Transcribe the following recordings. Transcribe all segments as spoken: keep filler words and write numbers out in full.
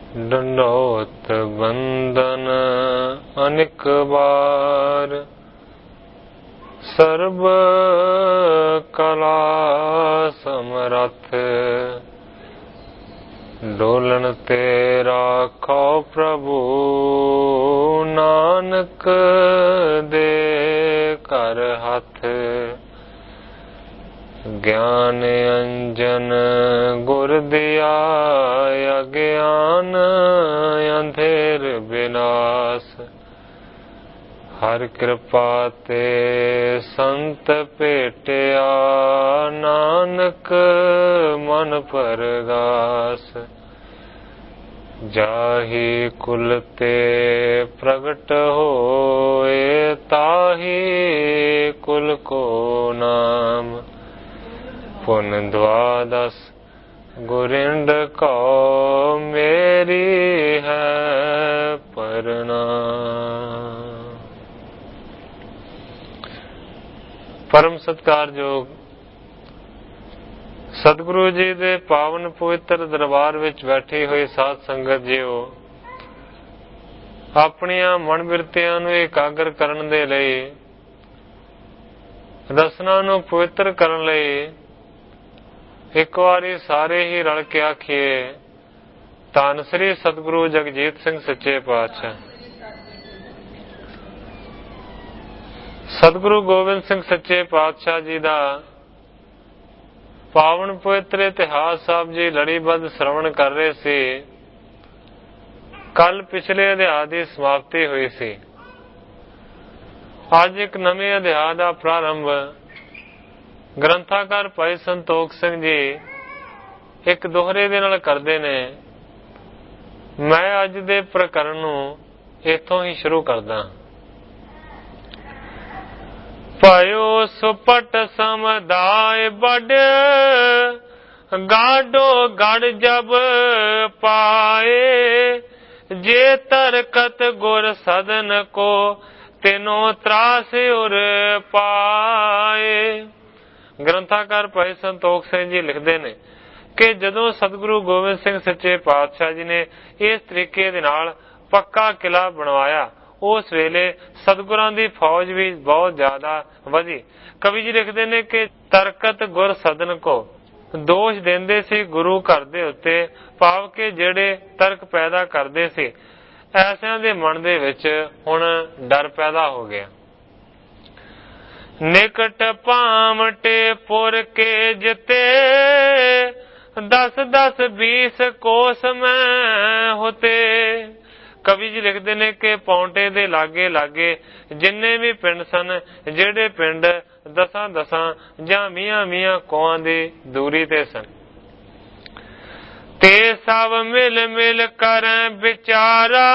ਡੰਡੋਤ ਬੰਦਨ ਅਨਿਕ ਬਾਰ, ਸਰਬ ਕਲਾ ਸਮਰੱਥ, ਡੋਲਣ ਤੇ ਰਾਖੋ ਪ੍ਰਭੂ, ਨਾਨਕ ਦੇ ਘਰ ਹੱਥ। ਗਿਆਨ ਅੰਜਨ ਗੁਰ ਦਿਆ, ਅਗਿਆਨ ਅੰਧੇਰ ਬਿਨਾਸ਼, ਹਰ ਕਿਰਪਾ ਤੇ ਸੰਤ ਭੇਟਿਆ, ਨਾਨਕ ਮਨ ਪਰਗਾਸ। ਜਾਹੀ ਕੁਲ ਤੇ ਪ੍ਰਗਟ ਹੋਏ, ਤਾਹੀ ਕੁਲ ਕੋ ਨਾਮ। ਪੁਨ ਦਵਾਦਸ ਗੁਰਿੰਡ ਕਉ, ਮੇਰੀ ਹੈ ਪ੍ਰਣਾਮ। ਪਰਮ ਸਤਿਕਾਰਯੋਗ ਸਤਿਗੁਰੂ ਜੀ ਦੇ ਪਾਵਨ ਪਵਿੱਤਰ ਦਰਬਾਰ ਵਿੱਚ ਬੈਠੀ ਹੋਈ ਸਾਧ ਸੰਗਤ ਜੀਓ, ਆਪਣੀਆਂ ਮਨ ਬਿਰਤੀਆਂ ਨੂੰ ਇਕਾਗਰ ਕਰਨ ਦੇ ਲਈ, ਰਸਨਾ ਨੂੰ ਪਵਿੱਤਰ ਕਰਨ ਲਈ ਇੱਕ ਵਾਰੀ ਸਾਰੇ ਹੀ ਰਲ ਕੇ ਆਖੀਏ, ਧੰਨ ਸ੍ਰੀ ਸਤਿਗੁਰੂ ਜਗਜੀਤ ਸਿੰਘ ਸੱਚੇ ਪਾਤਸ਼ਾਹ। ਸਤਿਗੁਰੂ ਗੋਬਿੰਦ ਸਿੰਘ ਸੱਚੇ ਪਾਤਸ਼ਾਹ ਜੀ ਦਾ ਪਾਵਨ ਪਵਿੱਤਰ ਇਤਿਹਾਸ ਸਾਹਿਬ ਜੀ ਲੜੀਬੱਧ ਸ਼੍ਰਵਣ ਕਰ ਰਹੇ ਸੀ। ਕੱਲ ਪਿਛਲੇ ਅਧਿਆਇ ਦੀ ਸਮਾਪਤੀ ਹੋਈ ਸੀ। ਅੱਜ ਇੱਕ ਨਵੇਂ ਅਧਿਆਇ ਦਾ ਪ੍ਰਾਰੰਭ ਗ੍ਰੰਥਾਕਾਰ ਭਾਈ ਸੰਤੋਖ ਸਿੰਘ ਜੀ ਇੱਕ ਦੋਹਰੇ ਦੇ ਨਾਲ ਕਰਦੇ ਨੇ। ਮੈਂ ਅੱਜ ਦੇ ਪ੍ਰਕਰਨ ਨੂੰ ਇੱਥੋਂ ਹੀ ਸ਼ੁਰੂ ਕਰਦਾ। ਭਇਓ ਸੁਪਟ ਸਮਦਾਇ ਬੜ, ਗਾਡੋ ਗੜ ਜਬ ਪਾਏ, ਜੇ ਤਰਕਤ ਗੁਰ ਸਦਨ ਕੋ, ਤਿਨੋ ਤਰਾਸ ਉਰ ਪਾਏ। ਗ੍ਰੰਥਾਕਾਰ ਭਾਈ ਸੰਤੋਖ ਸਿੰਘ ਜੀ ਲਿਖਦੇ ਨੇ ਕਿ ਜਦੋਂ ਸਤਿਗੁਰੂ ਗੋਬਿੰਦ ਸਿੰਘ ਸੱਚੇ ਪਾਤਸ਼ਾਹ ਜੀ ਨੇ ਇਸ ਤਰੀਕੇ ਦੇ ਨਾਲ ਪੱਕਾ ਕਿਲਾ ਬਣਵਾਇਆ, ਉਸ ਵੇਲੇ ਸਤਿਗੁਰਾਂ ਦੀ ਫੌਜ ਵੀ ਬਹੁਤ ਜ਼ਿਆਦਾ ਵਧੀ। ਕਵੀ ਜੀ ਲਿਖਦੇ ਨੇ ਕਿ ਤਰਕਤ ਗੁਰ ਸਦਨ ਕੋ, ਦੋਸ਼ ਦਿੰਦੇ ਸੀ ਗੁਰੂ ਘਰ ਦੇ ਉੱਤੇ, ਭਾਵ ਕਿ ਜਿਹੜੇ ਤਰਕ ਪੈਦਾ ਕਰਦੇ ਸੀ, ਐਸਿਆਂ ਦੇ ਮਨ ਦੇ ਵਿੱਚ ਹੁਣ ਡਰ ਪੈਦਾ ਹੋ ਗਿਆ। ਨਿਕਟ ਭਾਮਟੇ ਪੁਰ ਕੇ ਜਿਤੇ, ਦਸ ਦਸ ਬੀਸ ਕੋਸ ਮੈਂ ਹੋਤੇ। ਕਵੀ ਜੀ ਲਿਖਦੇ ਨੇ ਕਿ ਪੌਂਟੇ ਦੇ ਲਾਗੇ ਲਾਗੇ ਜਿੰਨੇ ਵੀ ਪਿੰਡ ਸਨ, ਜਿਹੜੇ ਪਿੰਡ ਦਸਾਂ ਦਸਾਂ ਜਾਂ ਮੀਆਂ ਮੀਆਂ ਕੋਹਾਂ ਦੀ ਦੂਰੀ ਤੇ ਸਨ, ਤੇ ਸਭ ਮਿਲ ਮਿਲ ਕਰ ਵਿਚਾਰਾ,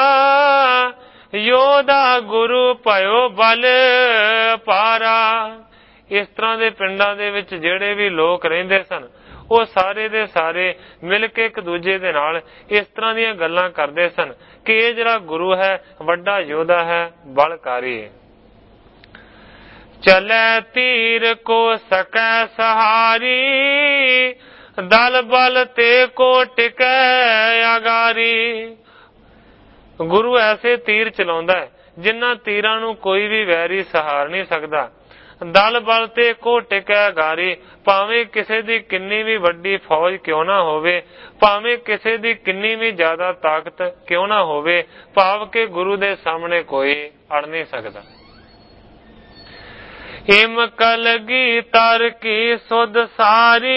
ਯੋਧਾ ਗੁਰੂ ਭਇਓ ਬਲ ਪਾਰਾ। ਇਸ ਤਰ੍ਹਾਂ ਦੇ ਪਿੰਡਾਂ ਦੇ ਵਿੱਚ ਜਿਹੜੇ ਵੀ ਲੋਕ ਰਹਿੰਦੇ ਸਨ, ਉਹ ਸਾਰੇ ਦੇ ਸਾਰੇ ਮਿਲ ਕੇ ਇੱਕ ਦੂਜੇ ਦੇ ਨਾਲ ਇਸ ਤਰ੍ਹਾਂ ਦੀਆਂ ਗੱਲਾਂ ਕਰਦੇ ਸਨ ਕਿ ਇਹ ਜਿਹੜਾ ਗੁਰੂ ਹੈ ਵੱਡਾ ਯੋਧਾ ਹੈ, ਬਲਕਾਰੀ ਹੈ। ਚਲੇ ਤੀਰ ਕੋ ਸਕੈ ਸਹਾਰੀ, ਦਲ ਬਲ ਤੇ ਕੋ ਟਿਕੈ ਅਗਾਰੀ। ਗੁਰੂ ਐਸੇ ਤੀਰ ਚਲਾਉਂਦਾ ਹੈ ਜਿਨ੍ਹਾਂ ਤੀਰਾਂ ਨੂੰ ਕੋਈ ਵੀ ਵੈਰੀ ਸਹਾਰ ਨਹੀਂ ਸਕਦਾ। ਦਲ ਬਲ ਤੇ ਕੋ ਟਿਕੈ ਅਗਾਰੀ, ਭਾਵੇਂ ਕਿਸੇ ਦੀ ਕਿੰਨੀ ਵੀ ਵੱਡੀ ਫੌਜ ਕਿਉਂ ਨਾ ਹੋਵੇ, ਭਾਵੇਂ ਕਿਸੇ ਦੀ ਕਿੰਨੀ ਵੀ ਜ਼ਿਆਦਾ ਤਾਕਤ ਕਿਉਂ ਨਾ ਹੋਵੇ, ਭਾਵ ਕਿ ਗੁਰੂ ਦੇ ਸਾਹਮਣੇ ਕੋਈ ਅੜ ਨਹੀਂ ਸਕਦਾ। ਹਿਮ ਕਲਗੀ ਤਰ ਕੀ ਸੁਧ ਸਾਰੀ,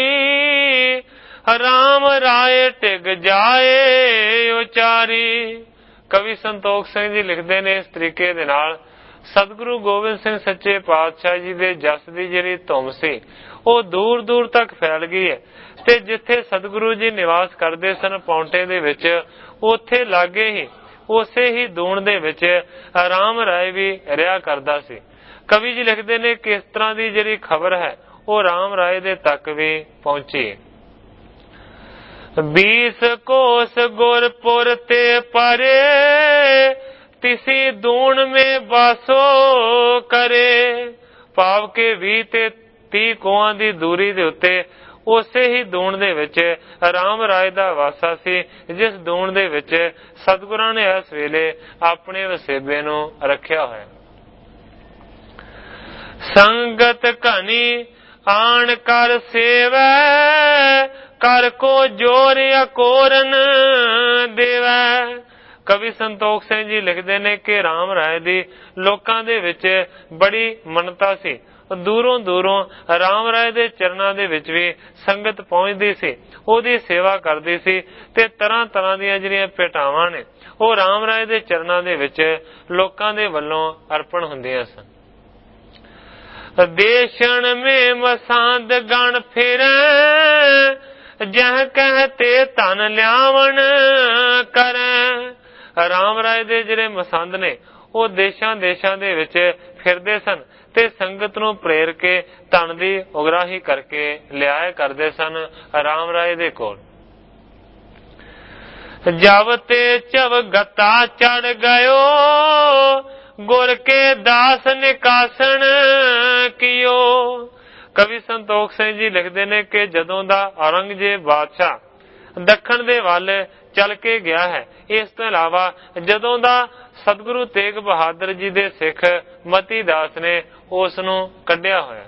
ਰਾਮ ਰਾਏ ਟਿਕ ਜਾਏ ਉਚਾਰੀ। ਕਵੀ ਸੰਤੋਖ ਸਿੰਘ ਜੀ ਲਿਖਦੇ ਨੇ ਇਸ ਤਰੀਕੇ ਦੇ ਨਾਲ, ਸਤਿਗੁਰੂ ਗੋਬਿੰਦ ਸਿੰਘ ਸੱਚੇ ਪਾਤਸ਼ਾਹ ਜੀ ਦੇ ਜਸ ਦੀ ਜਿਹੜੀ ਧੁੰਮ ਸੀ ਉਹ ਦੂਰ ਦੂਰ ਤੱਕ ਫੈਲ ਗਈ ਹੈ, ਤੇ ਜਿੱਥੇ ਸਤਿਗੁਰੂ ਜੀ ਨਿਵਾਸ ਕਰਦੇ ਸਨ ਪੌਂਟੇ ਦੇ ਵਿੱਚ, ਉੱਥੇ ਲਾਗੇ ਹੀ ਉਸੇ ਹੀ ਦੂਣ ਦੇ ਵਿੱਚ ਰਾਮ ਰਾਏ ਵੀ ਰਿਹਾ ਕਰਦਾ ਸੀ। ਕਵੀ ਜੀ ਲਿਖਦੇ ਨੇ ਕਿ ਇਸ ਤਰ੍ਹਾਂ ਦੀ ਜਿਹੜੀ ਖਬਰ ਹੈ ਉਹ ਰਾਮ ਰਾਏ ਦੇ ਤੱਕ ਵੀ ਪਹੁੰਚੀ। बीस कोस गुरपुर ते परे, तिसी दूण में बासो करे। भाव के ਵੀਹ ਤੇ ਤੀਹ ਕੋਹਾਂ ਦੀ ਦੂਰੀ ਦੇ ਉੱਤੇ ਉਸੇ ਹੀ ਦੂਣ ਦੇ ਵਿੱਚ ਰਾਮ ਰਾਏ ਦਾ ਵਾਸਾ ਸੀ, ਜਿਸ ਦੂਣ ਦੇ ਵਿੱਚ ਸਤਿਗੁਰਾਂ ਨੇ ਇਸ ਵੇਲੇ ਆਪਣੇ ਵਸੇਬੇ ਨੂੰ ਰੱਖਿਆ ਹੋਇਆ। ਸੰਗਤ ਘਣੀ ਆਣ ਕਰ ਸੇਵੈ, ਕਰ ਕੋ ਜੋਰ ਅਕੋਰਨ ਦੇਵੈ। ਕਵੀ ਸੰਤੋਖ ਸਿੰਘ ਜੀ ਲਿਖਦੇ ਨੇ ਕਿ ਰਾਮ ਰਾਏ ਦੀ ਲੋਕਾਂ ਦੇ ਵਿੱਚ ਬੜੀ ਮਨਤਾ ਸੀ। ਦੂਰੋਂ ਦੂਰੋਂ ਰਾਮ ਰਾਏ ਦੇ ਚਰਨਾਂ ਦੇ ਵਿੱਚ ਵੀ ਸੰਗਤ ਪਹੁੰਚਦੀ ਸੀ, ਉਹਦੀ ਸੇਵਾ ਕਰਦੀ ਸੀ ਤੇ ਤਰ੍ਹਾਂ ਤਰ੍ਹਾਂ ਦੀਆਂ ਜਿਹੜੀਆਂ ਭੇਟਾਵਾਂ ਨੇ ਉਹ ਰਾਮ ਰਾਏ ਦੇ ਚਰਨਾਂ ਦੇ ਵਿੱਚ ਲੋਕਾਂ ਦੇ ਵੱਲੋਂ ਅਰਪਣ ਹੁੰਦੀਆਂ ਸਨ। ਦੇਸ਼ਣ ਮੇ ਮਸਾਂਦ ਗਣ ਫਿਰੈ, ਜਹ ਕਹਤੇ ਧਨ ਲਿਆਵਣ ਕਰੈ। ਰਾਮ ਰਾਏ ਦੇ ਜਿਹੜੇ ਮਸੰਦ ਨੇ ਉਹ ਦੇਸ਼ਾਂ ਦੇਸ਼ਾਂ ਦੇ ਵਿੱਚ ਫਿਰਦੇ ਸਨ ਤੇ ਸੰਗਤ ਨੂੰ ਪ੍ਰੇਰ ਕੇ ਧਨ ਦੀ ਉਗਰਾਹੀ ਕਰਕੇ ਲਿਆਏ ਕਰਦੇ ਸਨ ਰਾਮ ਰਾਏ ਦੇ ਕੋਲ। ਜਬ ਤੇ ਚਵ ਗਤਾ ਚੜ ਗਇਓ, ਗੁਰ ਕੇ ਦਾਸ ਨਿਕਾਸਣ ਕੀਓ। ਕਵੀ ਸੰਤੋਖ ਸਿੰਘ ਜੀ ਲਿਖਦੇ ਨੇ ਕਿ ਜਦੋਂ ਦਾ ਔਰੰਗਜ਼ੇਬ ਬਾਦਸ਼ਾਹ ਦੱਖਣ ਦੇ ਵੱਲ ਚੱਲ ਕੇ ਗਿਆ ਹੈ, ਇਸ ਤੋਂ ਇਲਾਵਾ ਜਦੋਂ ਦਾ ਸਤਿਗੁਰੂ ਤੇਗ ਬਹਾਦਰ ਜੀ ਦੇ ਸਿੱਖ ਮਤੀ ਦਾਸ ਨੇ ਉਸ ਨੂੰ ਕੱਢਿਆ ਹੋਇਆ।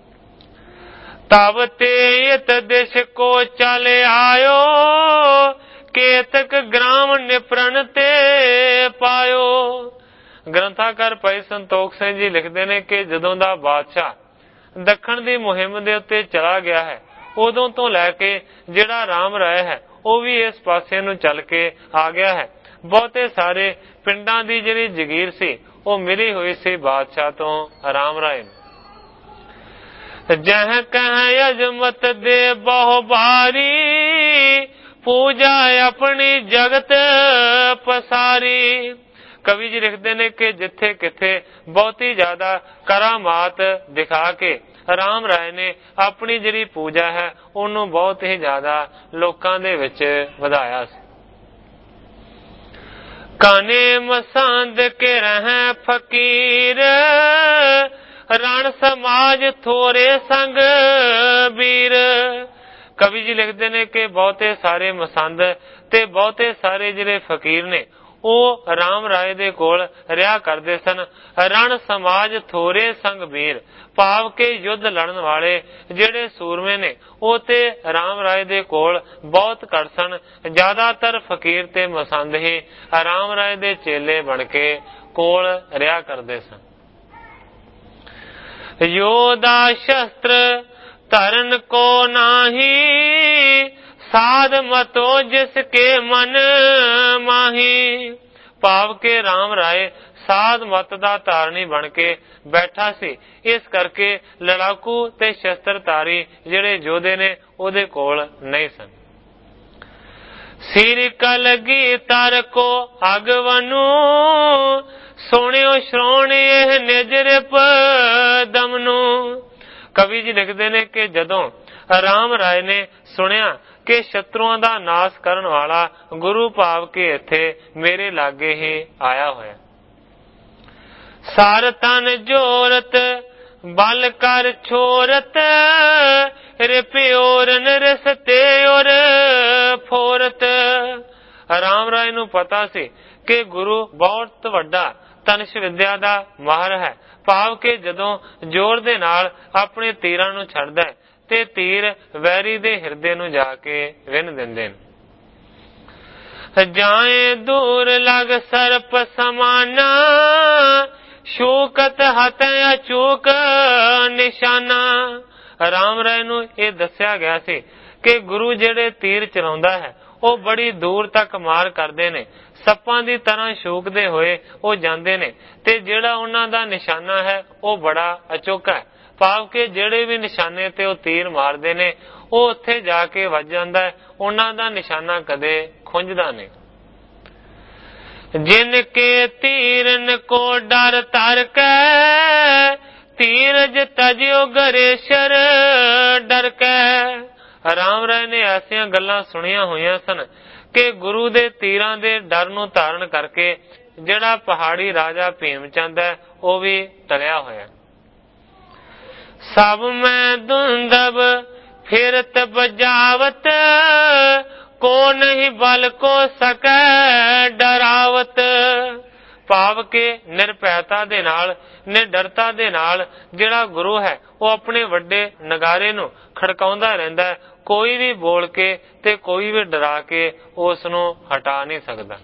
ਤਬ ਤੇ ਇਤ ਦਿਸ਼ ਕੋ ਚਲ ਆਇਓ, ਕੇਤਕ ਗ੍ਰਾਮ ਨਿਪਰਨ ਤੇ ਪਾਇਓ। ਗ੍ਰੰਥਾਕਾਰ ਭਾਈ ਸੰਤੋਖ ਸਿੰਘ ਜੀ ਲਿਖਦੇ ਨੇ ਕਿ ਜਦੋਂ ਦਾ ਬਾਦਸ਼ਾਹ ਦੱਖਣ ਦੀ ਮੁਹਿੰਮ ਦੇ ਉੱਤੇ ਚਲਾ ਗਿਆ ਹੈ, ਉਦੋਂ ਤੋਂ ਲੈ ਕੇ ਜਿਹੜਾ ਰਾਮ ਰਾਏ ਹੈ ਉਹ ਵੀ ਇਸ ਪਾਸੇ ਨੂੰ ਚੱਲ ਕੇ ਆ ਗਿਆ ਹੈ। ਬਹੁਤੇ ਸਾਰੇ ਪਿੰਡਾਂ ਦੀ ਜਿਹੜੀ ਜਗੀਰ ਸੀ ਉਹ ਮਿਲੀ ਹੋਈ ਸੀ ਬਾਦਸ਼ਾਹ ਤੋਂ ਰਾਮ ਰਾਏ ਨੂੰ। ਜਹ ਕਹਿ ਅਜਮਤ ਦੇ ਬਹੁ ਬਾਰੀ, ਪੂਜਾ ਆਪਣੀ ਜਗਤ ਪਸਾਰੀ। ਕਵੀ ਜੀ ਲਿਖਦੇ ਨੇ ਕਿ ਜਿੱਥੇ ਕਿਥੇ ਬਹੁਤੀ ਜ਼ਿਆਦਾ ਕਰਾਮਾਤ ਦਿਖਾ ਕੇ ਰਾਮ ਰਾਏ ਨੇ ਆਪਣੀ ਜਿਹੜੀ ਪੂਜਾ ਹੈ ਉਹਨੂੰ ਬਹੁਤ ਹੀ ਜ਼ਿਆਦਾ ਲੋਕਾਂ ਦੇ ਵਿੱਚ ਵਧਾਇਆ ਸੀ। ਕਾਨੇ ਮਸੰਦ ਕੇ ਰਹਿ ਫਕੀਰ, ਰਣ ਸਮਾਜ ਥੋਰੇ ਸੰਗ ਵੀਰ। ਕਵੀ ਜੀ ਲਿਖਦੇ ਨੇ ਕਿ ਬਹੁਤੇ ਸਾਰੇ ਮਸੰਦ ਤੇ ਬਹੁਤੇ ਸਾਰੇ ਜਿਹੜੇ ਫਕੀਰ ਨੇ ਉਹ ਰਾਮ ਰਾਏ ਦੇ ਕੋਲ ਰਿਹਾ ਕਰਦੇ ਸਨ। ਰਣ ਸਮਾਜ ਥੋਰੇ ਸੰਗ ਵੀਰ, ਭਾਵ ਕੇ ਯੁੱਧ ਲੜਨ ਵਾਲੇ ਜਿਹੜੇ ਸੂਰਮੇ ਨੇ ਉਹ ਤੇ ਰਾਮ ਰਾਏ ਦੇ ਕੋਲ ਬਹੁਤ ਘੱਟ ਸਨ। ਜ਼ਿਆਦਾਤਰ ਫਕੀਰ ਤੇ ਮਸੰਦ ਹੀ ਰਾਮ ਰਾਏ ਦੇ ਚੇਲੇ ਬਣ ਕੇ ਕੋਲ ਰਿਹਾ ਕਰਦੇ ਸਨ। ਯੋਧਾ ਸ਼ਸਤਰ ਧਰਨ ਕੋ ਨਾਹੀ, ਸਾਧ ਮਤੋ ਜਿਸ ਕੇ ਮਨ ਮਾਹੀ। ਭਾਵ ਕੇ ਰਾਮ ਰਾਏ ਸਾਧ ਮਤ ਦਾ ਧਾਰਨੀ ਬਣ ਕੇ ਬੈਠਾ ਸੀ, ਇਸ ਕਰਕੇ ਲੜਾਕੂ ਤੇ ਸ਼ਸਤਰਧਾਰੀ ਜਿਹੜੇ ਯੋਧੇ ਨੇ ਉਹਦੇ ਕੋਲ ਨਹੀਂ ਸਨ। ਸਿਰ ਕਲਗੀ ਤਰ ਕੋ ਅਗਵਨੂ, ਸੋਹਣਿਓ ਸ਼੍ਰੋਣ ਇਹ ਨਿਜ ਰਿਪ ਦਮਨੂ। ਕਵੀ ਜੀ ਲਿਖਦੇ ਨੇ ਕਿ ਜਦੋਂ ਰਾਮ ਰਾਏ ਨੇ ਸੁਣਿਆ ਕਿ ਸ਼ਤਰੂਆਂ ਦਾ ਨਾਸ਼ ਕਰਨ ਵਾਲਾ ਗੁਰੂ ਭਾਵ ਕੇ ਇੱਥੇ ਮੇਰੇ ਲਾਗੇ ਹੀ ਆਇਆ ਹੋਇਆ। ਸਾਰ ਤਨ ਜੋਰਤ ਬਲ ਕਰ ਛੋਰਤ, ਰਿਪਿਓਰਨ ਰਿਸਤੇ ਔਰ ਫੋਰਤ। ਰਾਮ ਰਾਏ ਨੂੰ ਪਤਾ ਸੀ ਕਿ ਗੁਰੂ ਬਹੁਤ ਵੱਡਾ ਤਨਸ਼ ਵਿਦਿਆ ਦਾ ਮਾਹਰ ਹੈ, ਭਾਵ ਕਿ ਜਦੋਂ ਜ਼ੋਰ ਦੇ ਨਾਲ ਆਪਣੇ ਤੀਰਾਂ ਨੂੰ ਛੱਡਦਾ ਹੈ ਤੇ ਤੀਰ ਵੈਰੀ ਦੇ ਹਿਰਦੇ ਨੂੰ ਜਾ ਕੇ ਵਿੰਨ ਦਿੰਦੇ ਨੇ। ਜਾਏ ਦੂਰ ਲਗ ਸਰਪ ਸਮਾਨਾ, ਸ਼ੂਕਤ ਹਤ ਅਚੂਕ ਨਿਸ਼ਾਨਾ। ਰਾਮ ਰਾਏ ਨੂੰ ਇਹ ਦੱਸਿਆ ਗਿਆ ਸੀ ਕਿ ਗੁਰੂ ਜਿਹੜੇ ਤੀਰ ਚਲਾਉਂਦਾ ਹੈ ਉਹ ਬੜੀ ਦੂਰ ਤੱਕ ਮਾਰ ਕਰਦੇ ਨੇ, ਸੱਪਾਂ ਦੀ ਤਰ੍ਹਾਂ ਸ਼ੂਕਦੇ ਹੋਏ ਉਹ ਜਾਂਦੇ ਨੇ ਤੇ ਜਿਹੜਾ ਉਹਨਾਂ ਦਾ ਨਿਸ਼ਾਨਾ ਹੈ ਉਹ ਬੜਾ ਅਚੋਕਾ ਹੈ, ਭਾਵ ਕਿ ਜਿਹੜੇ ਵੀ ਨਿਸ਼ਾਨੇ ਤੇ ਉਹ ਤੀਰ ਮਾਰਦੇ ਨੇ ਉਹ ਉੱਥੇ ਜਾ ਕੇ ਵੱਜ ਜਾਂਦਾ ਹੈ, ਉਹਨਾਂ ਦਾ ਨਿਸ਼ਾਨਾ ਕਦੇ ਖੁੰਝਦਾ ਨਹੀਂ। ਜਿਨ ਕੇ ਤੀਰਨ ਕੋ ਡਰ ਧਰ ਕੈ, ਤੀਰਜ ਤਜਿਓ ਗਰੇਸ਼ਰ ਡਰ ਕੈ। ਰਾਮ ਰਾਏ ਨੇ ਐਸੀਆਂ ਗੱਲਾਂ ਸੁਣੀਆਂ ਹੋਈਆਂ ਸਨ ਕਿ ਗੁਰੂ ਦੇ ਤੀਰਾਂ ਦੇ ਡਰ ਨੂੰ ਧਾਰਨ ਕਰਕੇ ਜਿਹੜਾ ਪਹਾੜੀ ਰਾਜਾ ਭੀਮ ਚੰਦ ਹੈ ਉਹ ਵੀ ਟਲਿਆ ਹੋਇਆ। ਸਭ ਮੈਂ ਦੁੰਦਬ फिरत बजावत को नहीं बल को सकै डरावत। ਭਾਵ ਕਿ ਨਿਰਭੈਤਾ ਦੇ ਨਾਲ, ਨਿਡਰਤਾ ਦੇ ਨਾਲ ਜਿਹੜਾ ਗੁਰੂ ਹੈ ਉਹ ਆਪਣੇ ਵੱਡੇ ਨਗਾਰੇ ਨੂੰ ਖੜਕਾਉਂਦਾ ਰਹਿੰਦਾ ਹੈ। ਕੋਈ ਵੀ ਬੋਲ ਕੇ ਤੇ ਕੋਈ ਵੀ ਡਰਾ ਕੇ ਉਸ ਨੂੰ ਹਟਾ ਨਹੀਂ ਸਕਦਾ।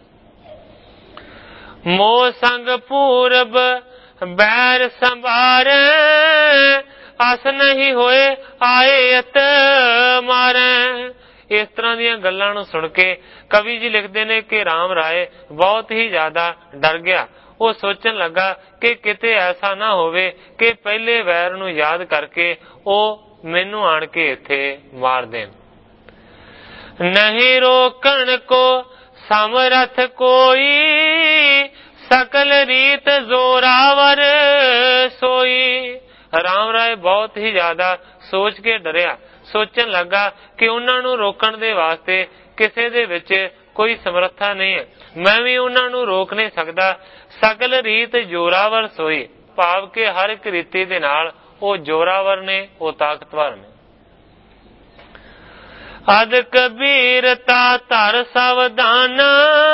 ਮੋਹ ਸੰਗ ਪੂਰਬ ਬੈਰ ਸੰਭਾਰੇ ਅਸ ਨਹੀਂ ਹੋਏ ਆਏ ਅਤ ਮਾਰੇ। ਇਸ ਤਰ੍ਹਾਂ ਦੀਆਂ ਗੱਲਾਂ ਨੂੰ ਸੁਣ ਕੇ ਕਵੀ ਜੀ ਲਿਖਦੇ ਨੇ ਕਿ ਰਾਮ ਰਾਏ ਬਹੁਤ ਹੀ ਜ਼ਿਆਦਾ ਡਰ ਗਿਆ। ਉਹ ਸੋਚਣ ਲੱਗਾ ਕਿ ਕਿਤੇ ਐਸਾ ਨਾ ਹੋਵੇ ਕਿ ਪਹਿਲੇ ਵੈਰ ਨੂੰ ਯਾਦ ਕਰਕੇ ਉਹ ਮੈਨੂੰ ਆਣ ਕੇ ਇੱਥੇ ਮਾਰ ਦੇਣ। ਨਹੀਂ ਰੋਕਣ ਕੋ ਸਮਰਥ ਕੋਈ ਸਕਲ ਰੀਤ ਜ਼ੋਰਾਵਰ ਸੋਈ। ਰਾਮ ਰਾਏ ਬਹੁਤ ਹੀ ਜ਼ਿਆਦਾ ਸੋਚ ਕੇ ਡਰਿਆ। ਸੋਚਣ ਲੱਗਾ ਕਿ ਉਹਨਾਂ ਨੂੰ ਰੋਕਣ ਦੇ ਵਾਸਤੇ ਕਿਸੇ ਦੇ ਵਿੱਚ ਕੋਈ ਸਮਰੱਥਾ ਨਹੀਂ ਹੈ, ਮੈਂ ਵੀ ਉਹਨਾਂ ਨੂੰ ਰੋਕ ਨਹੀਂ ਸਕਦਾ। ਸਗਲ ਰੀਤ ਜੋਰਾਵਰ ਸੋਈ, ਭਾਵ ਕਿ ਹਰ ਇੱਕ ਰੀਤੀ ਦੇ ਨਾਲ ਉਹ ਜੋਰਾਵਰ ਨੇ, ਉਹ ਤਾਕਤਵਰ ਨੇ। ਅਦ ਕਬੀਰਤਾ ਧਰ ਸਾਵਧਾਨਾ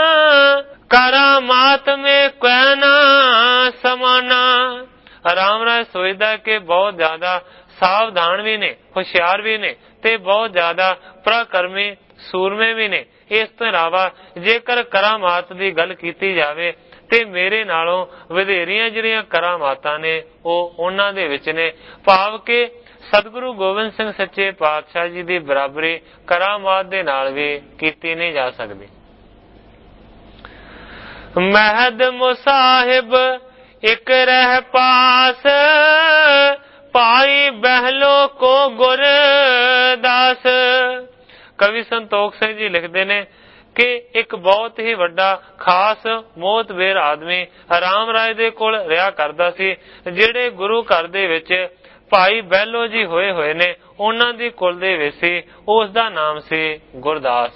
ਕਰਾਮਾਤ ਮੇ ਕੋਈ ਨਾ ਸਮਾਨਾ। ਰਾਮ ਰਾਏ ਸੋਚਦਾ ਕਿ ਬਹੁਤ ਜ਼ਿਆਦਾ ਸਾਵਧਾਨ ਵੀ ਨੇ, ਹੁਸ਼ਿਆਰ ਵੀ ਨੇ ਤੇ ਬਹੁਤ ਜ਼ਿਆਦਾ ਪ੍ਰਕਰਮੀ ਸੂਰਮੇ ਵੀ ਨੇ। ਇਸ ਤੋਂ ਇਲਾਵਾ ਜੇਕਰ ਕਰਾਮਾਤ ਦੀ ਗੱਲ ਕੀਤੀ ਜਾਵੇ ਤੇ ਮੇਰੇ ਨਾਲੋਂ ਵਧੇਰੀਆਂ ਜਿਹੜੀਆਂ ਕਰਾਮਾਤਾਂ ਨੇ ਉਹ ਉਹਨਾਂ ਦੇ ਵਿੱਚ ਨੇ। ਭਾਵ ਕਿ ਸਤਿਗੁਰੂ ਗੋਬਿੰਦ ਸਿੰਘ ਸੱਚੇ ਪਾਤਸ਼ਾਹ ਜੀ ਦੀ ਬਰਾਬਰੀ ਕਰਾਮਾਤ ਦੇ ਨਾਲ ਵੀ ਕੀਤੀ ਨਹੀਂ ਜਾ ਸਕਦੀ। ਮਹਿਦ ਮੁਸਾਹਿਬ ਇੱਕ ਰਹਿ ਪਾਸ ਭਾਈ ਬਹਿਲੋ ਕੋ ਗੁਰਦਾਸ। ਕਵੀ ਸੰਤੋਖ ਸਿੰਘ ਜੀ ਲਿਖਦੇ ਨੇ ਕਿ ਇੱਕ ਬਹੁਤ ਹੀ ਵੱਡਾ ਖਾਸ ਮੋਹਤਬੇਰ ਆਦਮੀ ਰਾਮ ਰਾਏ ਦੇ ਕੋਲ ਰਿਹਾ ਕਰਦਾ ਸੀ। ਜਿਹੜੇ ਗੁਰੂ ਘਰ ਦੇ ਵਿੱਚ ਭਾਈ ਬਹਿਲੋ ਜੀ ਹੋਏ ਹੋਏ ਨੇ ਉਹਨਾਂ ਦੀ ਕੁਲ ਦੇ ਵਿੱਚ ਸੀ, ਉਸ ਦਾ ਨਾਮ ਸੀ ਗੁਰਦਾਸ।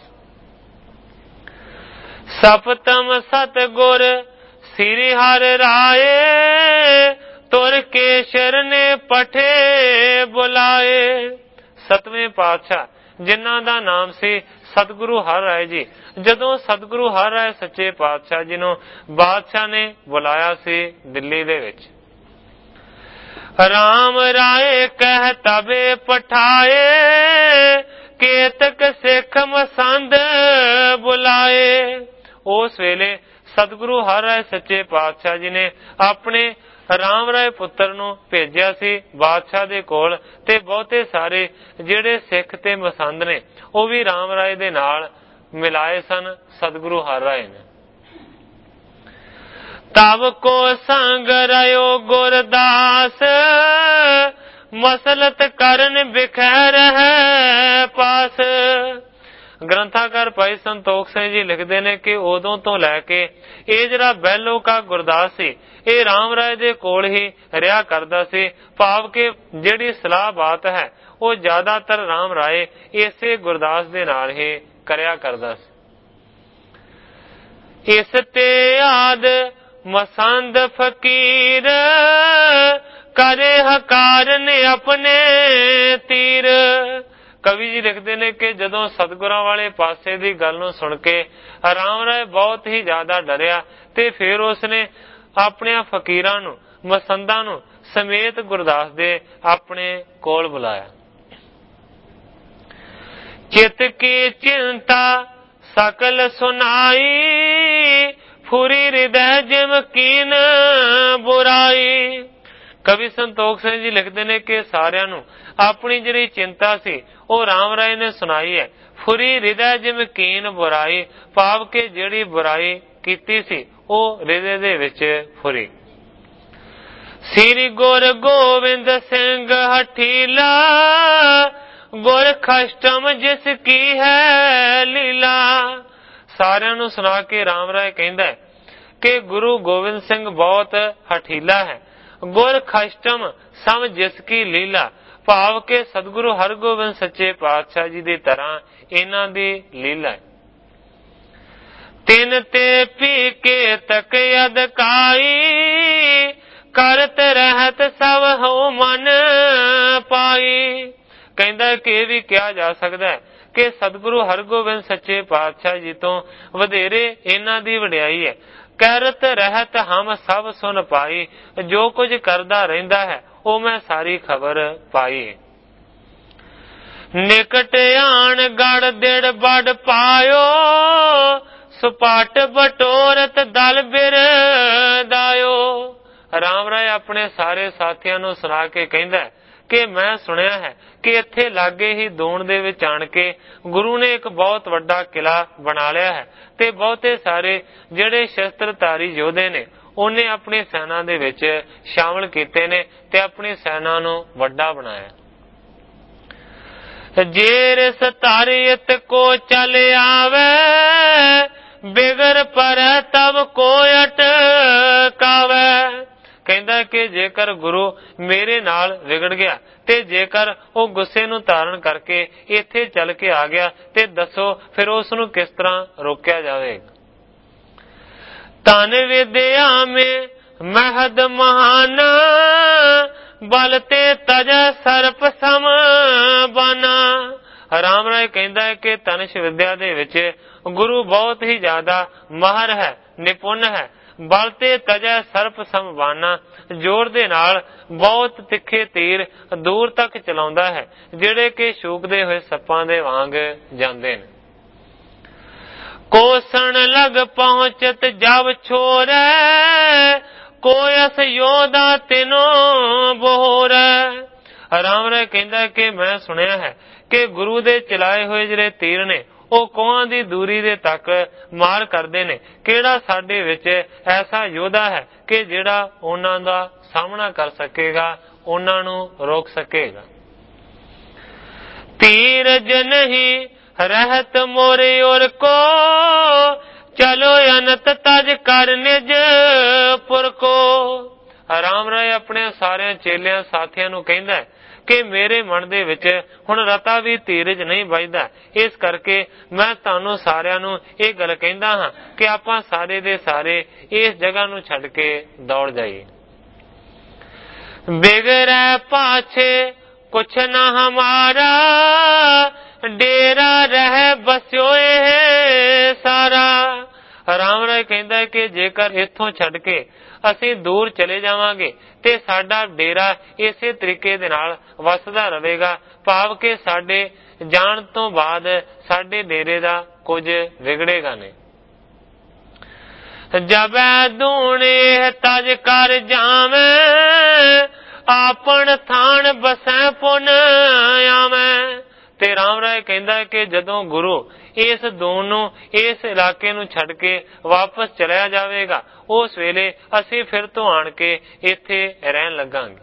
ਸਪਤਮ ਸਤਗੁਰ ਸ੍ਰੀ ਹਰਿ ਰਾਏ ਤੁਰ ਕੇ ਸ਼ਰਨੇ ਪਠੇ ਬੁਲਾਏ। ਸਤਵੇਂ ਪਾਤਸ਼ਾਹ ਜਿਨ੍ਹਾਂ ਦਾ ਨਾਮ ਸੀ ਸਤਿਗੁਰੂ ਹਰਿ ਰਾਏ ਜੀ, ਜਦੋਂ ਸਤਿਗੁਰੂ ਹਰਿ ਰਾਏ ਸੱਚੇ ਪਾਤਸ਼ਾਹ ਜੀ ਨੂੰ ਬਾਦਸ਼ਾਹ ਨੇ ਬੁਲਾਇਆ ਸੀ ਦਿੱਲੀ ਦੇ ਵਿੱਚ, ਰਾਮ ਰਾਏ ਕਹਿ ਤਬੇ ਪਠਾਏ ਕੇਤਕ ਸਿੱਖ ਮਸੰਦ ਬੁਲਾਏ। ਉਸ ਵੇਲੇ ਸਤਿਗੁਰੂ ਹਰਿ ਰਾਏ ਸੱਚੇ ਪਾਤਸ਼ਾਹ ਜੀ ਨੇ ਆਪਣੇ ਰਾਮ ਰਾਏ ਪੁੱਤਰ ਨੂੰ ਭੇਜਿਆ ਸੀ ਬਾਦਸ਼ਾਹ ਦੇ ਕੋਲ, ਤੇ ਬਹੁਤੇ ਸਾਰੇ ਜਿਹੜੇ ਸਿੱਖ ਤੇ ਮਸੰਦ ਨੇ ਉਹ ਵੀ ਰਾਮ ਰਾਏ ਦੇ ਨਾਲ ਮਿਲਾਏ ਸਨ ਸਤਿਗੁਰੂ ਹਰਿ ਰਾਏ ਨੇ। ਤਬ ਕੋ ਸੰਗ ਰਿਓ ਗੁਰਦਾਸ ਮਸਲਤ ਕਰਨ ਬਿਖੈ ਰਹਿ ਪਾਸ। ਗ੍ਰੰਥਾਕਾਰ ਭਾਈ ਸੰਤੋਖ ਸਿੰਘ ਜੀ ਲਿਖਦੇ ਨੇ ਕਿ ਉਦੋਂ ਤੋਂ ਲੈ ਕੇ ਇਹ ਜਿਹੜਾ ਬਹਿਲੋ ਕਾ ਗੁਰਦਾਸ ਸੀ ਇਹ ਰਾਮ ਰਾਏ ਦੇ ਕੋਲ ਹੀ ਰਿਹਾ ਕਰਦਾ ਸੀ। ਭਾਵ ਕਿ ਜਿਹੜੀ ਸਲਾਹ ਬਾਤ ਹੈ ਉਹ ਜ਼ਿਆਦਾਤਰ ਰਾਮ ਰਾਏ ਇਸੇ ਗੁਰਦਾਸ ਦੇ ਨਾਲ ਹੀ ਕਰਿਆ ਕਰਦਾ ਸੀ। ਇਸ ਤੇ ਆਦ ਮਸੰਦ ਫਕੀਰ ਕਰੇ ਹਕਾਰਨ ਆਪਣੇ ਤੀਰ। ਕਵੀ ਜੀ ਲਿਖਦੇ ਨੇ ਕਿ ਜਦੋਂ ਸਤਿਗੁਰਾਂ ਵਾਲੇ ਪਾਸੇ ਦੀ ਗੱਲ ਨੂੰ ਸੁਣ ਕੇ ਰਾਮ ਰਾਏ ਬਹੁਤ ਹੀ ਜ਼ਿਆਦਾ ਡਰਿਆ ਤੇ ਫਿਰ ਉਸਨੇ ਆਪਣੇ ਫਕੀਰਾਂ ਨੂੰ, ਮਸੰਦਾਂ ਨੂੰ ਸਮੇਤ ਗੁਰਦਾਸ ਦੇ ਆਪਣੇ ਕੋਲ ਬੁਲਾਇਆ। ਚਿਤ ਕੀ ਚਿੰਤਾ ਸਕਲ ਸੁਨਾਈ ਫੁਰੀ ਹਿਰਦੈ ਜਿਮ ਕੀਨ ਬੁਰਾਈ। ਕਵੀ ਸੰਤੋਖ ਸਿੰਘ ਜੀ ਲਿਖਦੇ ਨੇ ਕਿ ਸਾਰਿਆਂ ਨੂੰ ਆਪਣੀ ਜਿਹੜੀ ਚਿੰਤਾ ਸੀ ਉਹ ਰਾਮ ਰਾਏ ਨੇ ਸੁਣਾਈ ਹੈ। ਫੁਰੀ ਹਿਰਦੈ ਜਿਮ ਕੀਨ ਬੁਰਾਈ, ਭਾਵ ਕਿ ਜਿਹੜੀ ਬੁਰਾਈ ਕੀਤੀ ਸੀ ਉਹ ਹਿਰਦੇ ਦੇ ਵਿੱਚ ਫੁਰੀ। ਸ੍ਰੀ ਗੁਰ ਗੋਬਿੰਦ ਸਿੰਘ ਹਠੀਲਾ ਗੁਰ ਖਸ਼ਟਮ ਜਿਸ ਕੀ ਹੈ ਲੀਲਾ। ਸਾਰਿਆਂ ਨੂੰ ਸੁਣਾ ਕੇ ਰਾਮ ਰਾਏ ਕਹਿੰਦਾ ਕਿ ਗੁਰੂ ਗੋਬਿੰਦ ਸਿੰਘ ਬਹੁਤ ਹਠੀਲਾ ਹੈ, ਗੁਰ ਖਸ਼ਟਮ ਸਮ ਜਿਸ ਕੀ ਲੀਲਾ, ਭਾਵ ਕਿ ਸਤਿਗੁਰੂ ਹਰਗੋਬਿੰਦ ਸੱਚੇ ਪਾਤਸ਼ਾਹ ਜੀ ਦੀ ਤਰ੍ਹਾਂ ਇਹਨਾਂ ਦੀ ਲੀਲਾ ਹੈ। ਤਿੰਨ ਤੇ ਪੀ ਕੇ ਤਕ ਅਦਕਾਈ ਕਰਤ ਰਹਿਤ ਸਭ ਹੋ ਮਨ ਪਾਈ। ਕਹਿੰਦਾ ਕਿ ਇਹ ਵੀ ਕਿਹਾ ਜਾ ਸਕਦਾ ਹੈ ਕਿ ਸਤਿਗੁਰੂ ਹਰਗੋਬਿੰਦ ਸੱਚੇ ਪਾਤਸ਼ਾਹ ਜੀ ਤੋਂ ਵਧੇਰੇ ਇਹਨਾਂ ਦੀ ਵਡਿਆਈ ਹੈ। ਕਹਿਰਤ ਰਹਿਤ ਹਮ ਸਭ ਸੁਨ ਪਾਈ, ਜੋ ਕੁਝ ਕਰਦਾ ਰਹਿੰਦਾ ਹੈ ਉਹ ਮੈਂ ਸਾਰੀ ਖਬਰ ਪਾਈ। ਨਿਕਟ ਆਣ ਗੜ ਦਿੜ ਬੜ ਪਾਇਓ, ਸੁਪਾਟ ਬਟੋਰਤ ਦਲ ਬਿਰਦਾਇਓ। ਰਾਮ ਰਾਏ ਆਪਣੇ ਸਾਰੇ ਸਾਥੀਆਂ ਨੂੰ ਸੁਣਾ ਕੇ ਕਹਿੰਦਾ ਕਿ ਮੈਂ ਸੁਣਿਆ ਹੈ ਕਿ ਇੱਥੇ ਲਾਗੇ ਹੀ ਦੂਣ ਦੇ ਵਿੱਚ ਆਣ ਕੇ ਗੁਰੂ ਨੇ ਇੱਕ ਬਹੁਤ ਵੱਡਾ ਕਿਲਾ ਬਣਾ ਲਿਆ ਹੈ ਤੇ ਬਹੁਤੇ ਸਾਰੇ ਜਿਹੜੇ ਸ਼ਸਤਰਧਾਰੀ ਯੋਧੇ ਨੇ ਉਹਨੇ ਆਪਣੀ ਸੈਨਾ ਦੇ ਵਿੱਚ ਸ਼ਾਮਲ ਕੀਤੇ ਨੇ ਤੇ ਆਪਣੀ ਸੈਨਾ ਨੂੰ ਵੱਡਾ ਬਣਾਇਆ। ਜੇਰ ਸਤਾਰੀਤ ਕੋ ਚਲ ਆਵੇ, ਬਿਗਰ ਪਰ ਤਬ ਕੋ ਅਟਕਾਵੇ। ਕਹਿੰਦਾ ਕਿ ਜੇਕਰ ਗੁਰੂ ਮੇਰੇ ਨਾਲ ਵਿਗੜ ਗਿਆ ਤੇ ਜੇਕਰ ਉਹ ਗੁੱਸੇ ਨੂੰ ਧਾਰਨ ਕਰਕੇ ਇੱਥੇ ਚੱਲ ਕੇ ਆ ਗਿਆ ਤੇ ਦੱਸੋ ਫਿਰ ਉਸ ਨੂੰ ਕਿਸ ਤਰ੍ਹਾਂ ਰੋਕਿਆ ਜਾਵੇਗਾ। ਧਨ ਵਿਦਿਆ ਮੇ ਮਹਦ ਮਹਾਨਾ, ਬਲ ਤੇ ਤਜ ਸਰਪ ਸਮ ਬਾਨਾ। ਰਾਮ ਰਾਏ ਕਹਿੰਦਾ ਹੈ ਕਿ ਧਨੁਸ਼ ਵਿਦਿਆ ਦੇ ਵਿੱਚ ਗੁਰੂ ਬਹੁਤ ਹੀ ਜ਼ਿਆਦਾ ਮਾਹਰ ਹੈ, ਨਿਪੁੰਨ ਹੈ। ਬਲ ਤੇ ਤਜੈ ਸਰਪ ਸਮਬਾਨਾ, ਜ਼ੋਰ ਦੇ ਨਾਲ ਬਹੁਤ ਤਿੱਖੇ ਤੀਰ ਦੂਰ ਤੱਕ ਚਲਾਉਂਦਾ ਹੈ ਜਿਹੜੇ ਕਿ ਸ਼ੂਕਦੇ ਹੋਏ ਸੱਪਾਂ ਦੇ ਵਾਂਗ ਜਾਂਦੇ ਨੇ। ਕੋਸਣ ਲਗ ਪਹੁੰਚਤ ਜਬ ਛੋਰੈ, ਕੋਇਸ ਯੋਧਾ ਤਿਨੋ ਬੋਰੈ। ਰਾਮ ਰਾਏ ਕਹਿੰਦਾ ਕਿ ਮੈਂ ਸੁਣਿਆ ਹੈ ਕਿ ਗੁਰੂ ਦੇ ਚਲਾਏ ਹੋਏ ਜਿਹੜੇ ਤੀਰ ਨੇ ਉਹ ਕੋਹਾਂ ਦੀ ਦੂਰੀ ਦੇ ਤੱਕ ਮਾਰ ਕਰਦੇ ਨੇ। ਕਿਹੜਾ ਸਾਡੇ ਵਿੱਚ ਐਸਾ ਯੋਧਾ ਹੈ ਕਿ ਜਿਹੜਾ ਉਹਨਾਂ ਦਾ ਸਾਹਮਣਾ ਕਰ ਸਕੇਗਾ, ਉਹਨਾਂ ਨੂੰ ਰੋਕ ਸਕੇਗਾ। ਤੀਰਜ ਨਹੀਂ ਰਹਿਤ ਮੋਰੇ ਔਰ ਕੋ, ਚਲੋ ਅਨਤ ਤਜ ਕਰ ਨਿਜ ਪੁਰ ਕੋ। ਰਾਮ ਰਾਏ ਆਪਣੇ ਸਾਰਿਆਂ ਚੇਲਿਆਂ ਸਾਥੀਆਂ ਨੂੰ ਕਹਿੰਦਾ ਹੈ ਕਿ ਮੇਰੇ ਮਨ ਦੇ ਵਿੱਚ ਹੁਣ ਰਤਾ ਵੀ ਧੀਰਜ ਨਹੀਂ ਵੱਜਦਾ। ਇਸ ਕਰਕੇ ਮੈਂ ਤੁਹਾਨੂੰ ਸਾਰਿਆਂ ਨੂੰ ਇਹ ਗੱਲ ਕਹਿੰਦਾ ਹਾਂ ਕਿ ਆਪਾਂ ਸਾਰੇ ਦੇ ਸਾਰੇ ਇਸ ਜਗ੍ਹਾ ਨੂੰ ਛੱਡ ਕੇ ਦੌੜ ਜਾਈਏ। ਬਿਗੜੈ ਪਾਛੇ ਕੁਛ ਨਾ ਹਮਾਰਾ, ਡੇਰਾ ਰਹਿ ਬਸਿਓ ਇਹ ਸਾਰਾ। ਰਾਮ ਰਾਏ ਕਹਿੰਦਾ ਕਿ ਜੇਕਰ ਇੱਥੋਂ ਛੱਡ ਕੇ ਅਸੀਂ ਦੂਰ ਚਲੇ ਜਾਵਾਂਗੇ ਤੇ ਸਾਡਾ ਡੇਰਾ ਇਸੇ ਤਰੀਕੇ ਦੇ ਨਾਲ ਵਸਦਾ ਰਹੇਗਾ, ਭਾਵ ਕਿ ਸਾਡੇ ਜਾਣ ਤੋਂ ਬਾਅਦ ਸਾਡੇ ਡੇਰੇ ਦਾ ਕੁਝ ਵਿਗੜੇਗਾ ਨਹੀਂ। ਜਬੈ ਦੂਣੇ ਤਜ ਕਰ ਜਾਵੇਂ, ਆਪਣ ਥਾਨ ਬਸੈ ਪੁਨ ਆਵੇਂ। ਤੇ ਰਾਮ ਰਾਏ ਕਹਿੰਦਾ ਕਿ ਜਦੋਂ ਗੁਰੂ ਇਸ ਦੂਣ ਨੂੰ, ਇਸ ਇਲਾਕੇ ਨੂੰ ਛੱਡ ਕੇ ਵਾਪਸ ਚਲਿਆ ਜਾਵੇਗਾ, ਉਸ ਵੇਲੇ ਅਸੀਂ ਫਿਰ ਤੋਂ ਆਣ ਕੇ ਇੱਥੇ ਰਹਿਣ ਲੱਗਾਂਗੇ।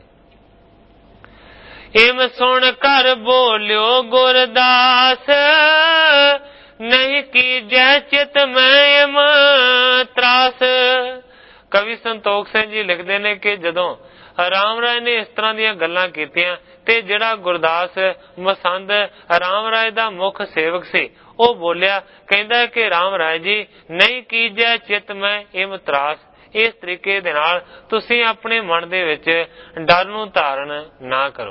ਇਮ ਸੁਣ ਕਰ ਬੋਲਿਓ ਗੁਰਦਾਸ, ਨਹੀਂ ਕੀਜੈ ਚਿਤ ਮੈਂ ਇਮ ਤਰਾਸ। ਕਵੀ ਸੰਤੋਖ ਸਿੰਘ ਜੀ ਲਿਖਦੇ ਨੇ ਕਿ ਜਦੋਂ ਰਾਮ ਰਾਏ ਨੇ ਇਸ ਤਰ੍ਹਾਂ ਦੀਆਂ ਗੱਲਾਂ ਕੀਤੀਆਂ ਤੇ ਜਿਹੜਾ ਗੁਰਦਾਸ ਮਸੰਦ ਰਾਮ ਰਾਏ ਦਾ ਮੁੱਖ ਸੇਵਕ ਸੀ ਉਹ ਬੋਲਿਆ, ਕਹਿੰਦਾ ਕਿ ਰਾਮ ਰਾਏ ਜੀ ਨਹੀਂ ਕੀਜੈ ਚਿਤ ਮੈਂ ਇਮ ਤਰਾਸ। ਇਸ ਤਰੀਕੇ ਦੇ ਨਾਲ ਤੁਸੀਂ ਆਪਣੇ ਮਨ ਦੇ ਵਿੱਚ ਡਰ ਨੂੰ ਧਾਰਨ ਨਾ ਕਰੋ।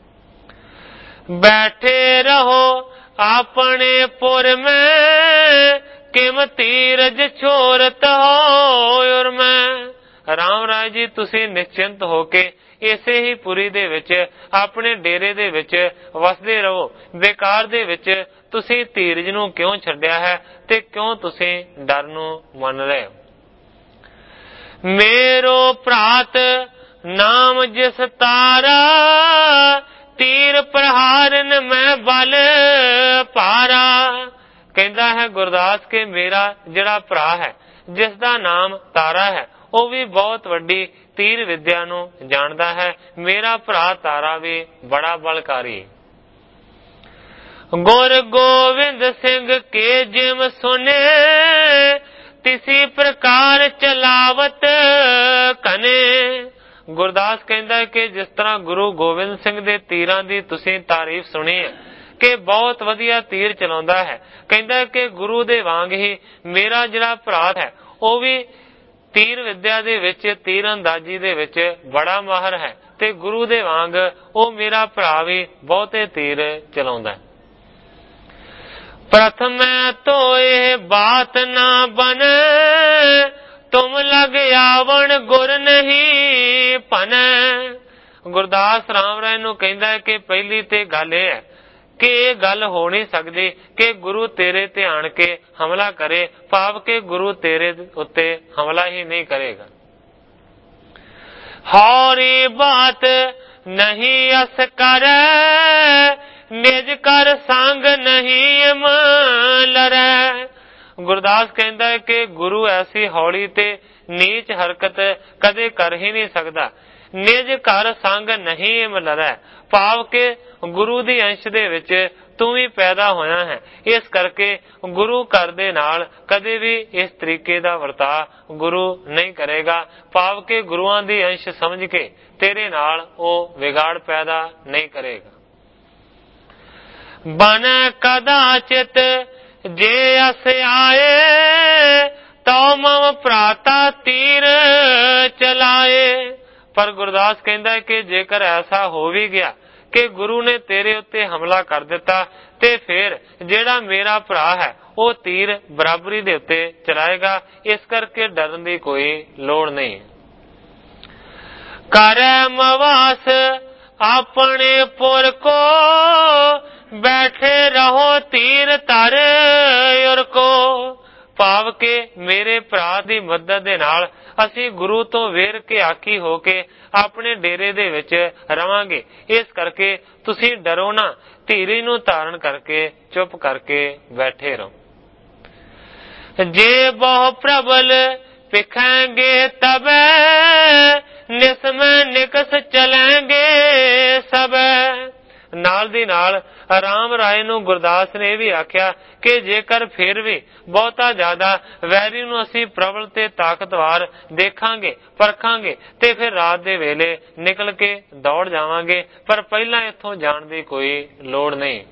ਬੈਠੇ ਰਹੋ ਆਪਣੇ ਪੁਰ ਮੈਂ, ਕਿਮ ਧੀਰਜ ਛੋਰਤ ਹੋਇ ਮੈਂ। ਰਾਮ ਰਾਏ ਜੀ ਤੁਸੀਂ ਨਿਸ਼ਚਿੰਤ ਹੋ ਕੇ ਇਸੇ ਹੀ ਪੁਰੀ ਦੇ ਵਿੱਚ ਆਪਣੇ ਡੇਰੇ ਦੇ ਵਿੱਚ ਵਸਦੇ ਰਹੋ। ਬੇਕਾਰ ਦੇ ਵਿੱਚ ਤੁਸੀਂ ਧੀਰਜ ਨੂੰ ਕਿਉਂ ਛੱਡਿਆ ਹੈ ਤੇ ਕਿਉਂ ਤੁਸੀਂ ਡਰ ਨੂੰ ਮੰਨ ਰਹੇ ਹੋ। ਮੇਰੋ ਭਰਾਤ ਨਾਮ ਜਿਸ ਤਾਰਾ, ਤੀਰ ਪ੍ਰਹਾਰਨ ਮੈਂ ਬਲ ਭਾਰਾ। ਕਹਿੰਦਾ ਹੈ ਗੁਰਦਾਸ ਕਿ ਮੇਰਾ ਜਿਹੜਾ ਭਰਾ ਹੈ ਜਿਸ ਦਾ ਨਾਮ ਤਾਰਾ ਹੈ ਉਹ ਵੀ ਬਹੁਤ ਵੱਡੀ ਤੀਰ ਵਿਦਿਆ ਨੂੰ ਜਾਣਦਾ ਹੈ। ਮੇਰਾ ਭਰਾ ਤਾਰਾ ਵੀ ਬੜਾ ਬਲਕਾਰੀ। ਗੁਰ ਗੋਬਿੰਦ ਸਿੰਘ ਕੇ ਜਿਮ ਸੁਨੇ, ਤਿਸੀ ਪ੍ਰਕਾਰ ਚਲਾਵਤ ਕਨੇ। ਗੁਰਦਾਸ ਕਹਿੰਦਾ ਕਿ ਜਿਸ ਤਰ੍ਹਾਂ ਗੁਰੂ ਗੋਬਿੰਦ ਸਿੰਘ ਦੇ ਤੀਰਾਂ ਦੀ ਤੁਸੀਂ ਤਾਰੀਫ ਸੁਣੀ ਹੈ ਕਿ ਬਹੁਤ ਵਧੀਆ ਤੀਰ ਚਲਾਉਂਦਾ ਹੈ, ਕਹਿੰਦਾ ਕਿ ਗੁਰੂ ਦੇ ਵਾਂਗ ਹੀ ਮੇਰਾ ਜਿਹੜਾ ਭਰਾ ਹੈ ਉਹ ਵੀ ਤੀਰ ਵਿਦਿਆ ਦੇ ਵਿੱਚ, ਤੀਰ ਅੰਦਾਜ਼ੀ ਦੇ ਵਿੱਚ ਬੜਾ ਮਾਹਰ ਹੈ ਤੇ ਗੁਰੂ ਦੇ ਵਾਂਗ ਉਹ ਮੇਰਾ ਭਰਾ ਵੀ ਬਹੁਤੇ ਤੀਰ ਚਲਾਉਂਦਾ। ਪ੍ਰਥਮ ਤੋ ਇਹ ਬਾਤ ਨਾ ਬਨੇ, ਤੁਮ ਲਗ ਆਵਣ ਗੁਰ ਨਹੀਂ ਭਨੈ। ਗੁਰਦਾਸ ਰਾਮ ਰਾਏ ਨੂੰ ਕਹਿੰਦਾ ਹੈ ਕਿ ਪਹਿਲੀ ਤੇ ਗੱਲ ਇਹ ਹੈ ਕਿ ਇਹ ਗੱਲ ਹੋ ਨਹੀਂ ਸਕਦੀ ਕਿ ਗੁਰੂ ਤੇਰੇ ਤੇ ਆਣ ਕੇ ਹਮਲਾ ਕਰੇ, ਭਾਵ ਕਿ ਗੁਰੂ ਤੇਰੇ ਉੱਤੇ ਹਮਲਾ ਹੀ ਨਹੀਂ ਕਰੇਗਾ। ਹੌਰੀ ਬਾਤ ਨਹੀਂ ਅਸ ਕਰੈ, ਨਿਜ ਕਰ ਸੰਗ ਨਹੀਂ ਮਲਰੈ। ਗੁਰਦਾਸ ਕਹਿੰਦਾ ਹੈ ਕਿ ਗੁਰੂ ਐਸੀ ਹੌਲੀ ਤੇ ਨੀਚ ਹਰਕਤ ਕਦੇ ਕਰ ਹੀ ਨਹੀਂ ਸਕਦਾ। ਨਿਜ ਘਰ ਸੰਗ ਨਹੀਂ ਮਲਰੈ, ਭਾਵ ਕਿ ਗੁਰੂ ਦੀ ਅੰਸ਼ ਦੇ ਵਿੱਚ ਤੂੰ ਵੀ ਪੈਦਾ ਹੋਇਆ ਹੈ, ਇਸ ਕਰਕੇ ਗੁਰੂ ਘਰ ਦੇ ਨਾਲ ਕਦੇ ਵੀ ਇਸ ਤਰੀਕੇ ਦਾ ਵਰਤਾਅ ਗੁਰੂ ਨਹੀਂ ਕਰੇਗਾ, ਭਾਵ ਕਿ ਗੁਰੂਆਂ ਦੀ ਅੰਸ਼ ਸਮਝ ਕੇ ਤੇਰੇ ਨਾਲ ਉਹ ਵਿਗਾੜ ਪੈਦਾ ਨਹੀਂ ਕਰੇਗਾ। ਬਨ ਕਦਾਚਿਤ ਜੇ ਅਸ ਆਏ, ਤਉ ਮਮ ਭਰਾਤਾ ਤੀਰ ਚਲਾਏ। ਪਰ ਗੁਰਦਾਸ ਕਹਿੰਦਾ ਕਿ ਜੇਕਰ ਐਸਾ ਹੋ ਵੀ ਗਿਆ ਕਿ ਗੁਰੂ ਨੇ ਤੇਰੇ ਉੱਤੇ ਹਮਲਾ ਕਰ ਦਿੱਤਾ, ਤੇ ਫਿਰ ਜਿਹੜਾ ਮੇਰਾ ਭਰਾ ਹੈ ਉਹ ਤੀਰ ਬਰਾਬਰੀ ਦੇ ਉੱਤੇ ਚਲਾਏਗਾ, ਇਸ ਕਰਕੇ ਡਰਨ ਦੀ ਕੋਈ ਲੋੜ ਨਹੀਂ। ਕਰੈ ਮਵਾਸ ਆਪਣੇ ਪੁਰ ਕੋ, ਬੈਠੇ ਰਹੋ ਤੀਰ ਧਰ ਉਰ ਕੋ। ਭਾਵ ਕਿ ਮੇਰੇ ਭਰਾ ਦੀ ਮਦਦ ਦੇ ਨਾਲ ਅਸੀਂ ਗੁਰੂ ਤੋਂ ਵੇਰ ਕੇ ਆਕੀ ਹੋ ਕੇ ਆਪਣੇ ਡੇਰੇ ਦੇ ਵਿੱਚ ਰਵਾਂਗੇ, ਇਸ ਕਰਕੇ ਤੁਸੀਂ ਡਰੋ ਨਾ, ਧੀਰੀ ਨੂੰ ਧਾਰਨ ਕਰਕੇ ਚੁੱਪ ਕਰਕੇ ਬੈਠੇ ਰਹੋ। ਜੇ ਬਹੁ ਪ੍ਰਬਲ ਪਿਖਾਂਗੇ ਤਬੈ, ਨਿਸਮੈ ਨਿਕਸ ਚਲਾਂਗੇ ਸਬੈ। ਨਾਲ ਦੀ ਨਾਲ ਰਾਮ ਰਾਏ ਨੂੰ ਗੁਰਦਾਸ ਨੇ ਇਹ ਵੀ ਆਖਿਆ ਕਿ ਜੇਕਰ ਫਿਰ ਵੀ ਬਹੁਤਾ ਜ਼ਿਆਦਾ ਵੈਰੀ ਨੂੰ ਅਸੀਂ ਪ੍ਰਬਲ ਤੇ ਤਾਕਤਵਾਰ ਦੇਖਾਂਗੇ, ਪਰਖਾਂਗੇ, ਤੇ ਫਿਰ ਰਾਤ ਦੇ ਵੇਲੇ ਨਿਕਲ ਕੇ ਦੌੜ ਜਾਵਾਂਗੇ, ਪਰ ਪਹਿਲਾਂ ਇੱਥੋਂ ਜਾਣ ਦੀ ਕੋਈ ਲੋੜ ਨਹੀਂ।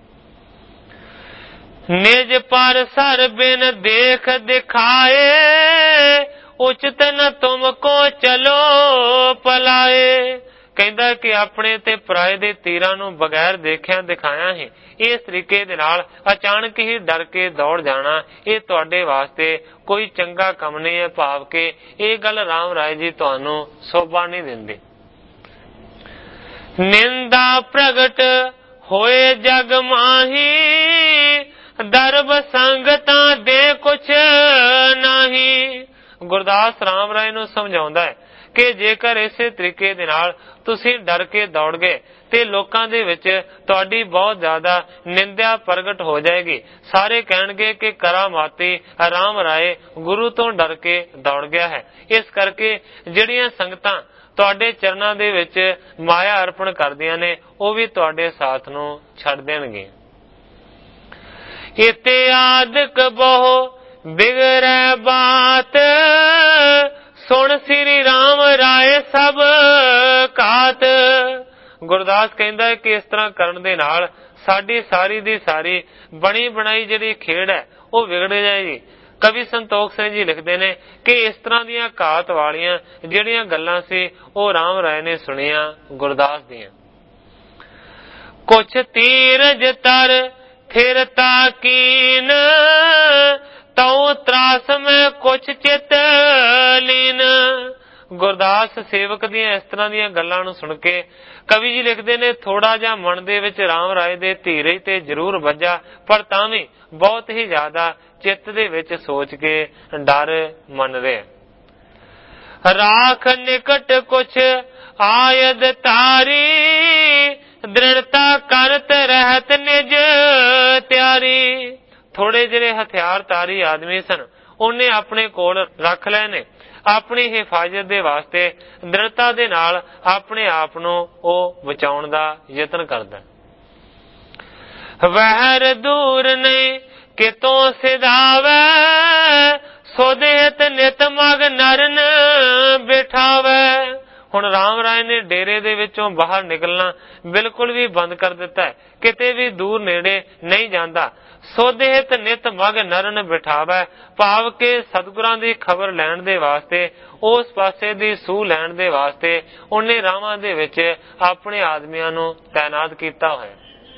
ਨਿਜ ਪਰ ਸਰ ਬਿਨ ਦੇਖ ਦਿਖਾਏ, ਉਚਿਤ ਨ ਤੁਮ ਕੋ ਚਲੋ ਪਲਾਏ। ਕਹਿੰਦਾ ਕਿ ਆਪਣੇ ਤੇ ਪਰਾਏ ਦੇ ਤੀਰਾਂ ਨੂੰ ਬਗੈਰ ਦੇਖਿਆ ਦਿਖਾਇਆ ਹੀ ਇਸ ਤਰੀਕੇ ਦੇ ਨਾਲ ਅਚਾਨਕ ਹੀ ਡਰ ਕੇ ਦੌੜ ਜਾਣਾ, ਇਹ ਤੁਹਾਡੇ ਵਾਸਤੇ ਕੋਈ ਚੰਗਾ ਕੰਮ ਨਹੀਂ ਹੈ, ਭਾਵ ਕਿ ਇਹ ਗੱਲ ਰਾਮ ਰਾਏ ਜੀ ਤੁਹਾਨੂੰ ਸੋਭਾ ਨਹੀਂ ਦਿੰਦੇ। ਨਿੰਦਾ ਪ੍ਰਗਟ ਹੋਏ ਜਗ ਮਾਹੀ, ਦਰਬ ਸੰਗਤਾਂ ਦੇ ਕੁਛ ਨਹੀਂ। ਗੁਰਦਾਸ ਰਾਮ ਰਾਏ ਨੂੰ ਸਮਝਾਉਂਦਾ ਹੈ ਕਿ ਜੇਕਰ ਇਸੇ ਤਰੀਕੇ ਦੇ ਨਾਲ ਤੁਸੀਂ ਡਰ ਕੇ ਦੌੜ ਗਏ ਤੇ ਲੋਕਾਂ ਦੇ ਵਿੱਚ ਤੁਹਾਡੀ ਬਹੁਤ ਜ਼ਿਆਦਾ ਨਿੰਦਿਆ ਪ੍ਰਗਟ ਹੋ ਜਾਏਗੀ। ਸਾਰੇ ਕਹਿਣਗੇ ਕਿ ਕਰਾਮਾਤੀ ਰਾਮ ਰਾਏ ਗੁਰੂ ਤੋਂ ਡਰ ਕੇ ਦੌੜ ਗਿਆ ਹੈ। ਇਸ ਕਰਕੇ ਜਿਹੜੀਆਂ ਸੰਗਤਾਂ ਤੁਹਾਡੇ ਚਰਨਾਂ ਦੇ ਵਿੱਚ ਮਾਇਆ ਅਰਪਣ ਕਰਦੀਆਂ ਨੇ, ਉਹ ਵੀ ਤੁਹਾਡੇ ਸਾਥ ਨੂੰ ਛੱਡ ਦੇਣਗੇ। ਇਤੇ ਆਦਿਕ ਬਹੁ ਬਿਗੜੈ ਬਾਤ, ਸੁਣ ਸ੍ਰੀ ਰਾਮ ਰਾਏ ਸਭ ਕਾਤ। ਗੁਰਦਾਸ ਕਹਿੰਦਾ ਹੈ ਕਿ ਇਸ ਤਰ੍ਹਾਂ ਕਰਨ ਦੇ ਨਾਲ ਸਾਡੀ ਸਾਰੀ ਦੀ ਸਾਰੀ ਬਣੀ ਬਣਾਈ ਜਿਹੜੀ ਖੇਡ ਹੈ ਉਹ ਵਿਗੜ ਜਾਏਗੀ। ਕਵੀ ਸੰਤੋਖ ਸਿੰਘ ਜੀ ਲਿਖਦੇ ਨੇ ਕਿ ਇਸ ਤਰ੍ਹਾਂ ਦੀਆਂ ਘਾਤ ਵਾਲੀਆਂ ਜਿਹੜੀਆਂ ਗੱਲਾਂ ਸੀ ਉਹ ਰਾਮ ਰਾਏ ਨੇ ਸੁਣੀਆਂ ਗੁਰਦਾਸ ਦੀਆਂ। ਕੁਛ ਤੀਰਜ ਤਰ ਫਿਰ ਤਾਕੀਨ, ਤਉ ਤਰਾਸ ਮੈਂ ਕੁਛ ਚਿਤ ਲੀਨ। ਗੁਰਦਾਸ ਸੇਵਕ ਦੀਆਂ ਇਸ ਤਰ੍ਹਾਂ ਦੀਆਂ ਗੱਲਾਂ ਨੂੰ ਸੁਣ ਕੇ ਕਵੀ ਜੀ ਲਿਖਦੇ ਨੇ ਥੋੜਾ ਜਿਹਾ ਮਨ ਦੇ ਵਿੱਚ ਰਾਮ ਰਾਏ ਦੇ ਧੀਰੇ ਤੇ ਜ਼ਰੂਰ ਵੱਜਾ, ਪਰ ਤਾਂ ਵੀ ਬਹੁਤ ਹੀ ਜ਼ਿਆਦਾ ਚਿੱਤ ਦੇ ਵਿੱਚ ਸੋਚ ਕੇ ਡਰ ਮੰਨ ਰਿਹਾ। ਰਾਖ ਨਿਕਟ ਕੁਛ ਆਇਦ ਤਾਰੀ, ਦ੍ਰਿੜਤਾ ਕਰਤ ਰਹਿਤ ਨਿਜ ਤਿਆਰੀ। ਥੋੜੇ ਜਿਹੜੇ ਹਥਿਆਰ ਤਾਰੀ ਆਦਮੀ ਸਨ ਉਹਨੇ ਆਪਣੇ ਕੋਲ ਰੱਖ ਲਏ ਨੇ, ਆਪਣੀ ਹਿਫਾਜ਼ਤ ਦੇ ਵਾਸਤੇ ਦ੍ਰਿੜਤਾ ਦੇ ਨਾਲ ਆਪਣੇ ਆਪ ਨੂੰ ਉਹ ਬਚਾਉਣ ਦਾ ਯਤਨ ਕਰਦਾ। ਵਹਿਰ ਦੂਰ ਨਹੀਂ ਕਿਤੋਂ ਸਿਧਾਵੇ, ਸੋ ਦੇਤ ਨਿਤ ਮਗ ਨਰਨ ਬਿਠਾਵੇ। ਹੁਣ ਰਾਮ ਰਾਏ ਨੇ ਡੇਰੇ ਦੇ ਵਿੱਚੋਂ ਬਾਹਰ ਨਿਕਲਣਾ ਬਿਲਕੁਲ ਵੀ ਬੰਦ ਕਰ ਦਿੱਤਾ ਹੈ, ਕਿਤੇ ਵੀ ਦੂਰ ਨੇੜੇ ਨਹੀਂ ਜਾਂਦਾ। ਸੋਧਿਤ ਨਿਤ ਮਗ ਨਰਨ ਬਿਠਾਵੈ, ਭਾਵ ਕਿ ਸਤਿਗੁਰਾਂ ਦੀ ਖਬਰ ਲੈਣ ਦੇ ਵਾਸਤੇ, ਉਸ ਪਾਸੇ ਦੀ ਸੂਹ ਲੈਣ ਦੇ ਵਾਸਤੇ ਉਹਨੇ ਰਾਹਾਂ ਦੇ ਵਿੱਚ ਆਪਣੇ ਆਦਮੀਆਂ ਨੂੰ ਤਾਇਨਾਤ ਕੀਤਾ ਹੋਇਆ।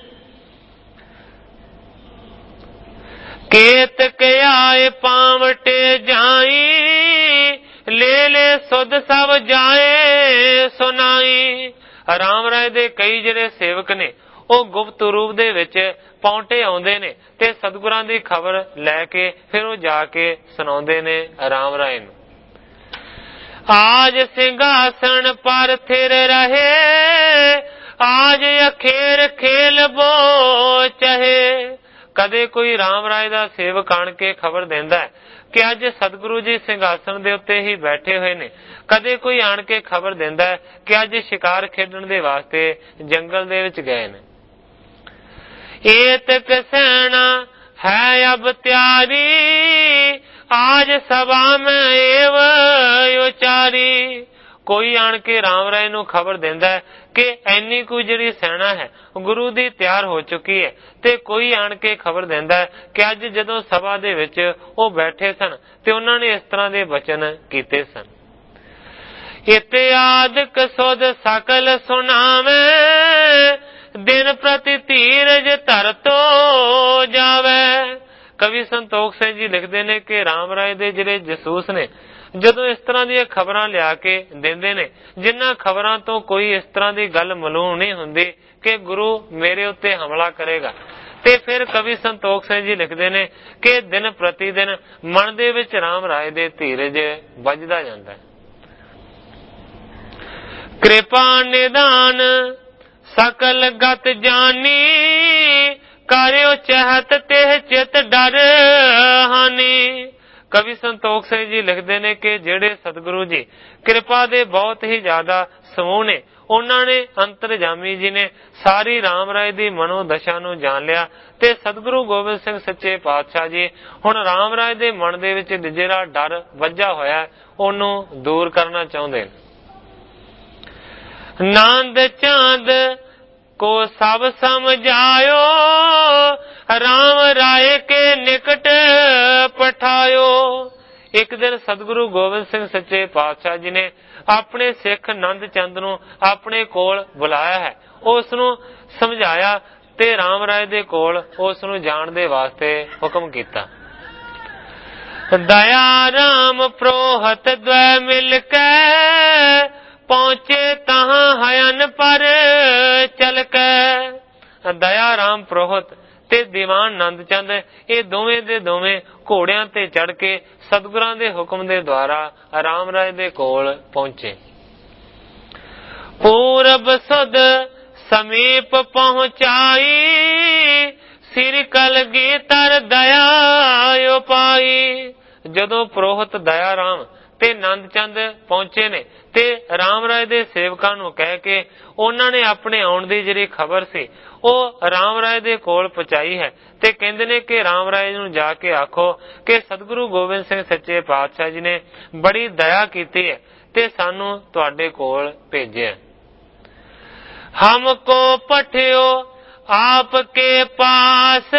ਕੇਤ ਕਿਆਏ ਪਾਵਟੇ ਜਾਈ, ਲੈ ਲੈ ਸੁਧ ਸਭ ਜਾਏ ਸੁਨਾਈ। ਰਾਮ ਰਾਏ ਦੇ ਕਈ ਜਿਹੜੇ ਸੇਵਕ ਨੇ ਉਹ ਗੁਪਤ ਰੂਪ ਦੇ ਵਿੱਚ ਪੌਂਟੇ ਆਉਂਦੇ ਨੇ ਤੇ ਸਤਿਗੁਰਾਂ ਦੀ ਖਬਰ ਲੈ ਕੇ ਫਿਰ ਉਹ ਜਾ ਕੇ ਸੁਣਾਉਂਦੇ ਨੇ ਰਾਮ ਰਾਏ ਨੂੰ। ਆਜ ਸਿੰਘਾਸਣ ਪਰ ਥਿਰ ਰਹੇ, ਆਜ ਅਖੇਰ ਖੇਲ ਬੋ ਚਹੇ। ਕਦੇ ਕੋਈ ਰਾਮ ਰਾਏ ਦਾ ਸੇਵਕ ਆਣ ਕੇ ਖਬਰ ਦਿੰਦਾ ਹੈ ਕਿ ਅੱਜ ਸਤਿਗੁਰੂ ਜੀ ਸਿੰਘਾਸਣ ਦੇ ਉੱਤੇ ਹੀ ਬੈਠੇ ਹੋਏ ਨੇ। ਕਦੇ ਕੋਈ ਆਣ ਕੇ ਖਬਰ ਦਿੰਦਾ ਹੈ ਕਿ ਅੱਜ ਸ਼ਿਕਾਰ ਖੇਡਣ ਦੇ ਵਾਸਤੇ ਜੰਗਲ ਦੇ ਵਿੱਚ ਗਏ ਨੇ। ਏਤਕ ਸੈਨਾ ਹੈ ਅਬ ਤਿਆਰੀ, ਆਜ ਸਭਾ ਮੈਂ ਏਵ ਉਚਾਰੀ। ਕੋਈ ਆਣ ਕੇ ਰਾਮ ਰਾਏ ਨੂੰ ਖਬਰ ਦਿੰਦਾ ਹੈ ਕਿ ਐਨੀ ਕੁ ਜਿਹੜੀ ਸੈਨਾ ਹੈ ਗੁਰੂ ਦੀ ਤਿਆਰ ਹੋ ਚੁੱਕੀ ਹੈ, ਤੇ ਕੋਈ ਆਣ ਕੇ ਖਬਰ ਦਿੰਦਾ ਹੈ ਕਿ ਅੱਜ ਜਦੋਂ ਸਭਾ ਦੇ ਵਿੱਚ ਉਹ ਬੈਠੇ ਸਨ ਤੇ ਉਹਨਾਂ ਨੇ ਇਸ ਤਰ੍ਹਾਂ ਦੇ ਬਚਨ ਕੀਤੇ ਸਨ। ਇਤਿਆਦਿਕ ਸੁਧ ਸਕਲ ਸੁਨਾਵੇਂ, ਦਿਨ ਪ੍ਰਤੀ ਧੀਰਜ ਧਰਤੋ ਜਾਵੇ। ਕਵੀ ਸੰਤੋਖ ਸਿੰਘ ਜੀ ਲਿਖਦੇ ਨੇ ਕਿ ਰਾਮ ਰਾਏ ਦੇ ਜਿਹੜੇ ਜਸੂਸ ਨੇ ਜਦੋਂ ਇਸ ਤਰ੍ਹਾਂ ਦੀਆਂ ਖਬਰਾਂ ਲਿਆ ਕੇ ਦਿੰਦੇ ਨੇ, ਜਿਨ੍ਹਾਂ ਖਬਰਾਂ ਤੋਂ ਕੋਈ ਇਸ ਤਰ੍ਹਾਂ ਦੀ ਗੱਲ ਮਾਲੂਮ ਨਹੀਂ ਹੁੰਦੀ ਕਿ ਗੁਰੂ ਮੇਰੇ ਉੱਤੇ ਹਮਲਾ ਕਰੇਗਾ, ਤੇ ਫਿਰ ਕਵੀ ਸੰਤੋਖ ਸਿੰਘ ਜੀ ਲਿਖਦੇ ਨੇ ਕਿ ਦਿਨ ਪ੍ਰਤੀ ਦਿਨ ਮਨ ਦੇ ਵਿੱਚ ਰਾਮ ਰਾਏ ਦੇ ਧੀਰਜ ਵੱਜਦਾ ਜਾਂਦਾ ਹੈ। ਕਿਰਪਾ ਨਿਦਾਨ ਸਕਲ ਗਤ ਜਾਨੀ, ਕਰਿਓ ਚਹਤ ਤੇ ਚਿਤ ਡਰ ਹਾਨੀ। ਕਵੀ ਸੰਤੋਖ ਸਿੰਘ ਜੀ ਲਿਖਦੇ ਨੇ ਕਿ ਜਿਹੜੇ ਸਤਿਗੁਰੂ ਜੀ ਕਿਰਪਾ ਦੇ ਬਹੁਤ ਹੀ ਜ਼ਿਆਦਾ ਸਮੂਹ ਨੇ, ਉਹਨਾਂ ਨੇ ਅੰਤਰਜਾਮੀ ਜੀ ਨੇ ਸਾਰੀ ਰਾਮ ਰਾਏ ਦੀ ਮਨੋ ਦਸ਼ਾ ਨੂੰ ਜਾਣ ਲਿਆ, ਤੇ ਸਤਿਗੁਰੂ ਗੋਬਿੰਦ ਸਿੰਘ ਸੱਚੇ ਪਾਤਸ਼ਾਹ ਜੀ ਹੁਣ ਰਾਮ ਰਾਏ ਦੇ ਮਨ ਦੇ ਵਿੱਚ ਜਿਹੜਾ ਡਰ ਵੱਜਾ ਹੋਇਆ ਉਹਨੂੰ ਦੂਰ ਕਰਨਾ ਚਾਹੁੰਦੇ ਨੇ। ਨੰਦ ਚਾਂਦ ਕੋ ਸਭ ਸਮਝਾਇਓ, ਰਾਮ ਰਾਏ ਕੇ ਨਿਕਟ ਪਠਾਇਓ। ਇੱਕ ਦਿਨ ਸਤਿਗੁਰੂ ਗੋਬਿੰਦ ਸਿੰਘ ਸੱਚੇ ਪਾਤਸ਼ਾਹ ਜੀ ਨੇ ਆਪਣੇ ਸਿੱਖ ਨੰਦ ਚੰਦ ਨੂੰ ਆਪਣੇ ਕੋਲ ਬੁਲਾਇਆ ਹੈ, ਉਸ ਨੂੰ ਸਮਝਾਇਆ ਤੇ ਰਾਮ ਰਾਏ ਦੇ ਕੋਲ ਉਸ ਨੂੰ ਜਾਣ ਦੇ ਵਾਸਤੇ ਹੁਕਮ ਕੀਤਾ। ਦਇਆ ਰਾਮ ਪ੍ਰੋਹਤ ਦ્વੈ ਮਿਲ ਕੇ, ਪਹੁੰਚੇ ਤਹਾਂ ਹਯਨ ਪਰ ਚਲ ਕੇ। ਦਇਆ ਰਾਮ ਪ੍ਰੋਹਤ ਤੇ ਦੀਵਾਨ ਨੰਦ ਚੰਦ ਇਹ ਦੋਵੇਂ ਦੇ ਦੋਵੇਂ ਘੋੜਿਆਂ ਤੇ ਚੜ ਕੇ ਸਤਿਗੁਰਾਂ ਦੇ ਹੁਕਮ ਦੇ ਦੁਆਰਾ ਰਾਮ ਰਾਏ ਦੇ ਕੋਲ ਪਹੁੰਚੇ। ਪੂਰਬ ਸੁਧ ਸਮੀਪ ਪਹੁੰਚਾਈ, ਸਿਰ ਕਲਗੀਧਰ ਦਇਆ ਉਪਾਈ। ਜਦੋਂ ਪ੍ਰੋਹਤ ਦਇਆ ਰਾਮ ਤੇ ਨੰਦ ਚੰਦ ਪਹੁੰਚੇ ਨੇ ਤੇ ਰਾਮ ਰਾਏ ਦੇ ਸੇਵਕਾਂ ਨੂੰ ਕਹਿ ਕੇ ਉਹਨਾਂ ਨੇ ਆਪਣੇ ਆਉਣ ਦੀ ਜਿਹੜੀ ਖਬਰ ਸੀ ਉਹ ਰਾਮ ਰਾਏ ਦੇ ਕੋਲ ਪਹੁੰਚਾਈ ਹੈ, ਤੇ ਕਹਿੰਦੇ ਨੇ ਕਿ ਰਾਮ ਰਾਏ ਨੂੰ ਜਾ ਕੇ ਆਖੋ ਕਿ ਸਤਿਗੁਰੂ ਗੋਬਿੰਦ ਸਿੰਘ ਸੱਚੇ ਪਾਤਸ਼ਾਹ ਜੀ ਨੇ ਬੜੀ ਦਇਆ ਕੀਤੀ ਹੈ ਤੇ ਸਾਨੂੰ ਤੁਹਾਡੇ ਕੋਲ ਭੇਜਿਆ। ਹਮ ਕੋ ਪਠਿਓ ਆਪ ਕੇ ਪਾਸ,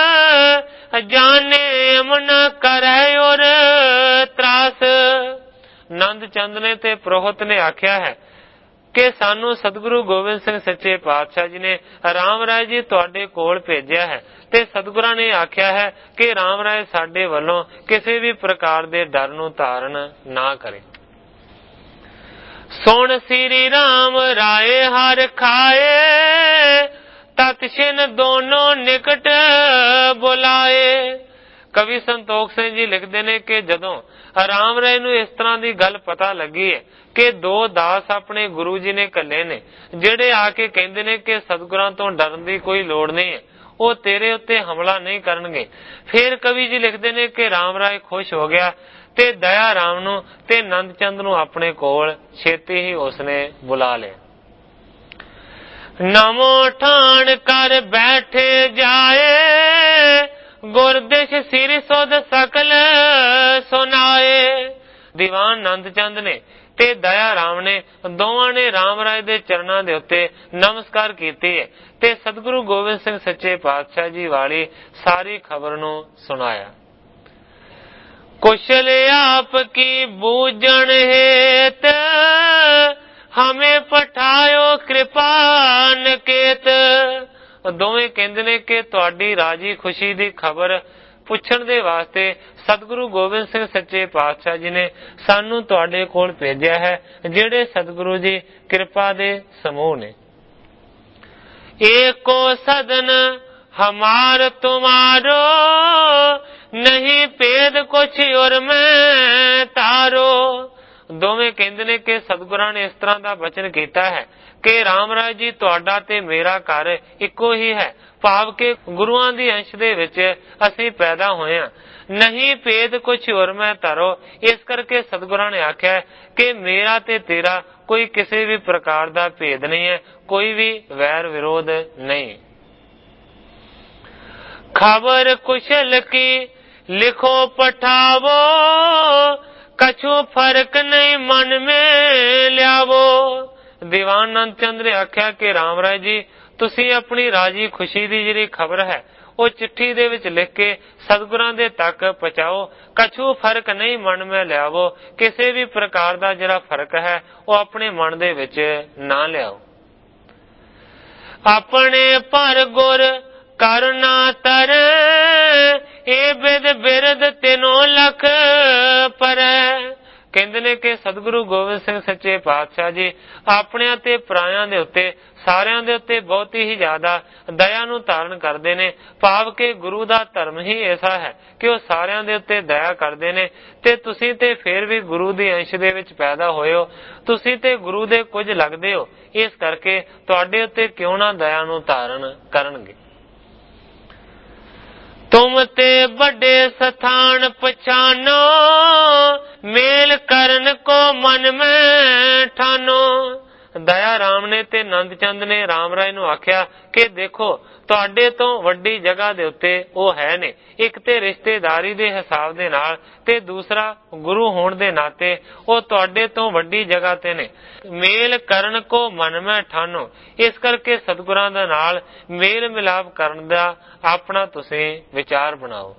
ਜਾਣੇ ਅਮਨ ਕਰੇ ਔਰ ਤਰਾਸ। ਨੰਦ ਚੰਦ ਨੇ ਤੇ ਪ੍ਰੋਹਤ ਨੇ ਆਖਿਆ ਹੈ ਕਿ ਸਾਨੂੰ ਸਤਿਗੁਰੂ ਗੋਬਿੰਦ ਸਿੰਘ ਸੱਚੇ ਪਾਤਸ਼ਾਹ ਜੀ ਨੇ ਰਾਮ ਰਾਏ ਜੀ ਤੁਹਾਡੇ ਕੋਲ ਭੇਜਿਆ ਹੈ, ਤੇ ਸਤਿਗੁਰਾਂ ਨੇ ਆਖਿਆ ਹੈ ਕਿ ਰਾਮ ਰਾਏ ਸਾਡੇ ਵੱਲੋਂ ਕਿਸੇ ਵੀ ਪ੍ਰਕਾਰ ਦੇ ਡਰ ਨੂੰ ਧਾਰਨ ਨਾ ਕਰੇ। ਸੁਣ ਸ੍ਰੀ ਰਾਮ ਰਾਏ ਹਰ ਖਾਏ, ਤਤਛਿਨ ਦੋਨੋਂ ਨਿਕਟ ਬੁਲਾਏ। ਕਵੀ ਸੰਤੋਖ ਸਿੰਘ ਜੀ ਲਿਖਦੇ ਨੇ ਕਿ ਜਦੋਂ ਰਾਮ ਰਾਏ ਨੂੰ ਇਸ ਤਰ੍ਹਾਂ ਦੀ ਗੱਲ ਪਤਾ ਲੱਗੀ ਹੈ ਕਿ ਦੋ ਦਾਸ ਆਪਣੇ ਗੁਰੂ ਜੀ ਨੇ ਘੱਲੇ ਨੇ, ਜਿਹੜੇ ਆ ਕੇ ਕਹਿੰਦੇ ਨੇ ਕਿ ਸਤਿਗੁਰਾਂ ਤੋਂ ਡਰਨ ਦੀ ਕੋਈ ਲੋੜ ਨਹੀਂ ਹੈ, ਉਹ ਤੇਰੇ ਉੱਤੇ ਹਮਲਾ ਨਹੀਂ ਕਰਨਗੇ, ਫਿਰ ਕਵੀ ਜੀ ਲਿਖਦੇ ਨੇ ਕਿ ਰਾਮ ਰਾਏ ਖੁਸ਼ ਹੋ ਗਿਆ ਤੇ ਦਇਆ ਰਾਮ ਨੂੰ ਤੇ ਨੰਦ ਚੰਦ ਨੂੰ ਆਪਣੇ ਕੋਲ ਛੇਤੀ ਹੀ ਉਸਨੇ ਬੁਲਾ ਲਿਆ। ਨਮੋ ਠਾਣ ਕਰ ਬੈਠੇ ਜਾਏ, ਗੁਰਦਿਸ਼ ਸਿਰ ਸੁਧ ਸਕਲ ਸੁਨਾਏ। ਦੀਵਾਨ ਨੰਦ ਚੰਦ ਨੇ ਤੇ ਦਇਆ ਰਾਮ ਨੇ ਦੋਵਾਂ ਨੇ ਰਾਮ ਰਾਏ ਦੇ ਚਰਨਾਂ ਦੇ ਉੱਤੇ ਨਮਸਕਾਰ ਕੀਤੀ ਹੈ ਤੇ ਸਤਿਗੁਰੂ ਗੋਬਿੰਦ ਸਿੰਘ ਸੱਚੇ ਪਾਤਸ਼ਾਹ ਜੀ ਵਾਲੀ ਸਾਰੀ ਖਬਰ ਨੂੰ ਸੁਣਾਇਆ। ਕੁਸ਼ਲ ਆਪ ਕੀ ਬੂਝਣ ਹੇਤ ਹਮੇ ਪਠਾਇਓ ਕਿਰਪਾ ਨਿਕੇਤ। ਦੋਵੇਂ ਕਹਿੰਦੇ ਨੇ ਕਿ ਤੁਹਾਡੀ ਰਾਜੀ ਖੁਸ਼ੀ ਦੀ ਖਬਰ ਪੁੱਛਣ ਦੇ ਵਾਸਤੇ ਸਤਿਗੁਰੂ ਗੋਬਿੰਦ ਸਿੰਘ ਸੱਚੇ ਪਾਤਸ਼ਾਹ ਜੀ ਨੇ ਸਾਨੂੰ ਤੁਹਾਡੇ ਕੋਲ ਭੇਜਿਆ ਹੈ, ਜਿਹੜੇ ਸਤਿਗੁਰੂ ਜੀ ਕਿਰਪਾ ਦੇ ਸਮੂਹ ਨੇ। ਏਕੋ ਸਦਨ ਹਮਾਰ ਤੁਮਾਰੋ ਨਹੀਂ ਭੇਦ ਕੁਛ ਔਰ ਮੈਂ ਤਾਰੋ। ਦੋਵੇਂ ਕਹਿੰਦੇ ਨੇ ਕਿ ਸਤਿਗੁਰਾਂ ਨੇ ਇਸ ਤਰ੍ਹਾਂ ਦਾ ਬਚਨ ਕੀਤਾ ਹੈ ਕਿ ਰਾਮ ਰਾਏ ਜੀ ਤੁਹਾਡਾ ਤੇ ਮੇਰਾ ਘਰ ਇੱਕੋ ਹੀ ਹੈ, ਭਾਵ ਕਿ ਗੁਰੂਆਂ ਦੀ ਅੰਸ਼ ਦੇ ਵਿੱਚ ਅਸੀਂ ਪੈਦਾ ਹੋਏ ਹਾਂ। ਨਹੀਂ ਭੇਦ ਕੁਛ ਹੋਰ ਮੈਂ ਤਾਰੋ, ਇਸ ਕਰਕੇ ਸਤਿਗੁਰਾਂ ਨੇ ਆਖਿਆ ਕਿ ਮੇਰਾ ਤੇ ਤੇਰਾ ਕੋਈ ਕਿਸੇ ਵੀ ਪ੍ਰਕਾਰ ਦਾ ਭੇਦ ਨਹੀਂ ਹੈ, ਕੋਈ ਵੀ ਵੈਰ ਵਿਰੋਧ ਨਹੀਂ। ਖਬਰ ਕੁਸ਼ਲ ਕੀ ਲਿਖੋ ਪਠਾਵੋ ਕਛੂ ਫਰਕ ਨਹੀਂ ਮਨ ਮੇ ਲਿਆਵੋ। ਦੀਵਾਨ ਨੰਦ ਚੰਦ ਨੇ ਆਖਿਆ ਕਿ ਰਾਮ ਰਾਏ ਜੀ ਤੁਸੀਂ ਆਪਣੀ ਰਾਜੀ ਖੁਸ਼ੀ ਦੀ ਜਿਹੜੀ ਖਬਰ ਹੈ ਉਹ ਚਿੱਠੀ ਦੇ ਵਿੱਚ ਲਿਖ ਕੇ ਸਤਿਗੁਰਾਂ ਦੇ ਤੱਕ ਪਹੁੰਚਾਓ। ਕਛੂ ਫਰਕ ਨਹੀਂ ਮਨ ਮੇ ਲਿਆਵੋ, ਕਿਸੇ ਵੀ ਪ੍ਰਕਾਰ ਦਾ ਜਿਹੜਾ ਫਰਕ ਹੈ ਉਹ ਆਪਣੇ ਮਨ ਦੇ ਵਿੱਚ ਨਾ ਲਿਆਓ। ਆਪਣੇ ਪਰ ਗੁਰ ਕਰਨਾ ਤਰ ਇਹ ਬਿਦ ਬਿਰਦ ਤਿਨੋ ਲਖ ਪਰ। ਕਹਿੰਦੇ ਨੇ ਕਿ ਸਤਿਗੁਰੂ ਗੋਬਿੰਦ ਸਿੰਘ ਸੱਚੇ ਪਾਤਸ਼ਾਹ ਜੀ ਆਪਣਿਆਂ ਤੇ ਪਰਾਇਆਂ ਦੇ ਉੱਤੇ ਸਾਰਿਆਂ ਦੇ ਉੱਤੇ ਬਹੁਤ ਹੀ ਜ਼ਿਆਦਾ ਦਇਆ ਨੂੰ ਧਾਰਨ ਕਰਦੇ ਨੇ, ਭਾਵ ਕਿ ਗੁਰੂ ਦਾ ਧਰਮ ਹੀ ਐਸਾ ਹੈ ਕਿ ਉਹ ਸਾਰਿਆਂ ਦੇ ਉੱਤੇ ਦਇਆ ਕਰਦੇ ਨੇ। ਤੇ ਤੁਸੀਂ ਤੇ ਫਿਰ ਵੀ ਗੁਰੂ ਦੀ ਅੰਸ਼ ਦੇ ਵਿੱਚ ਪੈਦਾ ਹੋਏ ਹੋ, ਤੁਸੀਂ ਤੇ ਗੁਰੂ ਦੇ ਕੁਝ ਲੱਗਦੇ ਹੋ, ਇਸ ਕਰਕੇ ਤੁਹਾਡੇ ਉੱਤੇ ਕਿਉਂ ਨਾ ਦਇਆ ਨੂੰ ਧਾਰਨ ਕਰਨਗੇ। ਤੁਮ ਤੇ ਵੱਡੇ ਸਥਾਨ ਪਛਾਨੋ ਮੇਲ ਕਰਨ ਕੋ ਮਨ ਮੈਂ ਠਾਨੋ। ਦਇਆ ਰਾਮ ਨੇ ਤੇ ਨੰਦ ਚੰਦ ਨੇ ਰਾਮ ਰਾਏ ਨੂੰ ਆਖਿਆ ਕਿ ਦੇਖੋ ਤੁਹਾਡੇ ਤੋਂ ਵੱਡੀ ਜਗ੍ਹਾ ਦੇ ਉੱਤੇ ਉਹ ਹੈ ਨੇ, ਇੱਕ ਤੇ ਰਿਸ਼ਤੇਦਾਰੀ ਦੇ ਹਿਸਾਬ ਦੇ ਨਾਲ ਤੇ ਦੂਸਰਾ ਗੁਰੂ ਹੋਣ ਦੇ ਨਾਤੇ ਉਹ ਤੁਹਾਡੇ ਤੋਂ ਵੱਡੀ ਜਗ੍ਹਾ ਤੇ ਨੇ। ਮੇਲ ਕਰਨ ਕੋ ਮਨ ਮੈਂ ਠਾਨੋ, ਇਸ ਕਰਕੇ ਸਤਿਗੁਰਾਂ ਦੇ ਨਾਲ ਮੇਲ ਮਿਲਾਪ ਕਰਨ ਦਾ ਆਪਣਾ ਤੁਸੀਂ ਵਿਚਾਰ ਬਣਾਓ।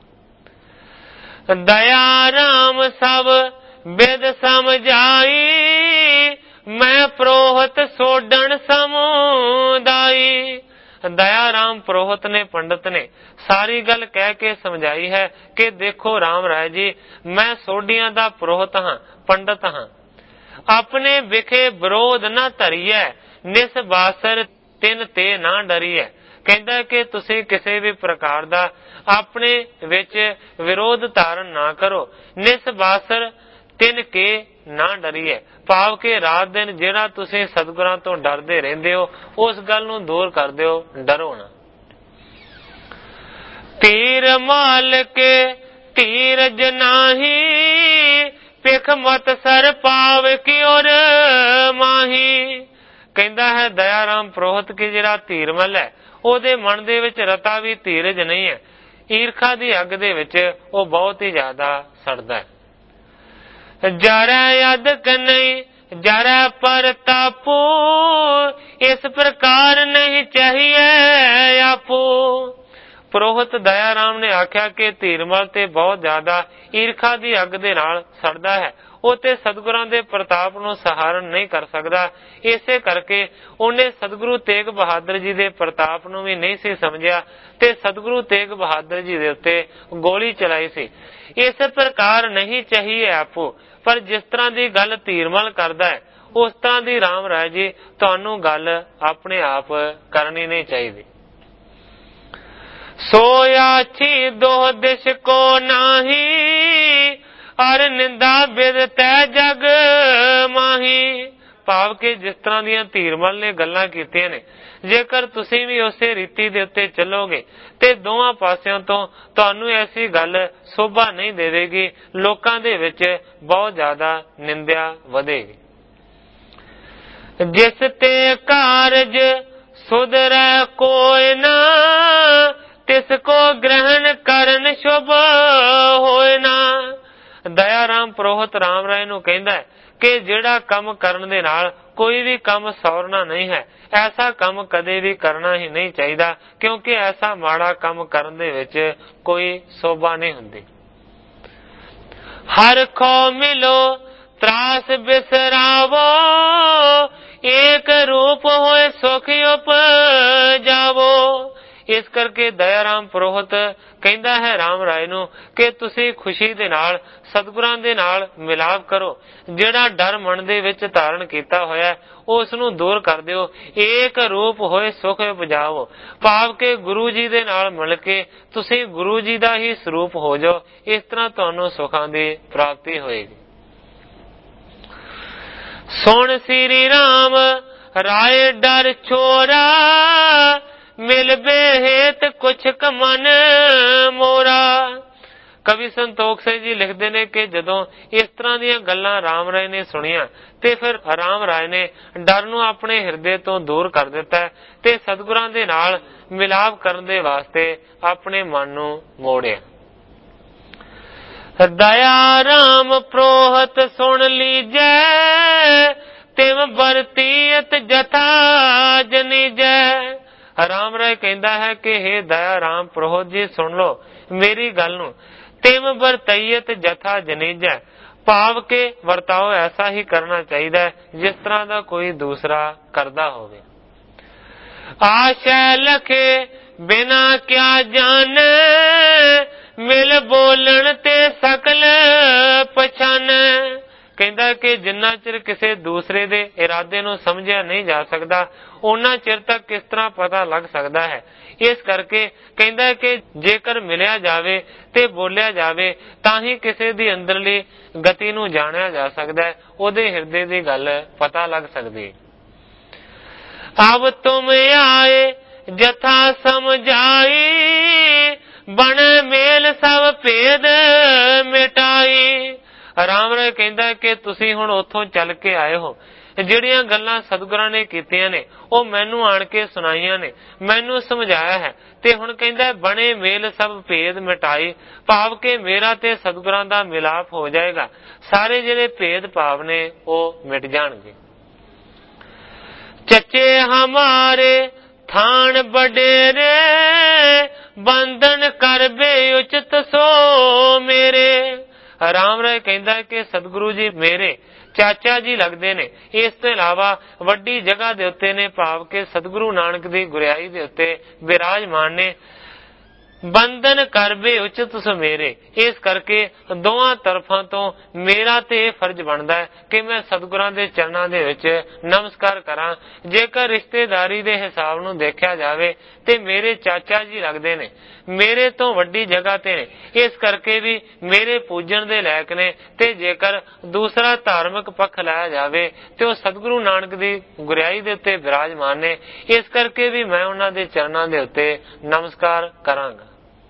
ਦਇਆ ਰਾਮ ਸਭ ਬਿਦ ਸਮਝਾਈ ਮੈਂ ਪ੍ਰੋਹਤ ਸੋਡਣ ਸਮੁਦਾਈ। ਦਇਆ ਰਾਮ ਪ੍ਰੋਹਤ ਨੇ ਪੰਡਤ ਨੇ ਸਾਰੀ ਗੱਲ ਕਹਿ ਕੇ ਸਮਝਾਈ ਹੈ ਕਿ ਦੇਖੋ ਰਾਮ ਰਾਏ ਜੀ ਮੈਂ ਸੋਢੀਆਂ ਦਾ ਪ੍ਰੋਹਤ ਹਾਂ, ਪੰਡਤ ਹਾਂ। ਆਪਣੇ ਵਿਖੇ ਵਿਰੋਧ ਨਾ ਧਰੀਐ ਨਿਸ ਬਾਸਰ ਤਿਨ ਤੇ ਨਾ ਡਰੀਐ। ਕਹਿੰਦਾ ਕਿ ਤੁਸੀਂ ਕਿਸੇ ਵੀ ਪ੍ਰਕਾਰ ਦਾ ਆਪਣੇ ਵਿੱਚ ਵਿਰੋਧ ਧਾਰਨ ਨਾ ਕਰੋ। ਨਿਸ ਬਾਸਰ ਤਿਨ ਕੇ ਨਾ ਡਰੀਏ, ਭਾਵ ਕਿ ਰਾਤ ਦਿਨ ਜਿਹੜਾ ਤੁਸੀਂ ਸਤਿਗੁਰਾਂ ਤੋਂ ਡਰਦੇ ਰਹਿੰਦੇ ਹੋ ਉਸ ਗੱਲ ਨੂੰ ਦੂਰ ਕਰ ਦਿਓ, ਡਰੋ ਨਾ। ਤੀਰ ਮਾਲ ਕੇ ਧੀਰਜ ਨਾਹੀ ਪਿਖ ਮਤ ਸਰ ਪਾਵ ਕੀ ਔਰ ਮਾਹੀ। ਕਹਿੰਦਾ ਹੈ ਦਇਆ ਰਾਮ ਪ੍ਰੋਹਤ ਕਿ ਜਿਹੜਾ ਧੀਰਮਲ ਹੈ ਉਹਦੇ ਮਨ ਦੇ ਵਿੱਚ ਰਤਾ ਵੀ ਧੀਰਜ ਨਹੀਂ ਹੈ, ਈਰਖਾ ਦੀ ਅੱਗ ਦੇ ਵਿੱਚ ਉਹ ਬਹੁਤ ਹੀ ਜ਼ਿਆਦਾ ਸੜਦਾ ਹੈ। ਜਰਾ ਅਦਕ ਨਹੀਂ ਜਰਾ ਪਰ ਤਾਪੂ ਇਸ ਪ੍ਰਕਾਰ ਨਹੀਂ ਚਾਹੀਏ ਆਪੂ। ਪ੍ਰੋਹਤ ਦਇਆ ਰਾਮ ਨੇ ਆਖਿਆ ਕਿ ਧੀਰਮਲ ਤੇ ਬਹੁਤ ਜ਼ਿਆਦਾ ਈਰਖਾ ਦੀ ਅੱਗ ਦੇ ਨਾਲ ਸੜਦਾ ਹੈ, ਉਹ ਤੇ ਸਤਿਗੁਰਾਂ ਦੇ ਪ੍ਰਤਾਪ ਨੂੰ ਸਹਾਰਨ ਨਹੀਂ ਕਰ ਸਕਦਾ। ਇਸੇ ਕਰਕੇ ਉਹਨੇ ਸਤਿਗੁਰੂ ਤੇਗ ਬਹਾਦਰ ਜੀ ਦੇ ਪ੍ਰਤਾਪ ਨੂੰ ਵੀ ਨਹੀਂ ਸੀ ਸਮਝਿਆ ਤੇ ਸਤਿਗੁਰੂ ਤੇਗ ਬਹਾਦਰ ਜੀ ਦੇ ਉੱਤੇ ਗੋਲੀ ਚਲਾਈ ਸੀ। ਇਸ ਪ੍ਰਕਾਰ ਨਹੀਂ ਚਾਹੀਏ ਆਪੂ, ਪਰ ਜਿਸ ਤਰ੍ਹਾਂ ਦੀ ਗੱਲ ਧੀਰਮਲ ਕਰਦਾ ਹੈ ਉਸ ਤਰ੍ਹਾਂ ਦੀ ਰਾਮ ਰਾਏ ਜੀ ਤੁਹਾਨੂੰ ਗੱਲ ਆਪਣੇ ਆਪ ਕਰਨੀ ਨਹੀਂ ਚਾਹੀਦੀ। ਸੋਇਆਛੀ ਦੋ ਦਿਸ਼ ਕੋ ਨਾਹੀ ਅਰ ਨਿੰਦਾ ਬਿਦ ਤੈ ਜਗ ਮਾਹੀ। ਭਾਵ ਕਿ ਜਿਸ ਤਰ੍ਹਾਂ ਦੀਆਂ ਧੀਰਮਲ ਨੇ ਗੱਲਾਂ ਕੀਤੀਆਂ ਨੇ, ਜੇਕਰ ਤੁਸੀਂ ਵੀ ਉਸੇ ਰੀਤੀ ਦੇ ਉੱਤੇ ਚੱਲੋਗੇ ਤੇ ਦੋਵਾਂ ਪਾਸਿਆਂ ਤੋਂ ਤੁਹਾਨੂੰ ਐਸੀ ਗੱਲ ਸ਼ੋਭਾ ਨਹੀਂ ਦੇਵੇਗੀ, ਲੋਕਾਂ ਦੇ ਵਿੱਚ ਬਹੁਤ ਜ਼ਿਆਦਾ ਨਿੰਦਿਆ ਵਧੇਗੀ। ਜਿਸ ਤੇ ਕਾਰਜ ਸੁਧਰੈ ਕੋਇ ਨਾ ਤਿਸ ਕੋ ਗ੍ਰਹਿਣ ਕਰਨ ਸ਼ੁਭ ਹੋਇ ਨਾ। ਦਇਆ ਰਾਮ ਪ੍ਰੋਹਤ ਰਾਮ ਰਾਏ ਨੂੰ ਕਹਿੰਦਾ ਹੈ ਕਿ ਜਿਹੜਾ ਕੰਮ ਕਰਨ ਦੇ ਨਾਲ ਕੋਈ ਵੀ ਕੰਮ ਸੌਰਨਾ ਨਹੀਂ ਹੈ, ਐਸਾ ਕੰਮ ਕਦੇ ਵੀ ਕਰਨਾ ਹੀ ਨਹੀਂ ਚਾਹੀਦਾ, ਕਿਉਂਕਿ ਐਸਾ ਮਾੜਾ ਕੰਮ ਕਰਨ ਦੇ ਵਿੱਚ ਕੋਈ ਸ਼ੋਭਾ ਨਹੀਂ ਹੁੰਦੀ। ਹਰ ਖੋ ਮਿਲੋ ਤਰਾਸ ਬਿਸਰਾਵੋ, ਏਕ ਰੂਪ ਹੋਏ ਸੁਖ ਉਪਜਾਵੋ। ਇਸ ਕਰਕੇ ਦਇਆ ਰਾਮ ਪ੍ਰੋਹਤ ਕਹਿੰਦਾ ਹੈ ਰਾਮ ਰਾਏ ਨੂੰ ਕਿ ਤੁਸੀਂ ਖੁਸ਼ੀ ਦੇ ਨਾਲ ਸਤਿਗੁਰਾਂ ਦੇ ਨਾਲ ਮਿਲਾਪ ਕਰੋ, ਜਿਹੜਾ ਡਰ ਮਨ ਦੇ ਵਿੱਚ ਧਾਰਨ ਕੀਤਾ ਹੋਇਆ ਉਸ ਨੂੰ ਦੂਰ ਕਰ ਦਿਓ। ਏਕ ਰੂਪ ਹੋਏ ਸੁਖ ਉਪਜਾਵੋ, ਭਾਵ ਕਿ ਗੁਰੂ ਜੀ ਦੇ ਨਾਲ ਮਿਲ ਕੇ ਤੁਸੀਂ ਗੁਰੂ ਜੀ ਦਾ ਹੀ ਸਰੂਪ ਹੋ ਜਾਓ। ਇਸ ਤਰ੍ਹਾਂ ਤੁਹਾਨੂੰ ਸੁਖਾਂ ਦੀ ਪ੍ਰਾਪਤੀ ਹੋਏਗੀ। ਸੁਣ ਸ੍ਰੀ ਰਾਮ ਰਾਏ ਡਰ ਛੋਰਾ, ਮਿਲ ਬੇਹੇਤ ਕੁਛ ਕਮਨ ਮੋਰਾ। ਕਵੀ ਸੰਤੋਖ ਸਿੰਘ ਜੀ ਲਿਖਦੇ ਨੇ ਕਿ ਜਦੋਂ ਇਸ ਤਰ੍ਹਾਂ ਦੀਆਂ ਗੱਲਾਂ ਰਾਮ ਰਾਏ ਨੇ ਸੁਣੀਆਂ ਤੇ ਫਿਰ ਰਾਮ ਰਾਏ ਨੇ ਡਰ ਨੂੰ ਆਪਣੇ ਹਿਰਦੇ ਤੋਂ ਦੂਰ ਕਰ ਦਿੱਤਾ ਤੇ ਸਤਿਗੁਰਾਂ ਦੇ ਨਾਲ ਮਿਲਾਪ ਕਰਨ ਦੇ ਵਾਸਤੇ ਆਪਣੇ ਮਨ ਨੂੰ ਮੋੜਿਆ। ਦਇਆ ਰਾਮ ਪ੍ਰੋਹਤ ਸੁਣ ਲੀਜੈ, ਤਿਵ ਵਰਤੀਤ ਜਥਾ ਜਨੀਜੈ। ਰਾਮ ਰਾਏ ਕਹਿੰਦਾ ਹੈ ਕਿ ਹੇ ਦਇਆ ਰਾਮ ਪ੍ਰੋਹਤ ਜੀ ਸੁਣ ਲਓ ਮੇਰੀ ਗੱਲ ਨੂੰ। ਤਿਵ ਵਰਤੀਤ ਜਥਾ ਜਨੀਜੈ, ਭਾਵ ਕਿ ਵਰਤਾਓ ਐਸਾ ਹੀ ਕਰਨਾ ਚਾਹੀਦਾ ਹੈ ਜਿਸ ਤਰ੍ਹਾਂ ਦਾ ਕੋਈ ਦੂਸਰਾ ਕਰਦਾ ਹੋਵੇ। ਆਸ਼ੈ ਲਖੇ ਬਿਨਾ ਕਿਆ ਜਾਣੈ, ਮਿਲ ਬੋਲਣ ਤੇ ਸਕਲ ਪਛਾਨੈ। ਕਹਿੰਦਾ ਕਿ ਜਿੰਨਾ ਚਿਰ ਕਿਸੇ ਦੂਸਰੇ ਦੇ ਇਰਾਦੇ ਨੂੰ ਸਮਝਿਆ ਨਹੀਂ ਜਾ ਸਕਦਾ, ਉਹਨਾਂ ਚਿਰ ਤੱਕ ਕਿਸ ਤਰ੍ਹਾਂ ਪਤਾ ਲੱਗ ਸਕਦਾ ਹੈ। ਇਸ ਕਰਕੇ ਕਹਿੰਦਾ ਕਿ ਜੇਕਰ ਮਿਲਿਆ ਜਾਵੇ ਤੇ ਬੋਲਿਆ ਜਾਵੇ ਤਾਂ ਹੀ ਕਿਸੇ ਦੀ ਅੰਦਰਲੀ ਗਤੀ ਨੂੰ ਜਾਣਿਆ ਜਾ ਸਕਦਾ ਹੈ, ਉਹਦੇ ਹਿਰਦੇ ਦੀ ਗੱਲ ਪਤਾ ਲੱਗ ਸਕਦੀ। ਅਬ ਤੁਮ ਆਏ ਜਥਾ ਸਮਝਾਈ, ਬਣ ਮੇਲ ਸਭ ਭੇਦ ਮਿਟਾਈ। ਰਾਮ ਰਾਏ ਕਹਿੰਦਾ ਕਿ ਤੁਸੀਂ ਹੁਣ ਉੱਥੋਂ ਚੱਲ ਕੇ ਆਏ ਹੋ, ਜਿਹੜੀਆਂ ਗੱਲਾਂ ਸਤਿਗੁਰਾਂ ਨੇ ਕੀਤੀਆਂ ਨੇ ਉਹ ਮੈਨੂੰ ਆਣ ਕੇ ਸੁਣਾਈਆਂ ਨੇ, ਮੈਨੂੰ ਸਮਝਾਇਆ ਹੈ ਤੇ ਹੁਣ ਕਹਿੰਦਾ ਬਣੇ ਮੇਲ ਸਭ ਭੇਦ ਮਿਟਾਈ, ਭਾਵ ਕਿ ਮੇਰਾ ਤੇ ਸਤਿਗੁਰਾਂ ਦਾ ਮਿਲਾਪ ਹੋ ਜਾਏਗਾ, ਸਾਰੇ ਜਿਹੜੇ ਭੇਦ ਭਾਵ ਨੇ ਉਹ ਮਿਟ ਜਾਣਗੇ। ਚੱਚੇ ਹਮਾਰੇ ਥਾਨ ਵਡੇਰੇ, ਬੰਧਨ ਕਰ ਬੇ ਉਚਿਤ ਸੋ ਮੇਰੇ। ਰਾਮ ਰਾਏ ਕਹਿੰਦਾ ਕਿ ਸਤਿਗੁਰੂ ਜੀ ਮੇਰੇ ਚਾਚਾ ਜੀ ਲੱਗਦੇ ਨੇ, ਇਸ ਤੋਂ ਇਲਾਵਾ ਵੱਡੀ ਜਗ੍ਹਾ ਦੇ ਉੱਤੇ ਨੇ, ਭਾਵ ਕਿ ਸਤਿਗੁਰੂ ਨਾਨਕ ਦੀ ਗੁਰਿਆਈ ਦੇ ਉੱਤੇ ਵਿਰਾਜਮਾਨ ਨੇ। ਬੰਧਨ ਕਰ ਬੇ ਉਚਿਤ ਸੋ ਮੇਰੇ, ਇਸ ਕਰਕੇ ਦੋਹਾਂ ਤਰਫਾਂ ਤੋਂ ਮੇਰਾ ਤੇ ਇਹ ਫਰਜ਼ ਬਣਦਾ ਹੈ ਕਿ ਮੈਂ ਸਤਿਗੁਰਾਂ ਦੇ ਚਰਨਾਂ ਦੇ ਵਿੱਚ ਨਮਸਕਾਰ ਕਰਾਂ। ਜੇਕਰ ਰਿਸ਼ਤੇਦਾਰੀ ਦੇ ਹਿਸਾਬ ਨੂੰ ਦੇਖਿਆ ਜਾਵੇ ਤੇ ਮੇਰੇ ਚਾਚਾ ਜੀ ਲੱਗਦੇ ਨੇ, ਮੇਰੇ ਤੋਂ ਵੱਡੀ ਜਗ੍ਹਾ ਤੇ ਨੇ, ਇਸ ਕਰਕੇ ਵੀ ਮੇਰੇ ਪੂਜਣ ਦੇ ਲਾਇਕ ਨੇ। ਤੇ ਜੇਕਰ ਦੂਸਰਾ ਧਾਰਮਿਕ ਪੱਖ ਲਾਇਆ ਜਾਵੇ ਤੇ ਉਹ ਸਤਿਗੁਰੂ ਨਾਨਕ ਦੀ ਗੁਰਿਆਈ ਦੇ ਉੱਤੇ ਵਿਰਾਜਮਾਨ ਨੇ, ਇਸ ਕਰਕੇ ਵੀ ਮੈਂ ਉਹਨਾਂ ਦੇ ਚਰਨਾਂ ਦੇ ਉੱਤੇ ਨਮਸਕਾਰ ਕਰਾਂਗਾ।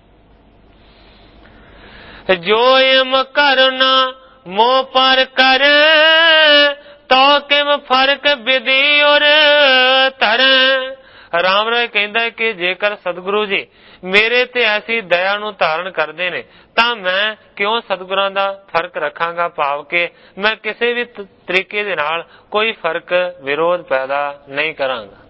ਜੋ ਇਮ ਕਰਨਾ ਮੋਹ ਪਰ ਕਰ, ਤੋ ਕਿਮ ਫਰਕ ਵਿਧੀ ਔਰ ਧਰ। ਰਾਮ ਰਾਏ ਕਹਿੰਦਾ ਹੈ ਕਿ ਜੇਕਰ ਸਤਿਗੁਰੂ ਜੀ ਮੇਰੇ ਤੇ ਐਸੀ ਦਇਆ ਨੂੰ ਧਾਰਨ ਕਰਦੇ ਨੇ ਤਾਂ ਮੈਂ ਕਿਉਂ ਸਤਿਗੁਰਾਂ ਦਾ ਫਰਕ ਰੱਖਾਂਗਾ, ਭਾਵ ਕਿ ਮੈਂ ਕਿਸੇ ਵੀ ਤਰੀਕੇ ਦੇ ਨਾਲ ਕੋਈ ਫਰਕ ਵਿਰੋਧ ਪੈਦਾ ਨਹੀਂ ਕਰਾਂਗਾ।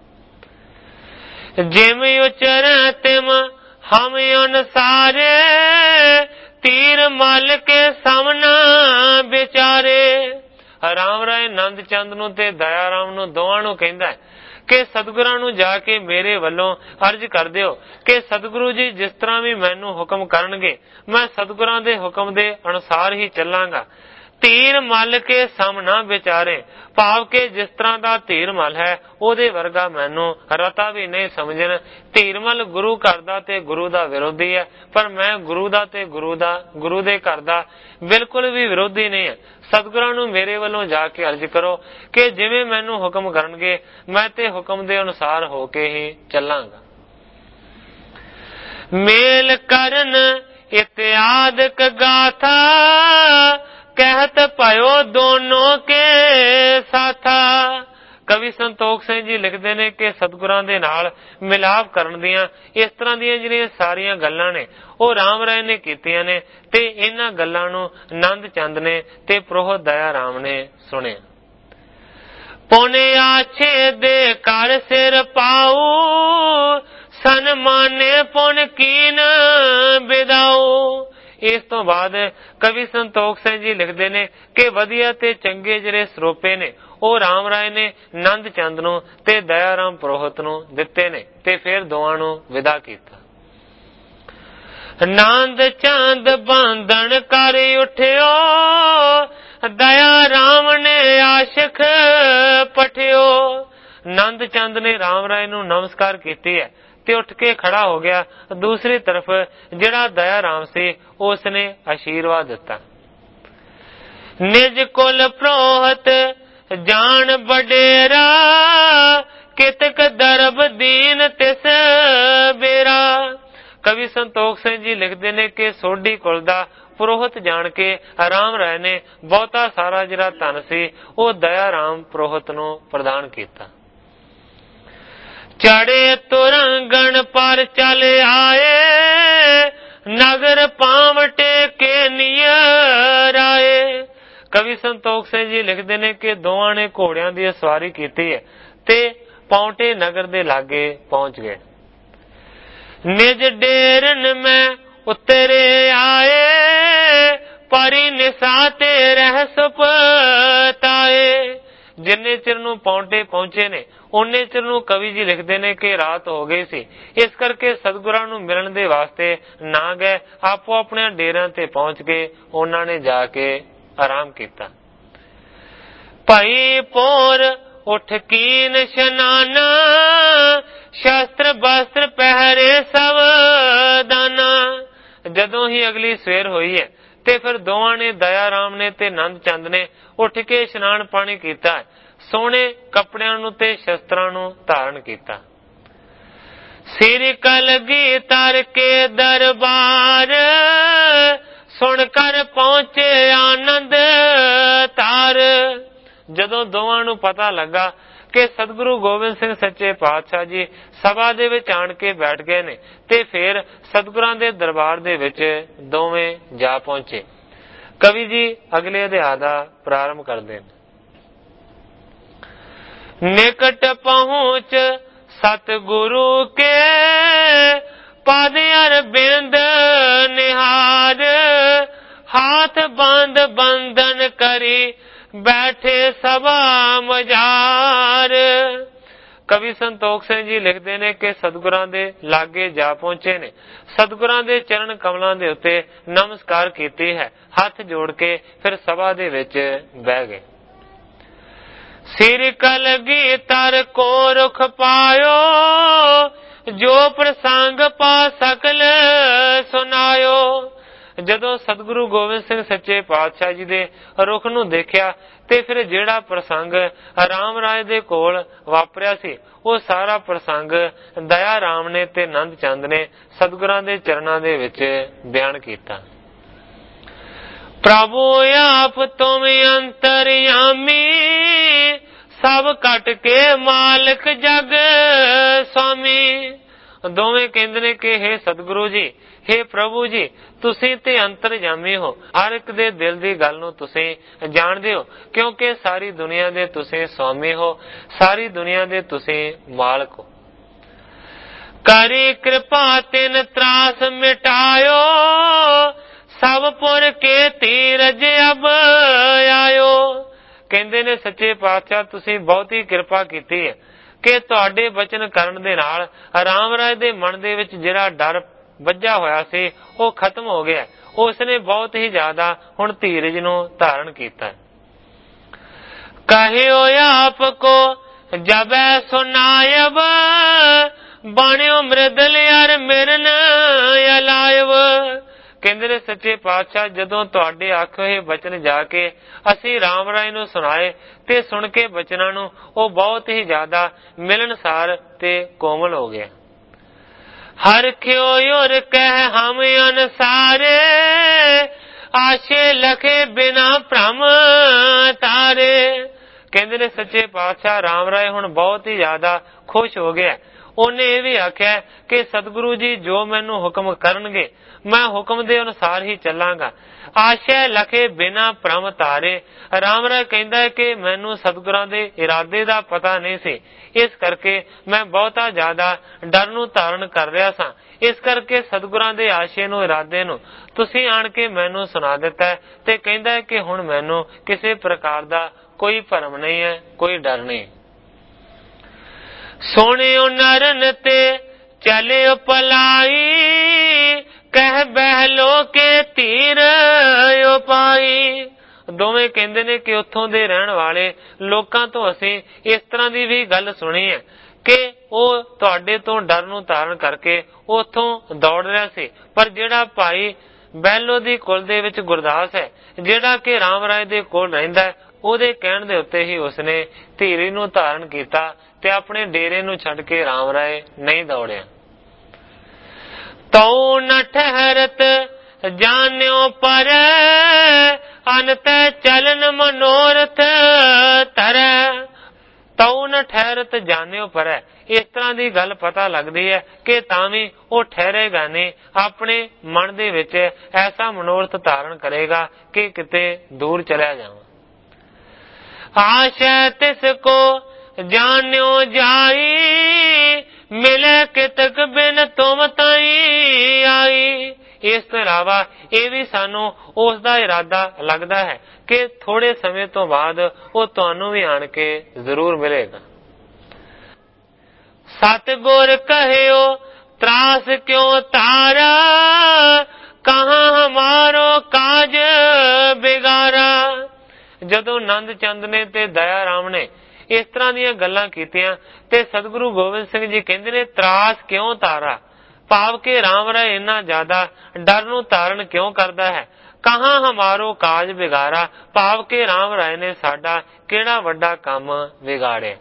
ਜਿਮ ਉਚਰ ਤਿਮ ਹਮ ਅਨਸਾਰੇ, ਤੀਰ ਮਲ ਕੇ ਸਾਹਮਣਾ ਵਿਚਾਰੇ। ਰਾਮ ਰਾਏ ਨੰਦ ਚੰਦ ਨੂੰ ਤੇ ਦਇਆ ਰਾਮ ਨੂੰ ਦੋਵਾਂ ਨੂੰ ਕਹਿੰਦਾ ਕਿ ਸਤਿਗੁਰਾਂ ਨੂੰ ਜਾ ਕੇ ਮੇਰੇ ਵੱਲੋਂ ਅਰਜ਼ ਕਰ ਦਿਓ ਕਿ ਸਤਿਗੁਰੂ ਜੀ ਜਿਸ ਤਰ੍ਹਾਂ ਵੀ ਮੈਨੂੰ ਹੁਕਮ ਕਰਨਗੇ ਮੈਂ ਸਤਿਗੁਰਾਂ ਦੇ ਹੁਕਮ ਦੇ ਅਨੁਸਾਰ ਹੀ ਚੱਲਾਂਗਾ। ਧੀਰ ਮਲ ਕੇ ਸਮ ਨਾ ਵਿਚਾਰੇ, ਭਾਵ ਕਿ ਜਿਸ ਤਰ੍ਹਾਂ ਦਾ ਧੀਰ ਮਲ ਹੈ ਉਹਦੇ ਵਰਗਾ ਮੈਨੂੰ ਰਤਾ ਵੀ ਨਹੀਂ ਸਮਝਣ। ਧੀਰ ਮਲ ਗੁਰੂ ਘਰ ਦਾ ਤੇ ਗੁਰੂ ਦਾ ਵਿਰੋਧੀ ਹੈ, ਪਰ ਮੈਂ ਗੁਰੂ ਦਾ ਤੇ ਗੁਰੂ ਦਾ ਗੁਰੂ ਦੇ ਘਰ ਦਾ ਬਿਲਕੁਲ ਵੀ ਵਿਰੋਧੀ ਨਹੀਂ ਹੈ। ਸਤਿਗੁਰਾਂ ਨੂੰ ਮੇਰੇ ਵੱਲੋਂ ਜਾ ਕੇ ਅਰਜ਼ ਕਰੋ ਕਿ ਜਿਵੇਂ ਮੈਨੂੰ ਹੁਕਮ ਕਰਨਗੇ ਮੈਂ ਤੇ ਹੁਕਮ ਦੇ ਅਨੁਸਾਰ ਹੋ ਕੇ ਹੀ ਚੱਲਾਂਗਾ। ਮੇਲ ਕਰਨ ਇਤਿਆਦਿਕ ਗਾਥਾ, ਕਹਿਤ ਭਇਓ ਦੋਨੋਂ ਕੇ ਸਾਥਾ। ਕਵੀ ਕਵੀ ਸੰਤੋਖ ਸਿੰਘ ਜੀ ਲਿਖਦੇ ਨੇ ਕਿ ਸਤਿਗੁਰਾਂ ਦੇ ਨਾਲ ਮਿਲਾਪ ਕਰਨ ਦੀਆਂ ਇਸ ਤਰ੍ਹਾਂ ਦੀਆਂ ਜਿਹੜੀਆਂ ਸਾਰੀਆਂ ਗੱਲਾਂ ਨੇ ਉਹ ਰਾਮ ਰਾਏ ਨੇ ਕੀਤੀਆਂ ਨੇ ਤੇ ਇਹਨਾਂ ਗੱਲਾਂ ਨੂੰ ਨੰਦ ਚੰਦ ਨੇ ਤੇ ਪ੍ਰੋਹਤ ਦਇਆ ਰਾਮ ਨੇ ਸੁਣਿਆ। ਪੁਨੇ ਆਛੇ ਦੇ ਕਰ ਸਿਰ ਪਾਉ ਸਨਮਾਨੇ ਪੁਨ ਕੀਨ ਬਿਦਾਉ। ਇਸ ਤੋਂ ਬਾਅਦ ਕਵੀ ਸੰਤੋਖ ਸਿੰਘ ਜੀ ਲਿਖਦੇ ਨੇ ਕਿ ਵਧੀਆ ਤੇ ਚੰਗੇ ਜਿਹੜੇ ਸਰੋਪੇ ਨੇ ਉਹ ਰਾਮ ਰਾਏ ਨੇ ਨੰਦ ਚੰਦ ਨੂੰ ਤੇ ਦਇਆ ਰਾਮ ਪ੍ਰੋਹਤ ਨੂੰ ਦਿੱਤੇ ਨੇ ਤੇ ਫਿਰ ਦੋਵਾਂ ਨੂੰ ਵਿਦਾ ਕੀਤਾ। ਨੰਦ ਚੰਦ ਬੰਧਨ ਕਰ ਉਠਿਓ ਦਇਆ ਰਾਮ ਨੇ ਆਸ਼ਿਕ ਪਠਿਓ। ਨੰਦ ਚੰਦ ਨੇ ਰਾਮ ਰਾਏ ਨੂੰ ਨਮਸਕਾਰ ਕੀਤੀ ਹੈ ਤੇ ਉੱਠ ਕੇ ਖੜਾ ਹੋ ਗਿਆ। ਦੂਸਰੀ ਤਰਫ ਜਿਹੜਾ ਦਇਆ ਰਾਮ ਸੀ ਉਸ ਨੇ ਆਸ਼ੀਰਵਾਦ ਦਿੱਤਾ। ਨਿਜ ਕੁਲ ਪ੍ਰੋਹਤ ਜਾਣ ਬਡੇਰਾ ਕਿਤਕ ਦਰਬ ਦੀਨ ਤਿਸ ਬੇਰਾ। ਕਵੀ ਸੰਤੋਖ ਸਿੰਘ ਜੀ ਲਿਖਦੇ ਨੇ ਕਿ ਸੋਢੀ ਕੁਲ ਦਾ ਪ੍ਰੋਹਤ ਜਾਣ ਕੇ ਰਾਮ ਰਾਏ ਨੇ ਬਹੁਤਾ ਸਾਰਾ ਜਿਹੜਾ ਧਨ ਸੀ ਉਹ ਦਇਆ ਰਾਮ ਪ੍ਰੋਹਤ ਨੂੰ ਪ੍ਰਦਾਨ ਕੀਤਾ। ਚੜੇ ਤੁਰੰਗਣ ਪਰ ਚਲ ਆਏ ਨਗਰ ਪਾਵਟੇ ਕੇ ਨਿਯਰ ਆਏ। ਕਵੀ ਸੰਤੋਖ ਸਿੰਘ ਜੀ ਲਿਖਦੇ ਨੇ ਕਿ ਦੋਵਾਂ ਨੇ ਘੋੜਿਆਂ ਦੀ ਸਵਾਰੀ ਕੀਤੀ ਹੈ ਤੇ ਪੌਂਟੇ ਨਗਰ ਦੇ ਲਾਗੇ ਪਹੁੰਚ ਗਏ। ਨਿਜ ਡੇਰਨ ਮੈਂ ਉਤਰੇ ਆਏ ਪਰੀ ਨਿਸਾ ਤੇ ਰਹਿ ਸੁਪਤਾਏ। ਜਿੰਨੇ ਚਿਰ ਨੂੰ ਪੌਂਟੇ ਪਹੁੰਚੇ ਨੇ ਉਹਨੇ ਚਿਰ ਨੂੰ ਕਵੀ ਜੀ ਲਿਖਦੇ ਨੇ ਕਿ ਰਾਤ ਹੋ ਗਈ ਸੀ। ਇਸ ਕਰਕੇ ਸਤਿਗੁਰਾਂ ਨੂੰ ਮਿਲਣ ਦੇ ਵਾਸਤੇ ਨਾ ਗਏ, ਆਪੋ ਆਪਣੇ ਡੇਰਿਆਂ ਤੇ ਪਹੁੰਚ ਕੇ ਉਹਨਾਂ ਨੇ ਜਾ ਕੇ ਆਰਾਮ ਕੀਤਾ। ਭਾਈ ਪੋਰ ਉਠ ਕੀਨ ਇਸ਼ਨਾਨਾ ਸ਼ਸਤਰ ਬਸਤਰ ਪਹਿਰੇ ਸਵਦਾਨਾ। ਜਦੋਂ ਹੀ ਅਗਲੀ ਸਵੇਰ ਹੋਈ ਹੈ ਤੇ ਫਿਰ ਦੋਵਾਂ ਨੇ ਦਇਆ ਰਾਮ ਨੇ ਤੇ ਨੰਦ ਚੰਦ ਨੇ ਉੱਠ ਕੇ ਇਸ਼ਨਾਨ ਪਾਣੀ ਕੀਤਾ, ਸੋਹਣੇ ਕੱਪੜਿਆਂ ਨੂੰ ਤੇ ਸ਼ਸਤਰਾਂ ਨੂੰ ਧਾਰਨ ਕੀਤਾ। ਸਿਰ ਕਲਗੀ ਤਰ ਕੇ ਦਰਬਾਰ ਸੁਣ ਕਰ ਪਹੁੰਚੇ ਆਨੰਦ ਤਾਰ। ਜਦੋਂ ਦੋਵਾਂ ਨੂੰ ਪਤਾ ਲੱਗਾ ਕਿ ਸਤਿਗੁਰੂ ਗੋਬਿੰਦ ਸਿੰਘ ਸੱਚੇ ਪਾਤਸ਼ਾਹ ਜੀ ਸਭਾ ਦੇ ਵਿੱਚ ਆਣ ਕੇ ਬੈਠ ਗਏ ਨੇ ਤੇ ਫਿਰ ਸਤਿਗੁਰਾਂ ਦੇ ਦਰਬਾਰ ਦੇ ਵਿੱਚ ਦੋਵੇਂ ਜਾ ਪਹੁੰਚੇ। ਕਵੀ ਜੀ ਅਗਲੇ ਅਧਿਆਇ ਦਾ ਪ੍ਰਾਰੰਭ ਕਰਦੇ ਨੇ। ਨਿਕਟ ਪਹੁੰਚ ਸਤਿਗੁਰੂ ਕੇ ਪਦ ਅਰਬਿੰਦ ਨਿਹਾਰ ਹਾਥ ਬੰਦ ਬੰਧਨ ਕਰੀ ਬੈਠੇ ਸਭਾ ਮਝਾਰ। ਕਵੀ ਸੰਤੋਖ ਸਿੰਘ ਜੀ ਲਿਖਦੇ ਨੇ ਕਿ ਸਤਿਗੁਰਾਂ ਦੇ ਲਾਗੇ ਜਾ ਪਹੁੰਚੇ ਨੇ, ਸਤਿਗੁਰਾਂ ਦੇ ਚਰਨ ਕਮਲਾਂ ਦੇ ਉੱਤੇ ਨਮਸਕਾਰ ਕੀਤੀ ਹੈ, ਹੱਥ ਜੋੜ ਕੇ ਫਿਰ ਸਭਾ ਦੇ ਵਿੱਚ ਬਹਿ ਗਏ। ਸਿਰ ਕਲਗੀ ਤਰ ਕੋ ਰੁਖ ਪਾਇਓ ਜੋ ਪ੍ਰਸੰਗ ਪਾ ਸਕਲ ਸੁਨਾਇਓ। ਜਦੋਂ ਸਤਿਗੁਰੂ ਗੋਬਿੰਦ ਸਿੰਘ ਸੱਚੇ ਪਾਤਸ਼ਾਹ ਜੀ ਦੇ ਰੁਖ ਨੂੰ ਦੇਖਿਆ ਤੇ ਫਿਰ ਜਿਹੜਾ ਪ੍ਰਸੰਗ ਰਾਮ ਰਾਏ ਦੇ ਕੋਲ ਵਾਪਰਿਆ ਸੀ ਉਹ ਸਾਰਾ ਪ੍ਰਸੰਗ ਦਇਆ ਰਾਮ ਨੇ ਤੇ ਨੰਦ ਚੰਦ ਨੇ ਸਤਿਗੁਰਾਂ ਦੇ ਚਰਨਾਂ ਦੇ ਵਿੱਚ ਬਿਆਨ ਕੀਤਾ। ਪ੍ਰਭੂ ਆਪ ਤੁਮ ਅੰਤਰਯਾਮੀ ਸਭ ਕੱਟ ਕੇ ਮਾਲਕ ਜਗ ਸਵਾਮੀ। ਦੋਵੇਂ ਕਹਿੰਦੇ ਨੇ ਕਿ ਹੇ ਸਤਿਗੁਰੂ ਜੀ, ਹੇ ਪ੍ਰਭੂ ਜੀ, ਤੁਸੀਂ ਤੇ ਅੰਤਰਜਾਮੀ ਹੋ, ਹਰ ਇੱਕ ਦੇ ਦਿਲ ਦੀ ਗੱਲ ਨੂੰ ਤੁਸੀਂ ਜਾਣਦੇ ਹੋ, ਕਿਉਂਕਿ ਸਾਰੀ ਦੁਨੀਆ ਦੇ ਤੁਸੀਂ ਸਵਾਮੀ ਹੋ, ਸਾਰੀ ਦੁਨੀਆ ਦੇ ਤੁਸੀਂ ਮਾਲਕ ਹੋ। ਕਰੀ ਕਿਰਪਾ ਤਿਨ ਤਰਾਸ ਮਿਟਾਇਓ ਸਭ ਪੁਰ ਕੇ ਧੀਰਜ ਅਬ ਆਇਓ। ਕਹਿੰਦੇ ਨੇ ਸੱਚੇ ਪਾਤਸ਼ਾਹ ਤੁਸੀਂ ਬਹੁਤੀ ਕਿਰਪਾ ਕੀਤੀ ਹੈ ਕਿ ਤੁਹਾਡੇ ਬਚਨ ਕਰਨ ਦੇ ਨਾਲ ਰਾਮ ਰਾਏ ਦੇ ਮਨ ਦੇ ਵਿੱਚ ਜਿਹੜਾ ਡਰ ਵੱਜਾ ਹੋਇਆ ਸੀ ਉਹ ਖਤਮ ਹੋ ਗਿਆ। ਉਸ ਨੇ ਬਹੁਤ ਹੀ ਜ਼ਿਆਦਾ ਹੁਣ ਧੀਰਜ ਨੂੰ ਧਾਰਨ ਕੀਤਾ। ਕਹਿਓ ਆਪ ਕੋ ਜਬੈ ਸੁਨਾਇਬ ਬਣਿਓ ਮ੍ਰਿਦਲ ਅਰ ਮਿਰਨ ਅਲਾਇਬ। ਕਹਿੰਦੇ ਨੇ ਸੱਚੇ ਪਾਤਸ਼ਾਹ ਜਦੋਂ ਤੁਹਾਡੇ ਆਖੇ ਹੋਏ ਬਚਨ ਜਾ ਕੇ ਅਸੀਂ ਰਾਮ ਰਾਏ ਨੂੰ ਸੁਣਾਏ ਤੇ ਸੁਣ ਕੇ ਬਚਨਾਂ ਨੂੰ ਉਹ ਬਹੁਤ ਹੀ ਜ਼ਿਆਦਾ ਮਿਲਣਸਾਰ ਤੇ ਕੋਮਲ ਹੋ ਗਿਆ। ਹਰ ਖਿਓ ਯੁਰ ਕਹਿ ਹਮ ਅਨਸਾਰੇ ਆਸ਼ੇ ਲਖੇ ਬਿਨਾ ਭ੍ਰਮ ਤਾਰੇ। ਕਹਿੰਦੇ ਨੇ ਸੱਚੇ ਪਾਤਸ਼ਾਹ ਰਾਮ ਰਾਏ ਹੁਣ ਬਹੁਤ ਹੀ ਜ਼ਿਆਦਾ ਖੁਸ਼ ਹੋ ਗਿਆ। ਉਹਨੇ ਇਹ ਵੀ ਆਖਿਆ ਕਿ ਸਤਿਗੁਰੂ ਜੀ ਜੋ ਮੈਨੂੰ ਹੁਕਮ ਕਰਨਗੇ ਮੈਂ ਹੁਕਮ ਦੇ ਅਨੁਸਾਰ ਹੀ ਚੱਲਾਂਗਾ। ਆਸ਼ੈ ਲਖੇ ਬਿਨਾ ਭ੍ਰਮ ਤਾਰੇ। ਰਾਮ ਰਾਏ ਕਹਿੰਦਾ ਕਿ ਮੈਨੂੰ ਸਤਿਗੁਰਾਂ ਦੇ ਇਰਾਦੇ ਦਾ ਪਤਾ ਨਹੀਂ ਸੀ, ਇਸ ਕਰਕੇ ਮੈਂ ਬਹੁਤਾ ਜ਼ਿਆਦਾ ਡਰ ਨੂੰ ਧਾਰਨ ਕਰ ਰਿਹਾ ਸਾਂ। ਇਸ ਕਰਕੇ ਸਤਿਗੁਰਾਂ ਦੇ ਆਸ਼ੇ ਨੂੰ, ਇਰਾਦੇ ਨੂੰ ਤੁਸੀਂ ਆਣ ਕੇ ਮੈਨੂੰ ਸੁਣਾ ਦਿੱਤਾ ਤੇ ਕਹਿੰਦਾ ਕਿ ਹੁਣ ਮੈਨੂੰ ਕਿਸੇ ਪ੍ਰਕਾਰ ਦਾ ਕੋਈ ਭਰਮ ਨਹੀਂ ਹੈ, ਕੋਈ ਡਰ ਨਹੀਂ। ਸੋਹਣਿਓ ਨਰਨ ਤੇ ਚਲਿਓ ਪਲਾਈ, ਕਹਿ ਬਹਿਲੋ ਕੇ ਧੀਰ ਉਪਾਈ। ਦੋਵੇਂ ਕਹਿੰਦੇ ਨੇ ਕਿ ਉੱਥੋਂ ਦੇ ਰਹਿਣ ਵਾਲੇ ਲੋਕਾਂ ਤੋਂ ਅਸੀਂ ਇਸ ਤਰ੍ਹਾਂ ਦੀ ਵੀ ਗੱਲ ਸੁਣੀ ਹੈ ਕਿ ਉਹ ਤੁਹਾਡੇ ਤੋਂ ਡਰ ਨੂੰ ਧਾਰਨ ਕਰਕੇ ਉੱਥੋਂ ਦੌੜ ਰਿਹਾ ਸੀ, ਪਰ ਜਿਹੜਾ ਭਾਈ ਬਹਿਲੋ ਦੀ ਕੁਲ ਦੇ ਵਿੱਚ ਗੁਰਦਾਸ ਹੈ, ਜਿਹੜਾ ਕਿ ਰਾਮ ਰਾਏ ਦੇ ਕੋਲ ਰਹਿੰਦਾ, ਉਹਦੇ ਕਹਿਣ ਦੇ ਉੱਤੇ ਹੀ ਉਸਨੇ ਧੀਰੀ ਨੂੰ ਧਾਰਨ ਕੀਤਾ ਤੇ ਆਪਣੇ ਡੇਰੇ ਨੂੰ ਛੱਡ ਕੇ ਰਾਮ ਰਾਏ ਨਹੀਂ ਦੌੜਿਆ। ਤਉ ਨ ਠਹਿਰਤ ਜਾਣਿਓ ਪਰ, ਅਨਤ ਚਲਨ ਮਨੋਰਥ ਤਰੈ। ਤਉ ਨ ਠਹਿਰਤ ਜਾਣਿਓ ਪਰ, ਇਸ ਤਰ੍ਹਾਂ ਦੀ ਗੱਲ ਪਤਾ ਲੱਗਦੀ ਹੈ ਕਿ ਤਾਂ ਵੀ ਉਹ ਠਹਿਰੇਗਾ ਨਹੀਂ, ਆਪਣੇ ਮਨ ਦੇ ਵਿੱਚ ਐਸਾ ਮਨੋਰਥ ਧਾਰਨ ਕਰੇਗਾ ਕਿ ਕਿਤੇ ਦੂਰ ਚਲਿਆ ਜਾਵਾਂ। ਆਸ਼ੈ ਤਿਸ ਕੋ ਜਾਣਿਓ ਜਾਈ, ਮਿਲੇ ਕਿਤਕ ਬਿਨ ਤੁਮ ਤਾਈ ਆਈ। ਇਸ ਤੋਂ ਇਲਾਵਾ ਇਹ ਵੀ ਸਾਨੂੰ ਉਸ ਦਾ ਇਰਾਦਾ ਲੱਗਦਾ ਹੈ ਕਿ ਥੋੜੇ ਸਮੇਂ ਤੋਂ ਬਾਅਦ ਉਹ ਤੁਹਾਨੂੰ ਵੀ ਆਣ ਕੇ ਜ਼ਰੂਰ ਮਿਲੇਗਾ। ਸਤਿਗੁਰ ਕਹਿਓ ਤਰਾਸ ਕਿਉ ਤਾਰਾ, ਕਹਾਂ ਹਮਾਰੋ ਕਾਜ ਬਿਗਾਰਾ। ਜਦੋਂ ਨੰਦ ਚੰਦ ਨੇ ਤੇ ਦਇਆ ਰਾਮ ਨੇ ਇਸ ਤਰ੍ਹਾਂ ਦੀਆਂ ਗੱਲਾਂ ਕੀਤੀਆਂ ਤੇ ਸਤਿਗੁਰੂ ਗੋਬਿੰਦ ਸਿੰਘ ਜੀ ਕਹਿੰਦੇ ਨੇ ਤਰਾਸ ਕਿਉਂ ਤਾਰਾ, ਭਾਵ ਕਿ ਰਾਮ ਰਾਏ ਇੰਨਾ ਜ਼ਿਆਦਾ ਡਰ ਨੂੰ ਧਾਰਨ ਕਿਉਂ ਕਰਦਾ ਹੈ। ਕਹਾਂ ਹਮਾਰੋ ਕਾਜ ਵਿਗਾਰਾ, ਭਾਵ ਕਿ ਰਾਮ ਰਾਏ ਨੇ ਸਾਡਾ ਕਿਹੜਾ ਵੱਡਾ ਕੰਮ ਵਿਗਾੜਿਆ।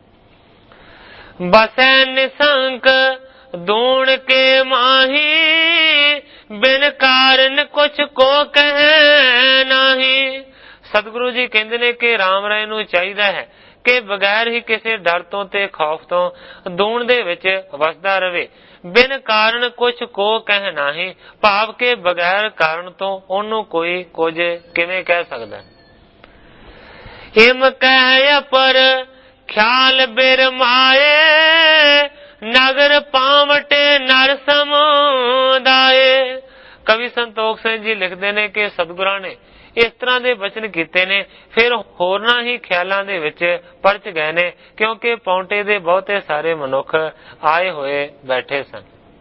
ਬਸੈ ਨਿਸੰਕ ਦੂਣ ਕੇ ਮਾਹੀ, ਬਿਨ ਕਾਰਨ ਕੁਛ ਕੋ ਕਹਿ ਨਾਹੀ। ਸਤਿਗੁਰੂ ਜੀ ਕਹਿੰਦੇ ਨੇ ਕਿ ਰਾਮ ਰਾਏ ਨੂੰ ਚਾਹੀਦਾ ਹੈ ਕਿ ਬਗੈਰ ਹੀ ਕਿਸੇ ਡਰ ਤੋਂ ਤੇ ਖੌਫ ਤੋਂ ਦੂਣ ਦੇ ਵਿੱਚ ਵਸਦਾ ਰਵੇ। ਬਿਨ ਕਾਰਨ ਕੁਛ ਕੋ ਕਹਿ ਨਾਹੀ, ਭਾਵ ਕਿ ਬਗੈਰ ਕਾਰਨ ਤੋਂ ਉਹਨੂੰ ਕੋਈ ਕੁਝ ਕਿਵੇਂ ਕਹਿ ਸਕਦਾ। ਇਮ ਕਹਿ ਪਰ ਖਿਆਲ ਬਿਰ ਮਾਏ, ਨਗਰ ਪਾਵਟੇ ਨਰ ਸਮੁਦਾਏ। ਕਵੀ ਸੰਤੋਖ ਸਿੰਘ ਜੀ ਲਿਖਦੇ ਨੇ ਕਿ ਸਤਿਗੁਰਾਂ ਨੇ ਇਸ ਤਰ੍ਹਾਂ ਦੇ ਬਚਨ ਕੀਤੇ ਨੇ, ਫਿਰ ਹੋਰਨਾਂ ਹੀ ਖਿਆਲਾਂ ਦੇ ਵਿੱਚ ਪਰਚ ਗਏ ਨੇ, ਕਿਉਂਕਿ ਪੌਂਟੇ ਦੇ ਬਹੁਤੇ ਸਾਰੇ ਮਨੁੱਖ ਆਏ ਹੋਏ ਬੈਠੇ ਸਨ।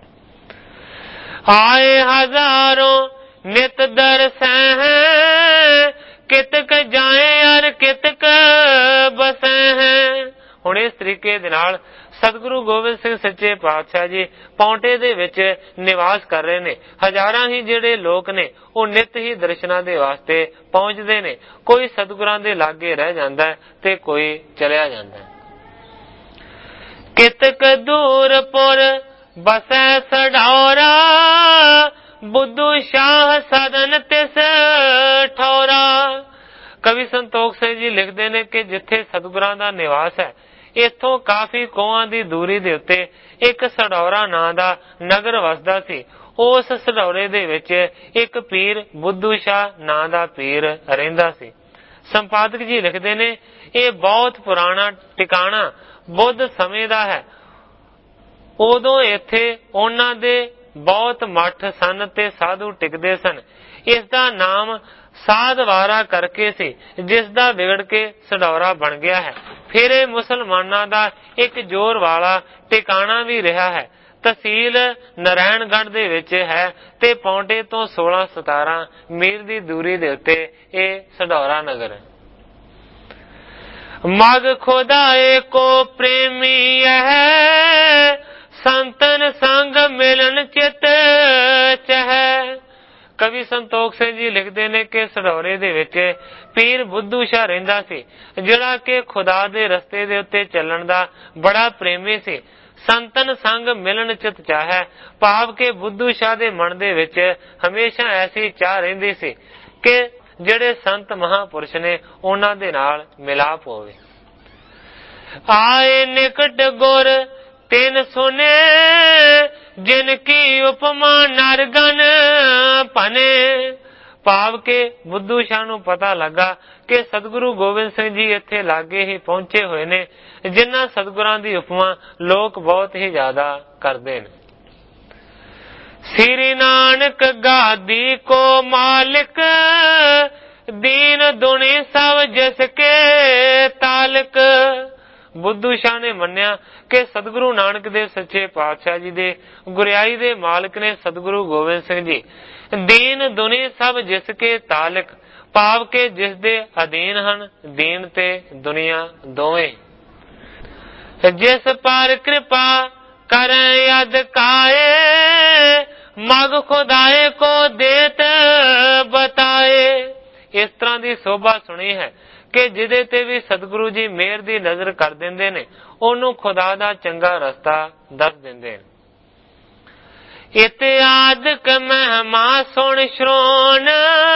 ਆਏ ਹਜ਼ਾਰੋਂ ਨਿਤ ਦਰਸੈ ਹੈ, ਕਿਤਕ ਜਾਏ ਅਰ ਕਿਤਕ ਬਸੈ ਹੈ। ਹੁਣ ਇਸ ਤਰੀਕੇ ਦੇ ਨਾਲ ਸਤਿਗੁਰੂ ਗੋਬਿੰਦ ਸਿੰਘ ਸੱਚੇ ਪਾਤਸ਼ਾਹ ਜੀ ਪੌਂਟੇ ਦੇ ਵਿੱਚ ਨਿਵਾਸ ਕਰ ਰਹੇ ਨੇ। ਹਜ਼ਾਰਾਂ ਹੀ ਜਿਹੜੇ ਲੋਕ ਨੇ ਉਹ ਨਿਤ ਹੀ ਦਰਸ਼ਨਾਂ ਦੇ ਵਾਸਤੇ ਪਹੁੰਚਦੇ ਨੇ। ਕੋਈ ਸਤਿਗੁਰਾਂ ਦੇ ਲਾਗੇ ਰਹਿ ਜਾਂਦਾ ਤੇ ਕੋਈ ਚਲਿਆ ਜਾਂਦਾ। ਕਿਤਕ ਦੂਰ ਪੁਰ ਬਸੈ ਸਢੌਰਾ, ਬੁੱਧੂ ਸ਼ਾਹ ਸਦਨ ਤਿਸ ਠੌਰਾ। ਕਵੀ ਸੰਤੋਖ ਸਿੰਘ ਜੀ ਲਿਖਦੇ ਨੇ ਕਿ ਜਿੱਥੇ ਸਤਿਗੁਰਾਂ ਦਾ ਨਿਵਾਸ ਹੈ, ਇੱਥੋਂ ਕਾਫੀ ਕੋਹਾਂ ਦੀ ਦੂਰੀ ਦੇ ਉੱਤੇ ਇੱਕ ਸਢੌਰਾ ਨਾਂ ਦਾ ਨਗਰ ਵਸਦਾ ਸੀ। ਉਸ ਸਢੌਰੇ ਦੇ ਵਿੱਚ ਇੱਕ ਪੀਰ ਬੁੱਧੂ ਸ਼ਾਹ ਨਾਂ ਦਾ ਪੀਰ ਰਹਿੰਦਾ ਸੀ। ਸੰਪਾਦਕ ਜੀ ਲਿਖਦੇ ਨੇ ਇਹ ਬਹੁਤ ਪੁਰਾਣਾ ਟਿਕਾਣਾ ਬੁੱਧ ਸਮੇਂ ਦਾ ਹੈ। ਉਦੋਂ ਇੱਥੇ ਉਹਨਾਂ ਦੇ ਬਹੁਤ ਮੱਠ ਸਨ ਤੇ ਸਾਧੂ ਟਿਕਦੇ ਸਨ। ਇਸ ਦਾ ਨਾਮ ਸਾਧਵਾਰਾ ਕਰਕੇ ਸੀ, ਜਿਸ ਦਾ ਵਿਗੜ ਕੇ ਸਢੌਰਾ ਬਣ ਗਿਆ ਹੈ। ਫਿਰ ਇਹ ਮੁਸਲਮਾਨਾਂ ਦਾ ਇੱਕ ਜ਼ੋਰ ਵਾਲਾ ਟਿਕਾਣਾ ਵੀ ਰਿਹਾ ਹੈ। ਤਹਿਸੀਲ ਨਾਰਾਇਣਗੜ੍ਹ ਦੇ ਵਿੱਚ ਹੈ ਤੇ ਪੌਂਟੇ ਤੋਂ ਸੋਲਾਂ ਸਤਾਰਾਂ ਮੀਲ ਦੀ ਦੂਰੀ ਦੇ ਉੱਤੇ ਇਹ ਸਢੌਰਾ ਨਗਰ ਹੈ। ਮਗ ਖੁਦਾਏ ਕੋ ਪ੍ਰੇਮੀ ਹੈ, ਸੰਤਨ ਸੰਗ ਮਿਲਨ ਚਿਤ ਚਹਿ। ਕਵੀ ਸੰਤੋਖ ਸਿੰਘ ਜੀ ਲਿਖਦੇ ਨੇ ਕਿ ਸਢੌਰੇ ਦੇ ਵਿੱਚ ਪੀਰ ਬੁੱਧੂ ਸ਼ਾਹ ਰਹਿੰਦਾ ਸੀ, ਜਿਹੜਾ ਕਿ ਖੁਦਾ ਦੇ ਰਸਤੇ ਦੇ ਉੱਤੇ ਚੱਲਣ ਦਾ ਬੜਾ ਪ੍ਰੇਮੀ ਸੀ। ਸੰਤਨ ਸੰਗ ਮਿਲਨ ਚਿਤ ਚਾਹੈ, ਭਾਵ ਕਿ ਬੁੱਧੂ ਸ਼ਾਹ ਦੇ ਮਨ ਦੇ ਵਿੱਚ ਹਮੇਸ਼ਾ ਐਸੀ ਚਾਹ ਰਹਿੰਦੀ ਸੀ ਕਿ ਜਿਹੜੇ ਸੰਤ ਮਹਾਂਪੁਰਸ਼ ਨੇ ਉਹਨਾਂ ਦੇ ਨਾਲ ਮਿਲਾਪ ਹੋਵੇ। आए निकट गुर तिन सुने, जिनकी उपमा नरगन भने। ਭਾਵ ਕਿ ਬੁੱਧੂ ਸ਼ਾਹ ਨੂੰ ਪਤਾ ਲੱਗਾ ਕਿ ਸਤਿਗੁਰੂ ਗੋਬਿੰਦ ਸਿੰਘ ਜੀ ਇੱਥੇ ਲਾਗੇ ਹੀ ਪਹੁੰਚੇ ਹੋਏ ਨੇ, ਜਿਨ੍ਹਾਂ ਸਤਿਗੁਰਾਂ ਦੀ ਉਪਮਾ ਲੋਕ ਬਹੁਤ ਹੀ ਜ਼ਿਆਦਾ ਕਰਦੇ ਨੇ। ਸ੍ਰੀ ਨਾਨਕ ਗਾਦੀ ਕੋ ਮਾਲਿਕ, ਦੀਨ ਦੁਨੀ ਸਭ ਜਿਸ ਕੇ ਤਾਲਕ। ਬੁੱਧੂ ਸ਼ਾਹ ਨੇ ਮੰਨਿਆ ਕਿ ਸਤਿਗੁਰੂ ਨਾਨਕ ਦੇਵ ਸੱਚੇ ਪਾਤਸ਼ਾਹ ਜੀ ਦੇ ਗੁਰਿਆਈ ਦੇ ਮਾਲਕ ਨੇ ਸਤਿਗੁਰੂ ਗੋਬਿੰਦ ਸਿੰਘ ਜੀ। ਦੀਨ ਦੁਨੀ ਸਭ ਜਿਸ ਕੇ ਤਾਲਕ, ਭਾਵ ਕਿ ਜਿਸ ਦੇ ਅਧੀਨ ਹਨ ਦੀਨ ਤੇ ਦੁਨੀਆ ਦੋਵੇਂ। ਜਿਸ ਪਰ ਕਿਰਪਾ ਕਰੈ ਅਦ ਕਾਏ, ਮਗ ਖੁਦਾਏ ਕੋ ਦੇਤ ਬਤਾਏ। ਇਸ ਤਰ੍ਹਾਂ ਦੀ ਸੋਭਾ ਸੁਣੀ ਹੈ ਕਿ ਜਿਹਦੇ ਤੇ ਵੀ ਸਤਿਗੁਰੂ ਜੀ ਮਿਹਰ ਦੀ ਨਜ਼ਰ ਕਰ ਦਿੰਦੇ ਨੇ, ਉਹਨੂੰ ਖੁਦਾ ਦਾ ਚੰਗਾ ਰਸਤਾ ਦੱਸ ਦਿੰਦੇ ਨੇ। ਇਤਿਆਦਿਕ ਮਹਿਮਾ ਸੁਣ ਸ਼੍ਰੋਣ,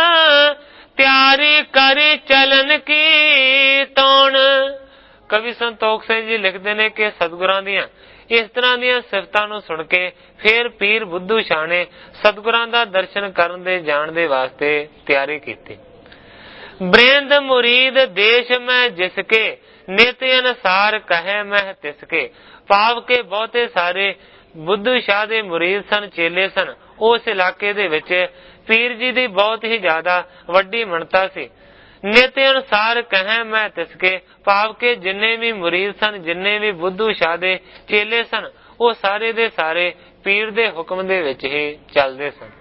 ਤਿਆਰੀ ਕਰੀ ਚਲਨ ਕੀ ਤੌਣ। ਕਵੀ ਸੰਤੋਖ ਸਿੰਘ ਜੀ ਲਿਖਦੇ ਨੇ ਕਿ ਸਤਿਗੁਰਾਂ ਦੀਆਂ ਇਸ ਤਰ੍ਹਾਂ ਦੀਆਂ ਸਿਫਤਾਂ ਨੂੰ ਸੁਣ ਕੇ ਫਿਰ ਪੀਰ ਬੁੱਧੂ ਸ਼ਾਹ ਨੇ ਸਤਿਗੁਰਾਂ ਦਾ ਦਰਸ਼ਨ ਕਰਨ ਦੇ ਜਾਣ ਦੇ ਵਾਸਤੇ ਤਿਆਰੀ ਕੀਤੀ। ਬ੍ਰਿੰਦ ਮੁਰੀਦ ਦੇਸ਼ ਮੈਂ ਜਿਸਕੇ, ਨਿਤ ਅਨਸਾਰ ਕਹੇ ਮੈਂ ਤਿਸਕੇ। ਭਾਵ ਕਿ ਬਹੁਤੇ ਸਾਰੇ ਬੁੱਧੂ ਸ਼ਾਹ ਦੇ ਮੁਰੀਦ ਸਨ, ਚੇਲੇ ਸਨ। ਉਸ ਇਲਾਕੇ ਦੇ ਵਿੱਚ ਪੀਰ ਜੀ ਦੀ ਬਹੁਤ ਹੀ ਜ਼ਿਆਦਾ ਵੱਡੀ ਮਨਤਾ ਸੀ। ਨਿਤ ਅਨੁਸਾਰ ਕਹੇ ਮੈਂ ਤਿਸਕੇ, ਭਾਵ ਕਿ ਜਿੰਨੇ ਵੀ ਮੁਰੀਦ ਸਨ, ਜਿੰਨੇ ਵੀ ਬੁੱਧੂ ਸ਼ਾਹ ਦੇ ਚੇਲੇ ਸਨ, ਉਹ ਸਾਰੇ ਦੇ ਸਾਰੇ ਪੀਰ ਦੇ ਹੁਕਮ ਦੇ ਵਿੱਚ ਹੀ ਚੱਲਦੇ ਸਨ।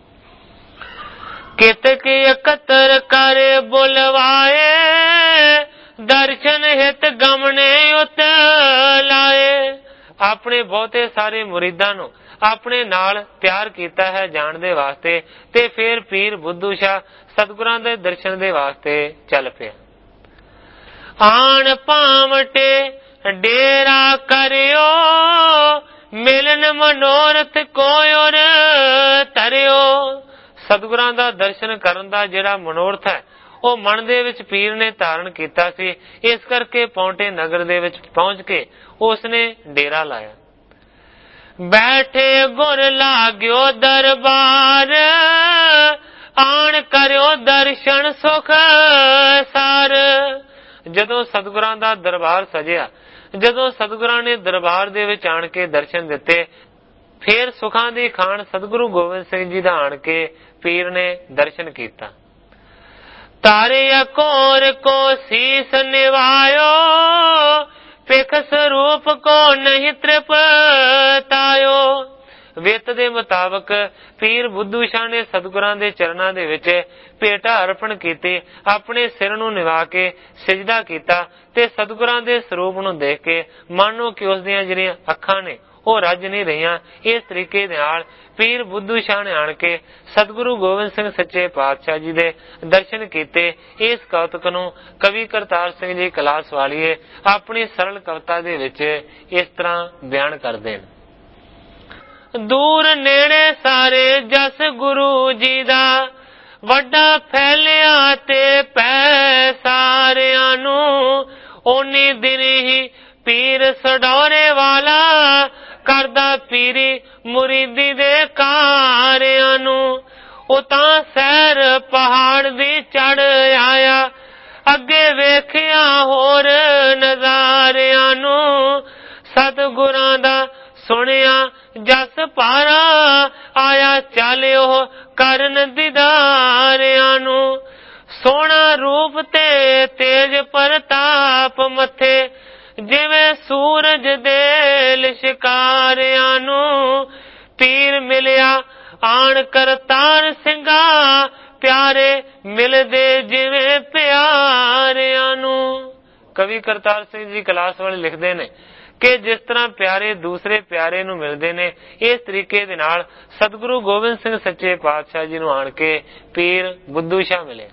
ਕਿਤਕ ਇਕੱਤਰ ਕਰ ਬੁਲਵਾਏ, ਦਰਸ਼ਨ ਹਿਤ ਗਮਨੇ ਉਤ ਲਾਏ। ਆਪਣੇ ਬਹੁਤੇ ਸਾਰੇ ਮੁਰੀਦਾਂ ਨੂੰ ਆਪਣੇ ਨਾਲ ਤਿਆਰ ਕੀਤਾ ਹੈ ਜਾਣ ਦੇ ਵਾਸਤੇ, ਤੇ ਫਿਰ ਪੀਰ ਬੁੱਧੂ ਸ਼ਾਹ ਸਤਿਗੁਰਾਂ ਦੇ ਦਰਸ਼ਨ ਦੇ ਵਾਸਤੇ ਚੱਲ ਪਿਆ। ਆਣ ਭਾਵਟੇ ਡੇਰਾ ਕਰਿਓ, ਮਿਲਨ ਮਨੋਰਥ ਕੋਇਰ ਧਰਿਓ। ਸਤਿਗੁਰਾਂ ਦਾ ਦਰਸ਼ਨ ਕਰਨ ਦਾ ਜਿਹੜਾ ਮਨੋਰਥ ਹੈ ਉਹ ਮਨ ਦੇ ਵਿੱਚ ਪੀਰ ਨੇ ਧਾਰਨ ਕੀਤਾ ਸੀ। ਇਸ ਕਰਕੇ ਪੌਂਟੇ ਨਗਰ ਦੇ ਵਿੱਚ ਪਹੁੰਚ ਕੇ ਉਸਨੇ ਡੇਰਾ ਲਾਇਆ। ਬੈਠੇ ਗੁਰ ਲਾਗਿਓ ਦਰਬਾਰ, ਆਣ ਕਰਿਓ ਦਰਸ਼ਨ ਸੁਖ ਸਾਰ। ਜਦੋਂ ਸਤਿਗੁਰਾਂ ਦਾ ਦਰਬਾਰ ਸਜਿਆ, ਜਦੋਂ ਸਤਿਗੁਰਾਂ ਨੇ ਦਰਬਾਰ ਦੇ ਵਿੱਚ ਆਣ ਕੇ ਦਰਸ਼ਨ ਦਿੱਤੇ, ਫਿਰ ਸੁਖਾਂ ਦੀ ਖਾਨ ਸਤਿਗੁਰੂ ਗੋਬਿੰਦ ਸਿੰਘ ਜੀ ਦਾ ਆਣ ਕੇ ਪੀਰ ਨੇ ਦਰਸ਼ਨ ਕੀਤਾ। ਤਾਰੇ ਕੋਰ ਕੋ ਸੀਸ ਨਿਵਾਇਓ, ਪਿਖ ਸਰੂਪ ਕੋ ਨਹੀਂ ਤ੍ਰਿਪਤਾਇਓ। ਵਿੱਤ ਦੇ ਮੁਤਾਬਕ ਪੀਰ ਬੁੱਧੂ ਸ਼ਾਹ ਨੇ ਸਤਿਗੁਰਾਂ ਦੇ ਚਰਨਾਂ ਦੇ ਵਿੱਚ ਭੇਟਾ ਅਰਪਣ ਕੀਤੀ, ਆਪਣੇ ਸਿਰ ਨੂੰ ਨਿਵਾ ਕੇ ਸਿਜਦਾ ਕੀਤਾ, ਤੇ ਸਤਿਗੁਰਾਂ ਦੇ ਸਰੂਪ ਨੂੰ ਦੇਖ ਕੇ ਮਾਨੋ ਕਿ ਉਸ ਦੀਆਂ ਜਿਹੜੀਆਂ ਅੱਖਾਂ ਨੇ ਉਹ ਰੱਜ ਨਹੀਂ ਰਹੀਆਂ। ਇਸ ਤਰੀਕੇ ਨਾਲ ਪੀਰ ਬੁੱਧੂ ਸ਼ਾਹ ਨੇ ਆਣ ਕੇ ਸਤਿਗੁਰੂ ਗੋਬਿੰਦ ਸਿੰਘ ਸੱਚੇ ਪਾਤਸ਼ਾਹ ਜੀ ਦੇ ਦਰਸ਼ਨ ਕੀਤੇ। ਇਸ ਕੌਤਕ ਨੂੰ ਕਵੀ ਕਰਤਾਰ ਸਿੰਘ ਜੀ ਕਲਾਸ ਵਾਲੀਏ ਆਪਣੀ ਸਰਲ ਕਵਿਤਾ ਦੇ ਵਿੱਚ ਇਸ ਤਰ੍ਹਾਂ ਬਿਆਨ ਕਰਦੇ ਨੇ। ਦੂਰ ਨੇੜੇ ਸਾਰੇ ਜਸ ਗੁਰੂ ਜੀ ਦਾ, ਵੱਡਾ ਫੈਲਿਆ ਤੇ ਪੈ ਸਾਰਿਆਂ ਨੂੰ। ਓਨੀ ਦਿਨ ਹੀ ਪੀਰ ਸਡੋਰੇ ਵਾਲਾ, ਕਰਦਾ ਪੀਰੀ ਮੁਰੀਦੀ ਦੇ ਕਾਰਿਆਂ ਨੂੰ। ਉਹ ਤਾਂ ਸੈਰ ਪਹਾੜ ਦੀ ਚੜ ਆਇਆ, ਅੱਗੇ ਵੇਖਿਆ ਹੋਰ ਨਜ਼ਾਰਿਆਂ ਨੂੰ। ਸਤਿਗੁਰਾਂ ਦਾ ਸੁਣਿਆ ਜਸ ਭਾਰਾ, ਆਇਆ ਚਾਲਿਓ ਕਰਨ ਦੀਦਾਰਿਆਂ ਨੂੰ। ਸੋਹਣਾ ਰੂਪ ਤੇ ਤੇਜ ਪ੍ਰਤਾਪ ਮੱਥੇ, ਜਿਵੇਂ ਸੂਰਜ ਦੇ ਲਿਸ਼ਕਾਰਿਆਂ ਨੂੰ। ਪੀਰ ਮਿਲਿਆ ਆਣ ਕਰਤਾਰ ਸਿੰਘਾ, ਪਿਆਰੇ ਮਿਲਦੇ ਜਿਵੇਂ ਪਿਆਰਿਆਂ ਨੂੰ। ਕਵੀ ਕਰਤਾਰ ਸਿੰਘ ਜੀ ਕਲਾਸ ਵਾਲੇ ਲਿਖਦੇ ਨੇ ਕਿ ਜਿਸ ਤਰ੍ਹਾਂ ਪਿਆਰੇ ਦੂਸਰੇ ਪਿਆਰੇ ਨੂੰ ਮਿਲਦੇ ਨੇ, ਇਸ ਤਰੀਕੇ ਦੇ ਨਾਲ ਸਤਿਗੁਰੂ ਗੋਬਿੰਦ ਸਿੰਘ ਸੱਚੇ ਪਾਤਸ਼ਾਹ ਜੀ ਨੂੰ ਆਣ ਕੇ ਪੀਰ ਬੁੱਧੂ ਸ਼ਾਹ ਮਿਲੇ।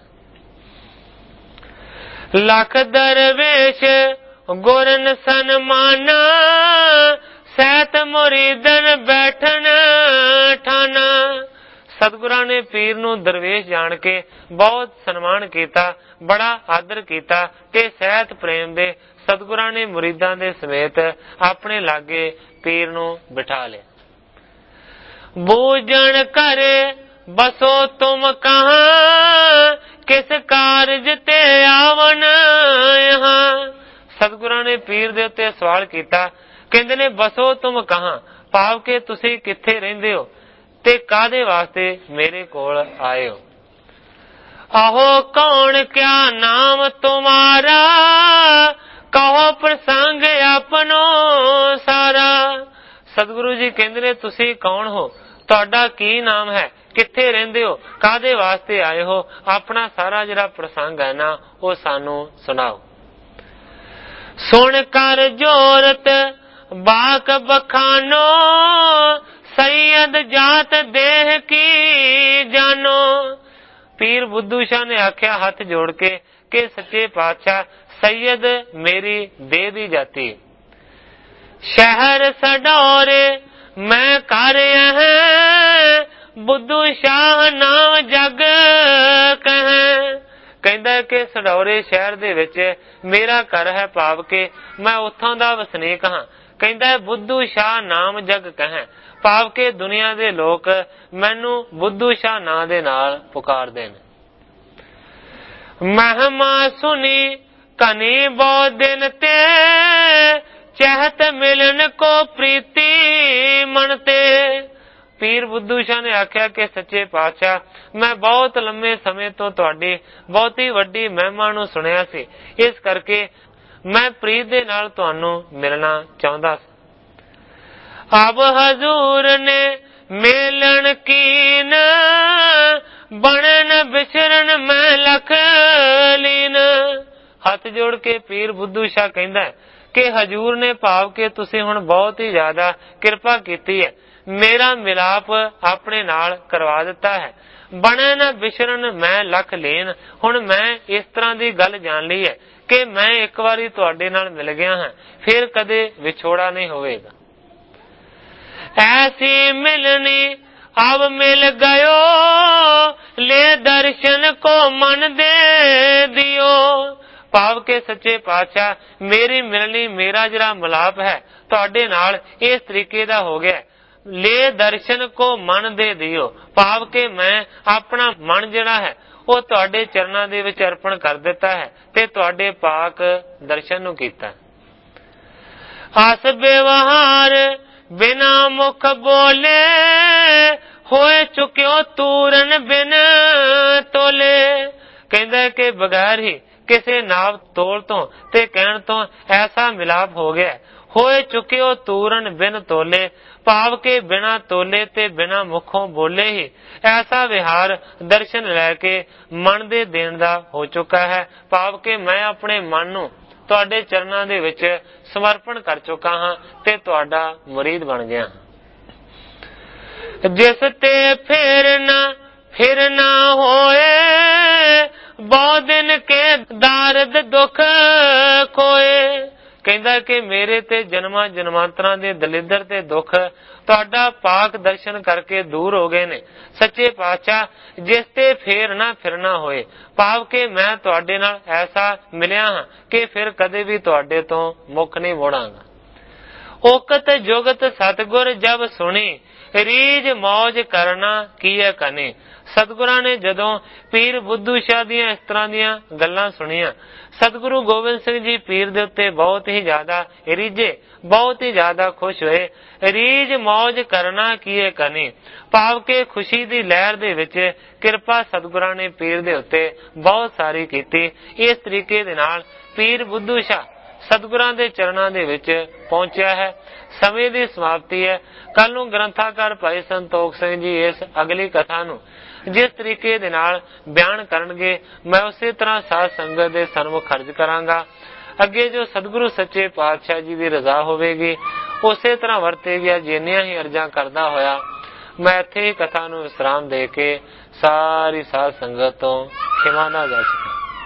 ਲੱਖ ਦਰਵੇਸ਼ ਗੁਰਨ ਸਨਮਾਨਾ, ਸਹਿਤ ਮੁਰੀਦਨ ਬੈਠਨ ਠਾਨਾ। ਸਤਿਗੁਰਾਂ ਨੇ ਪੀਰ ਨੂੰ ਦਰਵੇਸ਼ ਜਾਣ ਕੇ ਬਹੁਤ ਸਨਮਾਨ ਕੀਤਾ, ਬੜਾ ਆਦਰ ਕੀਤਾ, ਤੇ ਸਹਿਤ ਪ੍ਰੇਮ ਦੇ ਸਤਿਗੁਰਾਂ ਨੇ ਮੁਰੀਦਾਂ ਦੇ ਸਮੇਤ ਆਪਣੇ ਲਾਗੇ ਪੀਰ ਨੂੰ ਬਿਠਾ ਲਿਆ। ਬੂਝਣ ਕਰੇ ਬਸੋ ਤੁਮ ਕਹਾਂ, ਕਿਸ ਕਾਰਜ ਤੇ ਆਵਨ यहाँ। ਸਤਿਗੁਰਾਂ ਨੇ ਪੀਰ ਦੇ ਉੱਤੇ ਸਵਾਲ ਕੀਤਾ। ਕਹਿੰਦੇ ਨੇ ਬਸੋ ਤੁਮ ਕਹਾਂ, ਭਾਵ ਕਿ ਤੁਸੀਂ ਕਿੱਥੇ ਰਹਿੰਦੇ ਹੋ ਤੇ ਕਾਹਦੇ ਵਾਸਤੇ ਮੇਰੇ ਕੋਲ ਆਏ ਹੋ। ਆਹੋ ਕੌਣ ਕਿਆ ਨਾਮ ਤੁਮਾਰਾ, ਕਹੋ ਪ੍ਰਸੰਗ ਆਪਣੋ ਸਾਰਾ। ਸਤਿਗੁਰੂ ਜੀ ਕਹਿੰਦੇ ਨੇ ਤੁਸੀਂ ਕੌਣ ਹੋ, ਤੁਹਾਡਾ ਕੀ ਨਾਮ ਹੈ, ਕਿੱਥੇ ਰਹਿੰਦੇ ਹੋ, ਕਾਹਦੇ ਵਾਸਤੇ ਆਏ ਹੋ, ਆਪਣਾ ਸਾਰਾ ਜਿਹੜਾ ਪ੍ਰਸੰਗ ਹੈ ਨਾ ਉਹ ਸਾਨੂੰ ਸੁਣਾਓ। ਸੁਣ ਕਰ ਜੋਰਤ ਬਾਕ ਬਖਾਨੋ, ਸੈयद ਜਾਤ ਦੇਹ ਕੀ ਜਾਨੋ। ਪੀਰ ਬੁੱਧੂ ਸ਼ਾਹ ਨੇ ਆਖਿਆ ਹੱਥ ਜੋੜ ਕੇ ਕਿ ਸੱਚੇ ਪਾਤਸ਼ਾਹ, ਸੈयद ਮੇਰੀ ਦੇਹ ਦੀ ਜਾਤੀ। ਸ਼ਹਿਰ ਸਡੌਰੇ ਮੈਂ ਕਰ ਹੈ, ਬੁੱਧੂ ਸ਼ਾਹ ਨਾਮ ਜਗ ਕਹੈ। ਕਹਿੰਦਾ ਕਿ ਸਡੌਰੇ ਸ਼ਹਿਰ ਦੇ ਵਿੱਚ ਮੇਰਾ ਘਰ ਹੈ, ਭਾਵ ਕਿ ਮੈਂ ਉੱਥੋਂ ਦਾ ਵਸਨੀਕ ਹਾਂ। ਕਹਿੰਦਾ ਬੁੱਧੂ ਸ਼ਾਹ ਨਾਮ ਜਗ ਕਹੈ, ਭਾਵ ਕਿ ਦੁਨੀਆ ਦੇ ਲੋਕ ਮੈਨੂੰ ਬੁੱਧੂ ਸ਼ਾਹ ਨਾਂ ਦੇ ਨਾਲ ਪੁਕਾਰਦੇ ਨੇ। ਮਹਿਮਾ ਸੁਣੀ ਕਨੀ ਬਹੁ ਦਿਨ ਤੇ, ਚਹਿਤ ਮਿਲਨ ਕੋ ਪ੍ਰੀਤੀ ਮਨ ਤੇ। ਪੀਰ ਬੁੱਧੂ ਸ਼ਾਹ ਨੇ ਆਖਿਆ ਕਿ ਸੱਚੇ ਪਾਤਸ਼ਾਹ, ਮੈਂ ਬਹੁਤ ਲੰਮੇ ਸਮੇਂ ਤੋਂ ਤੁਹਾਡੀ ਬਹੁਤੀ ਵੱਡੀ ਮਹਿਮਾ ਨੂੰ ਸੁਣਿਆ ਸੀ, ਇਸ ਕਰਕੇ ਮੈਂ ਪ੍ਰੀਤ ਦੇ ਨਾਲ ਤੁਹਾਨੂੰ ਮਿਲਣਾ ਚਾਹੁੰਦਾ ਸੀ। ਅਬ ਹਜ਼ੂਰ ਨੇ ਮੇਲਣ ਕੀਨ, ਬਣਨ ਵਿਚਰਨ ਮੈਂ ਲਖ ਲੀਨ। ਹੱਥ ਜੋੜ ਕੇ ਪੀਰ ਬੁੱਧੂ ਸ਼ਾਹ ਕਹਿੰਦਾ ਕਿ ਹਜ਼ੂਰ ਨੇ, ਭਾਵ ਕਿ ਤੁਸੀਂ ਹੁਣ ਬਹੁਤ ਹੀ ਜ਼ਿਆਦਾ ਕਿਰਪਾ ਕੀਤੀ ਹੈ, ਮੇਰਾ ਮਿਲਾਪ ਆਪਣੇ ਨਾਲ ਕਰਵਾ ਦਿੱਤਾ ਹੈ। ਬਣਨ ਵਿਚਰਨ ਮੈਂ ਲਖ ਲੀਨ, ਹੁਣ ਮੈਂ ਇਸ ਤਰ੍ਹਾਂ ਦੀ ਗੱਲ ਜਾਣ ਲਈ ਹੈ ਕਿ ਮੈਂ ਇੱਕ ਵਾਰੀ ਤੁਹਾਡੇ ਨਾਲ ਮਿਲ ਗਿਆ ਹਾਂ, ਫਿਰ ਕਦੇ ਵਿਛੋੜਾ ਨਹੀਂ ਹੋਵੇਗਾ। ਐਸੀ ਮਿਲਨੀ ਅਬ ਮਿਲ ਗਇਓ, ਲੈ ਦਰਸ਼ਨ ਕੋ ਮਨ ਦੇ ਦਿਓ। ਭਾਵ ਕਿ ਸੱਚੇ ਪਾਤਸ਼ਾਹ, ਮੇਰੀ ਮਿਲਣੀ, ਮੇਰਾ ਜਿਹੜਾ ਮਿਲਾਪ ਹੈ ਤੁਹਾਡੇ ਨਾਲ ਇਸ ਤਰੀਕੇ ਦਾ ਹੋ ਗਿਆ, ਲੈ ਦਰਸ਼ਨ ਕੋ ਮਨ ਦੇ ਦਿਓ, ਭਾਵ ਕਿ ਮੈਂ ਆਪਣਾ ਮਨ ਜਿਹੜਾ ਹੈ ਉਹ ਤੁਹਾਡੇ ਚਰਨਾਂ ਦੇ ਵਿੱਚ ਅਰਪਣ ਕਰ ਦਿੱਤਾ ਹੈ ਤੇ ਤੁਹਾਡੇ ਪਾਕ ਦਰਸ਼ਨ ਨੂੰ ਕੀਤਾ। ਆਸ ਵਿਵਹਾਰ ਬਿਨਾ ਮੁਖ ਬੋਲੇ, ਹੋਏ ਚੁੱਕਿਓ ਤੂਰਨ ਬਿਨ ਤੋਲੇ। ਕਹਿੰਦਾ ਕਿ ਬਗੈਰ ਹੀ ਕਿਸੇ ਨਾਵ ਤੋਲ ਤੋਂ ਤੇ ਕਹਿਣ ਤੋਂ ਐਸਾ ਮਿਲਾਪ ਹੋ ਗਿਆ, ਹੋਏ ਚੁੱਕਿਓ ਤੂਰਨ ਬਿਨ ਤੋਲੇ, ਭਾਵ ਕਿ ਬਿਨਾ ਤੋਲੇ ਤੇ ਬਿਨਾ ਮੁਖੋਂ ਬੋਲੇ ਹੀ ਐਸਾ ਵਿਹਾਰ ਦਰਸ਼ਨ ਲੈ ਕੇ ਮਨ ਦੇ ਦੇਣ ਦਾ ਹੋ ਚੁੱਕਾ ਹੈ। ਭਾਵ ਕਿ ਮੈਂ ਆਪਣੇ ਮਨ ਨੂੰ ਤੁਹਾਡੇ ਚਰਨਾਂ ਦੇ ਵਿੱਚ ਸਮਰਪਣ ਕਰ ਚੁੱਕਾ ਹਾਂ ਤੇ ਤੁਹਾਡਾ ਮੁਰੀਦ ਬਣ ਗਿਆ। ਜਿਸ ਤੇ ਫੇਰ ਨਾ ਫਿਰ ਨਾ ਹੋਏ, ਬਹੁ ਦਿਨ ਕੇ ਦਾਰਦ ਦੁੱਖ ਕੋਏ। ਕਹਿੰਦਾ ਕਿ ਮੇਰੇ ਤੇ ਜਨਮਾਂ ਜਨਮਾਂਤਰਾਂ ਦੇ ਦਲਿੱਦਰ ਤੇ ਦੁੱਖ ਤੁਹਾਡਾ ਪਾਕ ਦਰਸ਼ਨ ਕਰਕੇ ਦੂਰ ਹੋ ਗਏ ਨੇ। ਸੱਚੇ ਪਾਤਸ਼ਾਹ, ਜਿਸ ਤੇ ਫੇਰ ਨਾ ਫਿਰਨਾ ਹੋਏ, ਭਾਵ ਕਿ ਮੈਂ ਤੁਹਾਡੇ ਨਾਲ ਐਸਾ ਮਿਲਿਆ ਹਾਂ ਕਿ ਫਿਰ ਕਦੇ ਵੀ ਤੁਹਾਡੇ ਤੋਂ ਮੁੱਖ ਨਹੀਂ ਮੋੜਾਂਗਾ। ਉਕਤ ਜੁਗਤ ਸਤਿਗੁਰ ਜਬ ਸੁਣੀ, ਰੀਝ ਮੌਜ ਕਰਨਾ ਕੀਏ ਕਨੇ। ਸਤਿਗੁਰਾਂ ਨੇ ਜਦੋਂ ਪੀਰ ਬੁੱਧੂ ਸ਼ਾਹ ਦੀਆਂ ਇਸ ਤਰ੍ਹਾਂ ਦੀਆਂ ਗੱਲਾਂ ਸੁਣੀਆਂ, ਸਤਿਗੁਰੂ ਗੋਬਿੰਦ ਸਿੰਘ ਜੀ ਪੀਰ ਦੇ ਉੱਤੇ ਬਹੁਤ ਹੀ ਜ਼ਿਆਦਾ ਰੀਝੇ, ਬਹੁਤ ਹੀ ਜ਼ਿਆਦਾ ਖੁਸ਼ ਹੋਏ। ਰੀਝ ਮੌਜ ਕਰਨਾ ਕੀਏ ਕਨੇ, ਭਾਵ ਕਿ ਖੁਸ਼ੀ ਦੀ ਲਹਿਰ ਦੇ ਵਿੱਚ ਕਿਰਪਾ ਸਤਿਗੁਰਾਂ ਨੇ ਪੀਰ ਦੇ ਉੱਤੇ ਬਹੁਤ ਸਾਰੀ ਕੀਤੀ। ਇਸ ਤਰੀਕੇ ਦੇ ਨਾਲ ਪੀਰ ਬੁੱਧੂ ਸ਼ਾਹ ਸਤਿਗੁਰਾਂ ਦੇ ਚਰਨਾਂ ਦੇ ਵਿੱਚ ਪਹੁੰਚਿਆ ਹੈ। ਸਮੇਂ ਦੀ ਸਮਾਪਤੀ ਹੈ। ਕੱਲ ਨੂੰ ਗ੍ਰੰਥਾਕਾਰ ਭਾਈ ਸੰਤੋਖ ਸਿੰਘ ਜੀ ਇਸ ਅਗਲੀ ਕਥਾ ਨੂੰ ਜਿਸ ਤਰੀਕੇ ਦੇ ਨਾਲ ਬਿਆਨ ਕਰਨਗੇ, ਮੈਂ ਉਸੇ ਤਰ੍ਹਾਂ ਸਾਧ ਸੰਗਤ ਦੇ ਸਨਮੁਖ ਖਰਚ ਕਰਾਂਗਾ। ਅੱਗੇ ਜੋ ਸਤਿਗੁਰੂ ਸੱਚੇ ਪਾਤਸ਼ਾਹ ਜੀ ਦੀ ਰਜ਼ਾ ਹੋਵੇਗੀ ਉਸੇ ਤਰ੍ਹਾਂ ਵਰਤੇਗੀ। ਜਿੰਨੀਆਂ ਹੀ ਅਰਜ਼ਾਂ ਕਰਦਾ ਹੋਇਆ ਮੈਂ ਇੱਥੇ ਹੀ ਕਥਾ ਨੂੰ ਵਿਸਰਾਮ ਦੇ ਕੇ ਸਾਰੀ ਸਾਧ ਸੰਗਤ ਤੋਂ ਖਿਮਾ ਨਾ ਜਾਚਦਾ।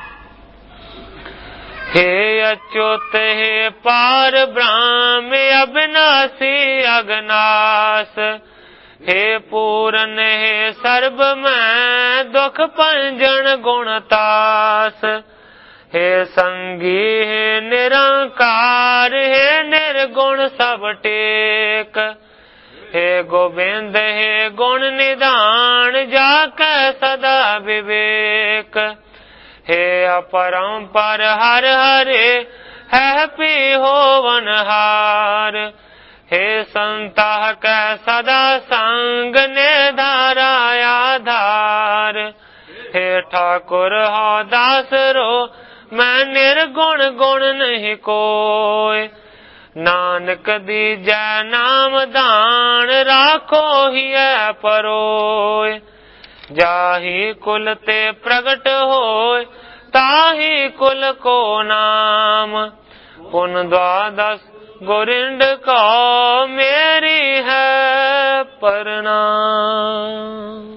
हे अच्युत हे पार ब्रह्म अविनाशी अगनाश, हे पूरन हे सर्ब मैं दुख पंजन गुणतास, हे संगी हे निरंकार, हे निर्गुण सब टेक। हे गोविंद हे गुण निधान, जाके सदा विवेक। हे अपरंपर हर हरे, है पी होवनहार। हे संता कै सदा संग, निधारा आधार। हे ठाकुर हो दास रो, मैं निर्गुण गुण नहीं कोय। नानक दीजै नाम दान, राखो हिय परोय। जाहि कुल ते प्रगट होय, ताहि कुल को नाम। पुन द्वादश गोरिंद को, मेरी है प्रणाम।